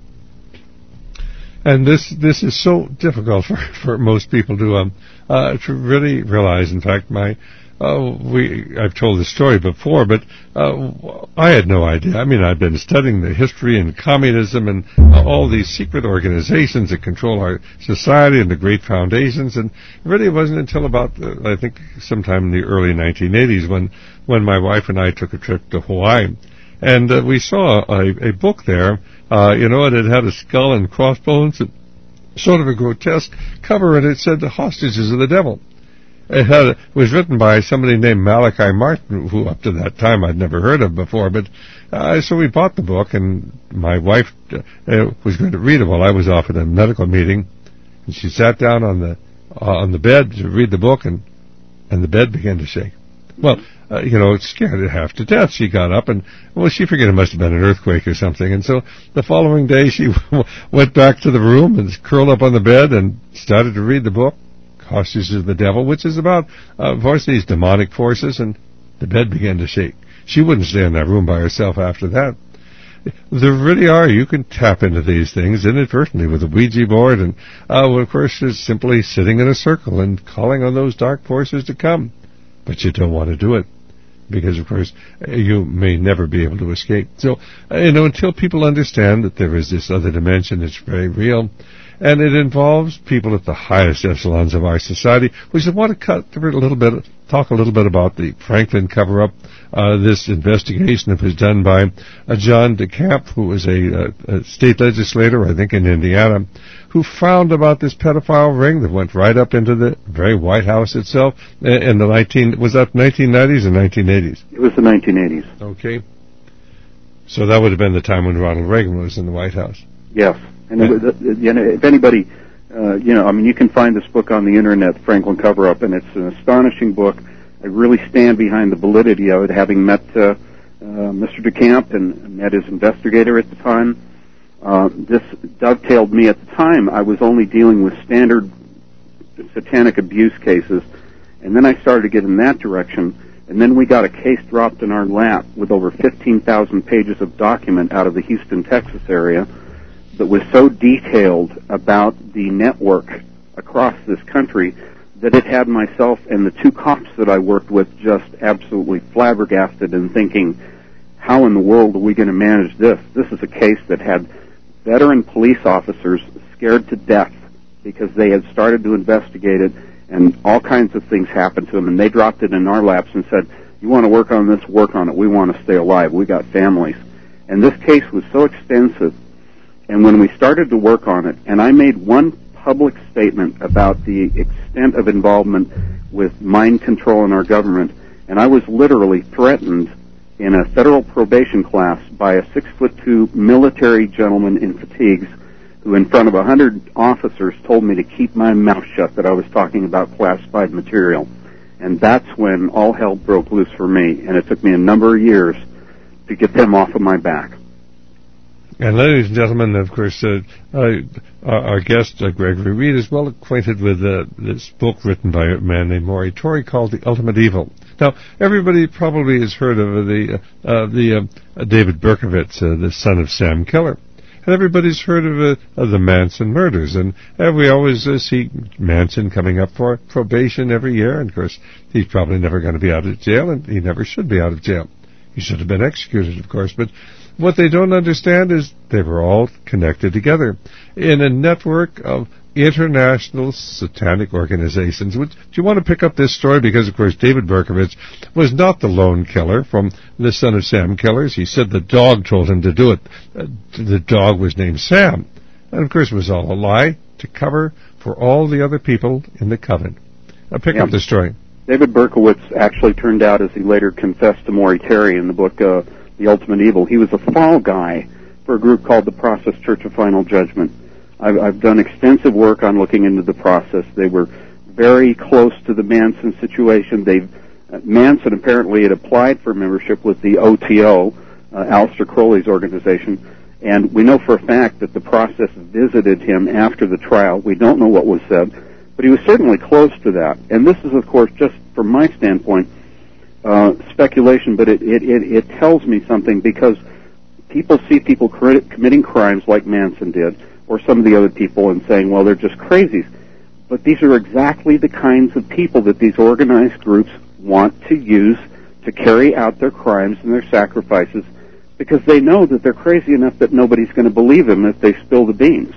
[SPEAKER 1] And this this is so difficult for, for most people to um uh, to really realize. In fact, my uh, we I've told this story before, but uh, I had no idea. I mean, I've been studying the history and communism and uh, all these secret organizations that control our society and the great foundations, and it really wasn't until about uh, I think sometime in the early nineteen eighties when when my wife and I took a trip to Hawaii. And uh, we saw a, a book there, uh, you know, and it had a skull and crossbones, and sort of a grotesque cover, and it said, The Hostages of the Devil. it, had, it was written by somebody named Malachi Martin, who up to that time I'd never heard of before. But uh, so we bought the book, and my wife uh, was going to read it while I was off at a medical meeting, and she sat down on the uh, on the bed to read the book, and and the bed began to shake. Well, uh, you know, scared her half to death. She got up and, well, she figured it must have been an earthquake or something. And so the following day she went back to the room and curled up on the bed and started to read the book, Cautious of the Devil, which is about, uh, of course, these demonic forces, and the bed began to shake. She wouldn't stay in that room by herself after that. There really are. You can tap into these things inadvertently with a Ouija board, and, uh, well, of course, it's simply sitting in a circle and calling on those dark forces to come. But you don't want to do it because, of course, you may never be able to escape. So, uh, you know, until people understand that there is this other dimension that's very real, and it involves people at the highest echelons of our society, we should want to cut a little bit, talk a little bit about the Franklin cover-up. Uh, this investigation that was done by uh, John DeCamp, who was a, uh, a state legislator, I think, in Indiana, who found about this pedophile ring that went right up into the very White House itself in the nineteen was that nineteen nineties or nineteen eighties?
[SPEAKER 3] It was the nineteen eighties.
[SPEAKER 1] Okay. So that would have been the time when Ronald Reagan was in the White House.
[SPEAKER 3] Yes. And yeah. it was, uh, you know, if anybody, uh, you know, I mean, you can find this book on the Internet, Franklin Cover-Up, and it's an astonishing book. I really stand behind the validity of it, having met uh, uh, Mister DeCamp and met his investigator at the time. Uh, this dovetailed me at the time. I was only dealing with standard satanic abuse cases, and then I started to get in that direction, and then we got a case dropped in our lap with over fifteen thousand pages of document out of the Houston, Texas area that was so detailed about the network across this country that it had myself and the two cops that I worked with just absolutely flabbergasted and thinking, how in the world are we going to manage this? This is a case that had veteran police officers scared to death because they had started to investigate it, and all kinds of things happened to them, and they dropped it in our laps and said, you want to work on this, work on it. We want to stay alive. We got families. And this case was so extensive, and when we started to work on it, and I made one public statement about the extent of involvement with mind control in our government, and I was literally threatened in a federal probation class by a six-foot-two military gentleman in fatigues who, in front of a hundred officers, told me to keep my mouth shut, that I was talking about classified material. And that's when all hell broke loose for me, and it took me a number of years to get them off of my back.
[SPEAKER 1] And ladies and gentlemen, of course, uh, uh, our guest, uh, Gregory Reed, is well acquainted with uh, this book written by a man named Maury Torrey called The Ultimate Evil. Now, everybody probably has heard of the uh, uh, the uh, David Berkowitz, uh, the son of Sam Keller. And everybody's heard of, uh, of the Manson murders. And uh, we always uh, see Manson coming up for probation every year. And, of course, he's probably never going to be out of jail, and he never should be out of jail. He should have been executed, of course. But what they don't understand is they were all connected together in a network of international satanic organizations. Would, do you want to pick up this story? Because, of course, David Berkowitz was not the lone killer from the son of Sam Kellers. He said the dog told him to do it. Uh, the dog was named Sam. And, of course, it was all a lie to cover for all the other people in the coven. Now, pick
[SPEAKER 3] yeah.
[SPEAKER 1] up the story.
[SPEAKER 3] David Berkowitz actually turned out, as he later confessed to Maury Torrey in the book uh, The Ultimate Evil, he was a fall guy for a group called the Process Church of Final Judgment. I've, I've done extensive work on looking into the process. They were very close to the Manson situation. They uh, Manson apparently had applied for membership with the O T O, uh, Aleister Crowley's organization, and we know for a fact that the process visited him after the trial. We don't know what was said, but he was certainly close to that. And this is, of course, just from my standpoint, uh, speculation, but it, it, it, it tells me something, because people see people cr- committing crimes like Manson did, or some of the other people, and saying, well, they're just crazies. But these are exactly the kinds of people that these organized groups want to use to carry out their crimes and their sacrifices, because they know that they're crazy enough that nobody's going to believe them if they spill the beans.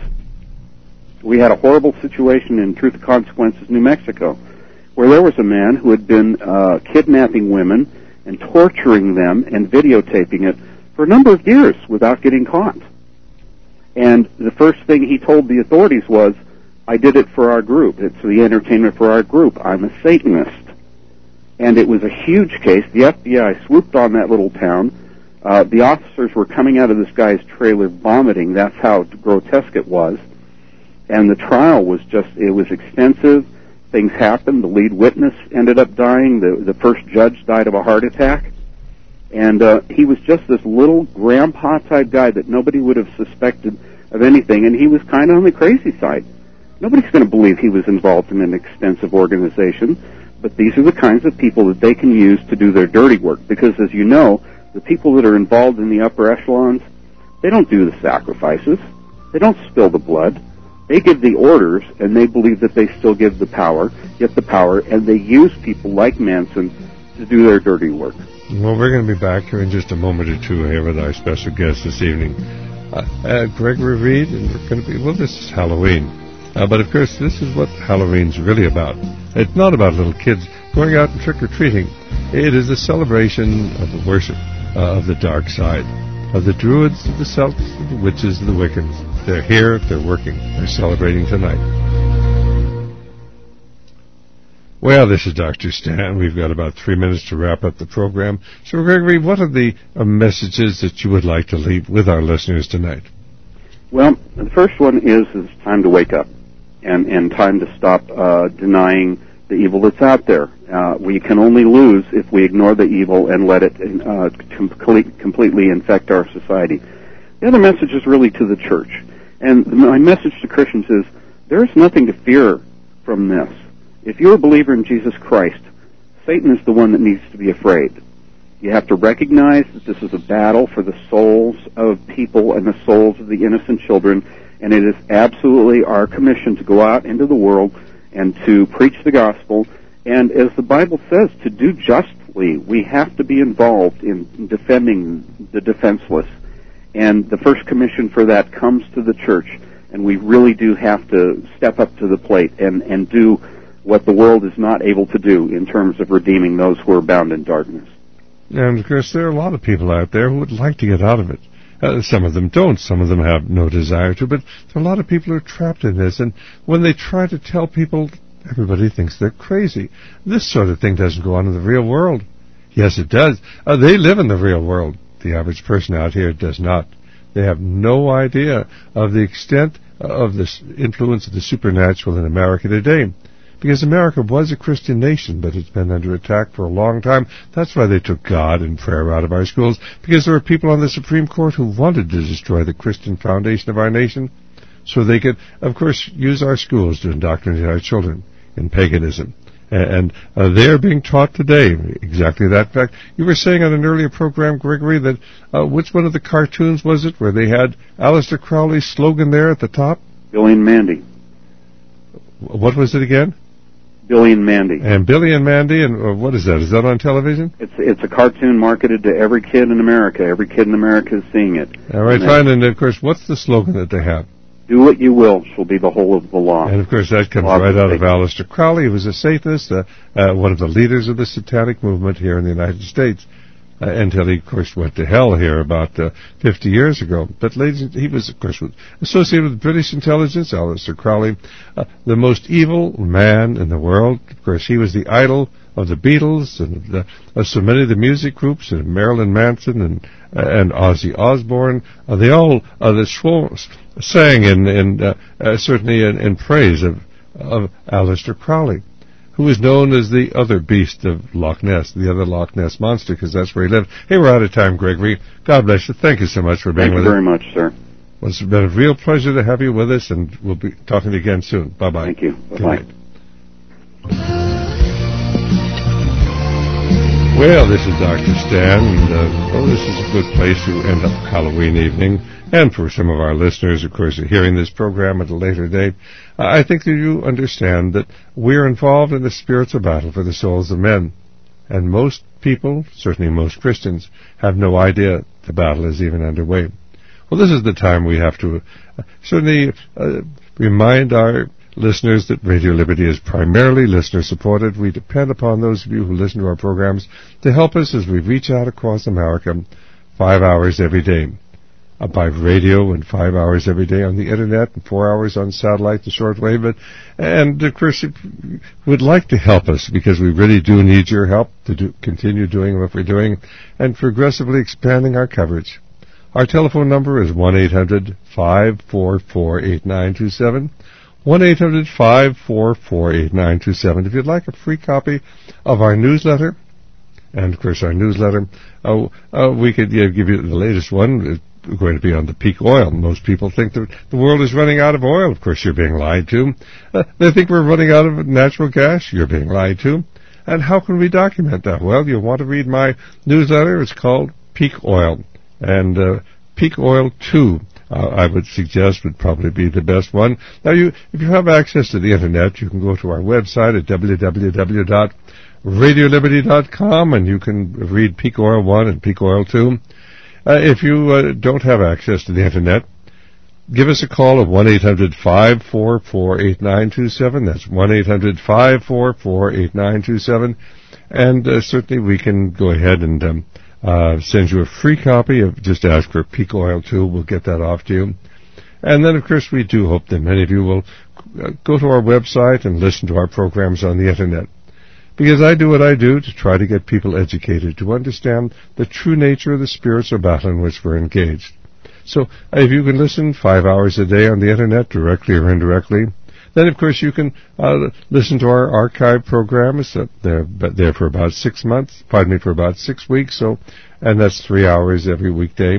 [SPEAKER 3] We had a horrible situation in Truth and Consequences, New Mexico, where there was a man who had been uh, kidnapping women and torturing them and videotaping it for a number of years without getting caught. And the first thing he told the authorities was, I did it for our group. It's the entertainment for our group. I'm a Satanist. And it was a huge case. The F B I swooped on that little town. Uh, the officers were coming out of this guy's trailer vomiting. That's how grotesque it was. And the trial was just, it was extensive. Things happened. The lead witness ended up dying. The, the first judge died of a heart attack. And uh, he was just this little grandpa-type guy that nobody would have suspected of anything. And he was kind of on the crazy side. Nobody's going to believe he was involved in an extensive organization. But these are the kinds of people that they can use to do their dirty work. Because, as you know, the people that are involved in the upper echelons, they don't do the sacrifices. They don't spill the blood. They give the orders, and they believe that they still give the power, get the power, and they use people like Manson to do their dirty work.
[SPEAKER 1] Well, we're going to be back here in just a moment or two here with our special guest this evening, uh, uh, Gregory Reed, and we're going to be, well, this is Halloween. Uh, but, of course, this is what Halloween's really about. It's not about little kids going out and trick-or-treating. It is a celebration of the worship uh, of the dark side, of the Druids, of the Celts, of the witches, of the Wiccans. They're here, they're working, they're celebrating tonight. Well, this is Doctor Stan. We've got about three minutes to wrap up the program. So, Gregory, what are the uh, messages that you would like to leave with our listeners tonight?
[SPEAKER 3] Well, the first one is it's time to wake up and, and time to stop uh, denying the evil that's out there. Uh, we can only lose if we ignore the evil and let it uh, com- completely infect our society. The other message is really to the church. And my message to Christians is there is nothing to fear from this. If you're a believer in Jesus Christ, Satan is the one that needs to be afraid. You have to recognize that this is a battle for the souls of people and the souls of the innocent children, and it is absolutely our commission to go out into the world and to preach the gospel. And as the Bible says, to do justly, we have to be involved in defending the defenseless. And the first commission for that comes to the church, and we really do have to step up to the plate and, and do what the world is not able to do in terms of redeeming those who are bound in darkness.
[SPEAKER 1] And, of course, there are a lot of people out there who would like to get out of it. Uh, some of them don't. Some of them have no desire to. But there are a lot of people who are trapped in this. And when they try to tell people, everybody thinks they're crazy. This sort of thing doesn't go on in the real world. Yes, it does. Uh, they live in the real world. The average person out here does not. They have no idea of the extent of the influence of the supernatural in America today. Because America was a Christian nation, but it's been under attack for a long time. That's why they took God and prayer out of our schools, because there were people on the Supreme Court who wanted to destroy the Christian foundation of our nation, so they could, of course, use our schools to indoctrinate our children in paganism. And uh, they are being taught today exactly that fact. You were saying on an earlier program, Gregory, that uh, which one of the cartoons was it where they had Aleister Crowley's slogan there at the top?
[SPEAKER 3] Billy and Mandy.
[SPEAKER 1] What was it again?
[SPEAKER 3] Billy and Mandy.
[SPEAKER 1] And Billy and Mandy, and uh, what is that? Is that on television?
[SPEAKER 3] It's it's a cartoon marketed to every kid in America. Every kid in America is seeing it.
[SPEAKER 1] All right, fine. And, of course, what's the slogan that they have?
[SPEAKER 3] Do what you will shall be the whole of the law.
[SPEAKER 1] And, of course, that comes right out of Aleister Crowley, who was a Satanist, uh, uh, one of the leaders of the satanic movement here in the United States, uh, until he, of course, went to hell here about uh, fifty years ago. But, ladies, he was, of course, associated with British intelligence, Aleister Crowley, uh, the most evil man in the world. Of course, he was the idol of the Beatles and the, uh, so many of the music groups, and Marilyn Manson and uh, and Ozzy Osbourne. Uh, they all uh, the sw- sang in, in uh, uh, certainly in, in praise of of Aleister Crowley, who was known as the other beast of Loch Ness, the other Loch Ness monster, because that's where he lived. Hey, we're out of time, Gregory. God bless you. Thank you so much for being
[SPEAKER 3] with us.
[SPEAKER 1] Thank
[SPEAKER 3] you very much, sir.
[SPEAKER 1] Well, it's been a real pleasure to have you with us, and we'll be talking again soon. Bye-bye.
[SPEAKER 3] Thank you. Bye-bye.
[SPEAKER 1] Well, this is Doctor Stan, and uh, well, this is a good place to end up Halloween evening. And for some of our listeners, of course, are hearing this program at a later date, uh, I think that you understand that we're involved in a spiritual battle for the souls of men. And most people, certainly most Christians, have no idea the battle is even underway. Well, this is the time we have to uh, certainly uh, remind our listeners that Radio Liberty is primarily listener-supported. We depend upon those of you who listen to our programs to help us as we reach out across America five hours every day. uh, by radio and five hours every day on the Internet and four hours on satellite and shortwave. But, and, of course, if you would like to help us, because we really do need your help to do, continue doing what we're doing and progressively expanding our coverage. Our telephone number is one eight hundred five four four eight nine two seven, one eight hundred five four four eight nine two seven. If you'd like a free copy of our newsletter, and, of course, our newsletter, uh, uh, we could uh, give you the latest one. It's going to be on the peak oil. Most people think that the world is running out of oil. Of course, you're being lied to. Uh, they think we're running out of natural gas. You're being lied to. And how can we document that? Well, you'll want to read my newsletter. It's called Peak Oil. And uh, Peak Oil two, uh, I would suggest, would probably be the best one. Now, you, if you have access to the Internet, you can go to our website at w w w dot radio liberty dot com, and you can read Peak Oil one and Peak Oil two. Uh, if you uh, don't have access to the Internet, give us a call at one eight hundred five four four eight nine two seven. That's one eight hundred five four four eight nine two seven. And uh, certainly we can go ahead and um, uh, send you a free copy of, just ask for Peak Oil two. We'll get that off to you. And then, of course, we do hope that many of you will uh, go to our website and listen to our programs on the Internet. Because I do what I do to try to get people educated, to understand the true nature of the spiritual battle in which we're engaged. So if you can listen five hours a day on the Internet, directly or indirectly, then, of course, you can uh, listen to our archive programs. Uh, they're there for about six months, pardon me, for about six weeks, so, and that's three hours every weekday.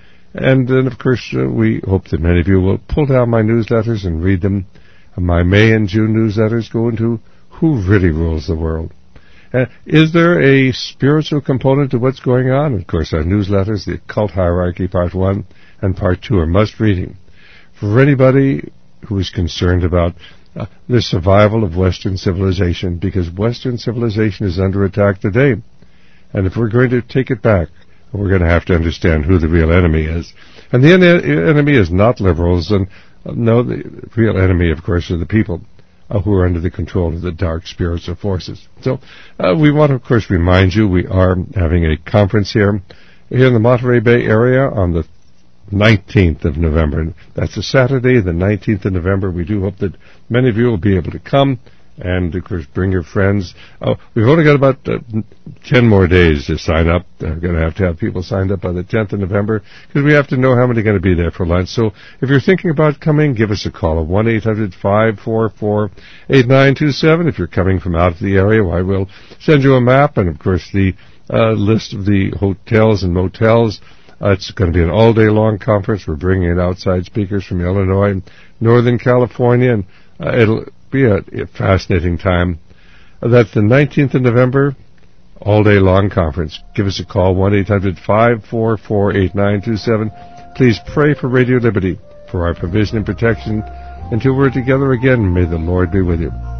[SPEAKER 1] And then, of course, uh, we hope that many of you will pull down my newsletters and read them. My May and June newsletters go into who really rules the world. Uh, is there a spiritual component to what's going on? Of course, our newsletters, the Occult Hierarchy, Part one and Part two are must-reading. For anybody who is concerned about uh, the survival of Western civilization, because Western civilization is under attack today. And if we're going to take it back, we're going to have to understand who the real enemy is. And the en- enemy is not liberals, and uh, no, the real enemy, of course, are the people Uh, who are under the control of the dark spiritual forces. So uh, we want to, of course, remind you we are having a conference here, here in the Monterey Bay area on the nineteenth of November. That's a Saturday, the nineteenth of November. We do hope that many of you will be able to come and, of course, bring your friends. Oh, we've only got about uh, ten more days to sign up. We're going to have to have people signed up by the tenth of November because we have to know how many are going to be there for lunch. So if you're thinking about coming, give us a call at one eight hundred five four four eight nine two seven. If you're coming from out of the area, well, I will send you a map and, of course, the uh, list of the hotels and motels. Uh, it's going to be an all-day-long conference. We're bringing in outside speakers from Illinois and Northern California, and uh, it'll be a, a fascinating time. Uh, that's the nineteenth of November, all-day-long conference. Give us a call, one eight hundred five four four eight nine two seven. Please pray for Radio Liberty, for our provision and protection. Until we're together again, may the Lord be with you.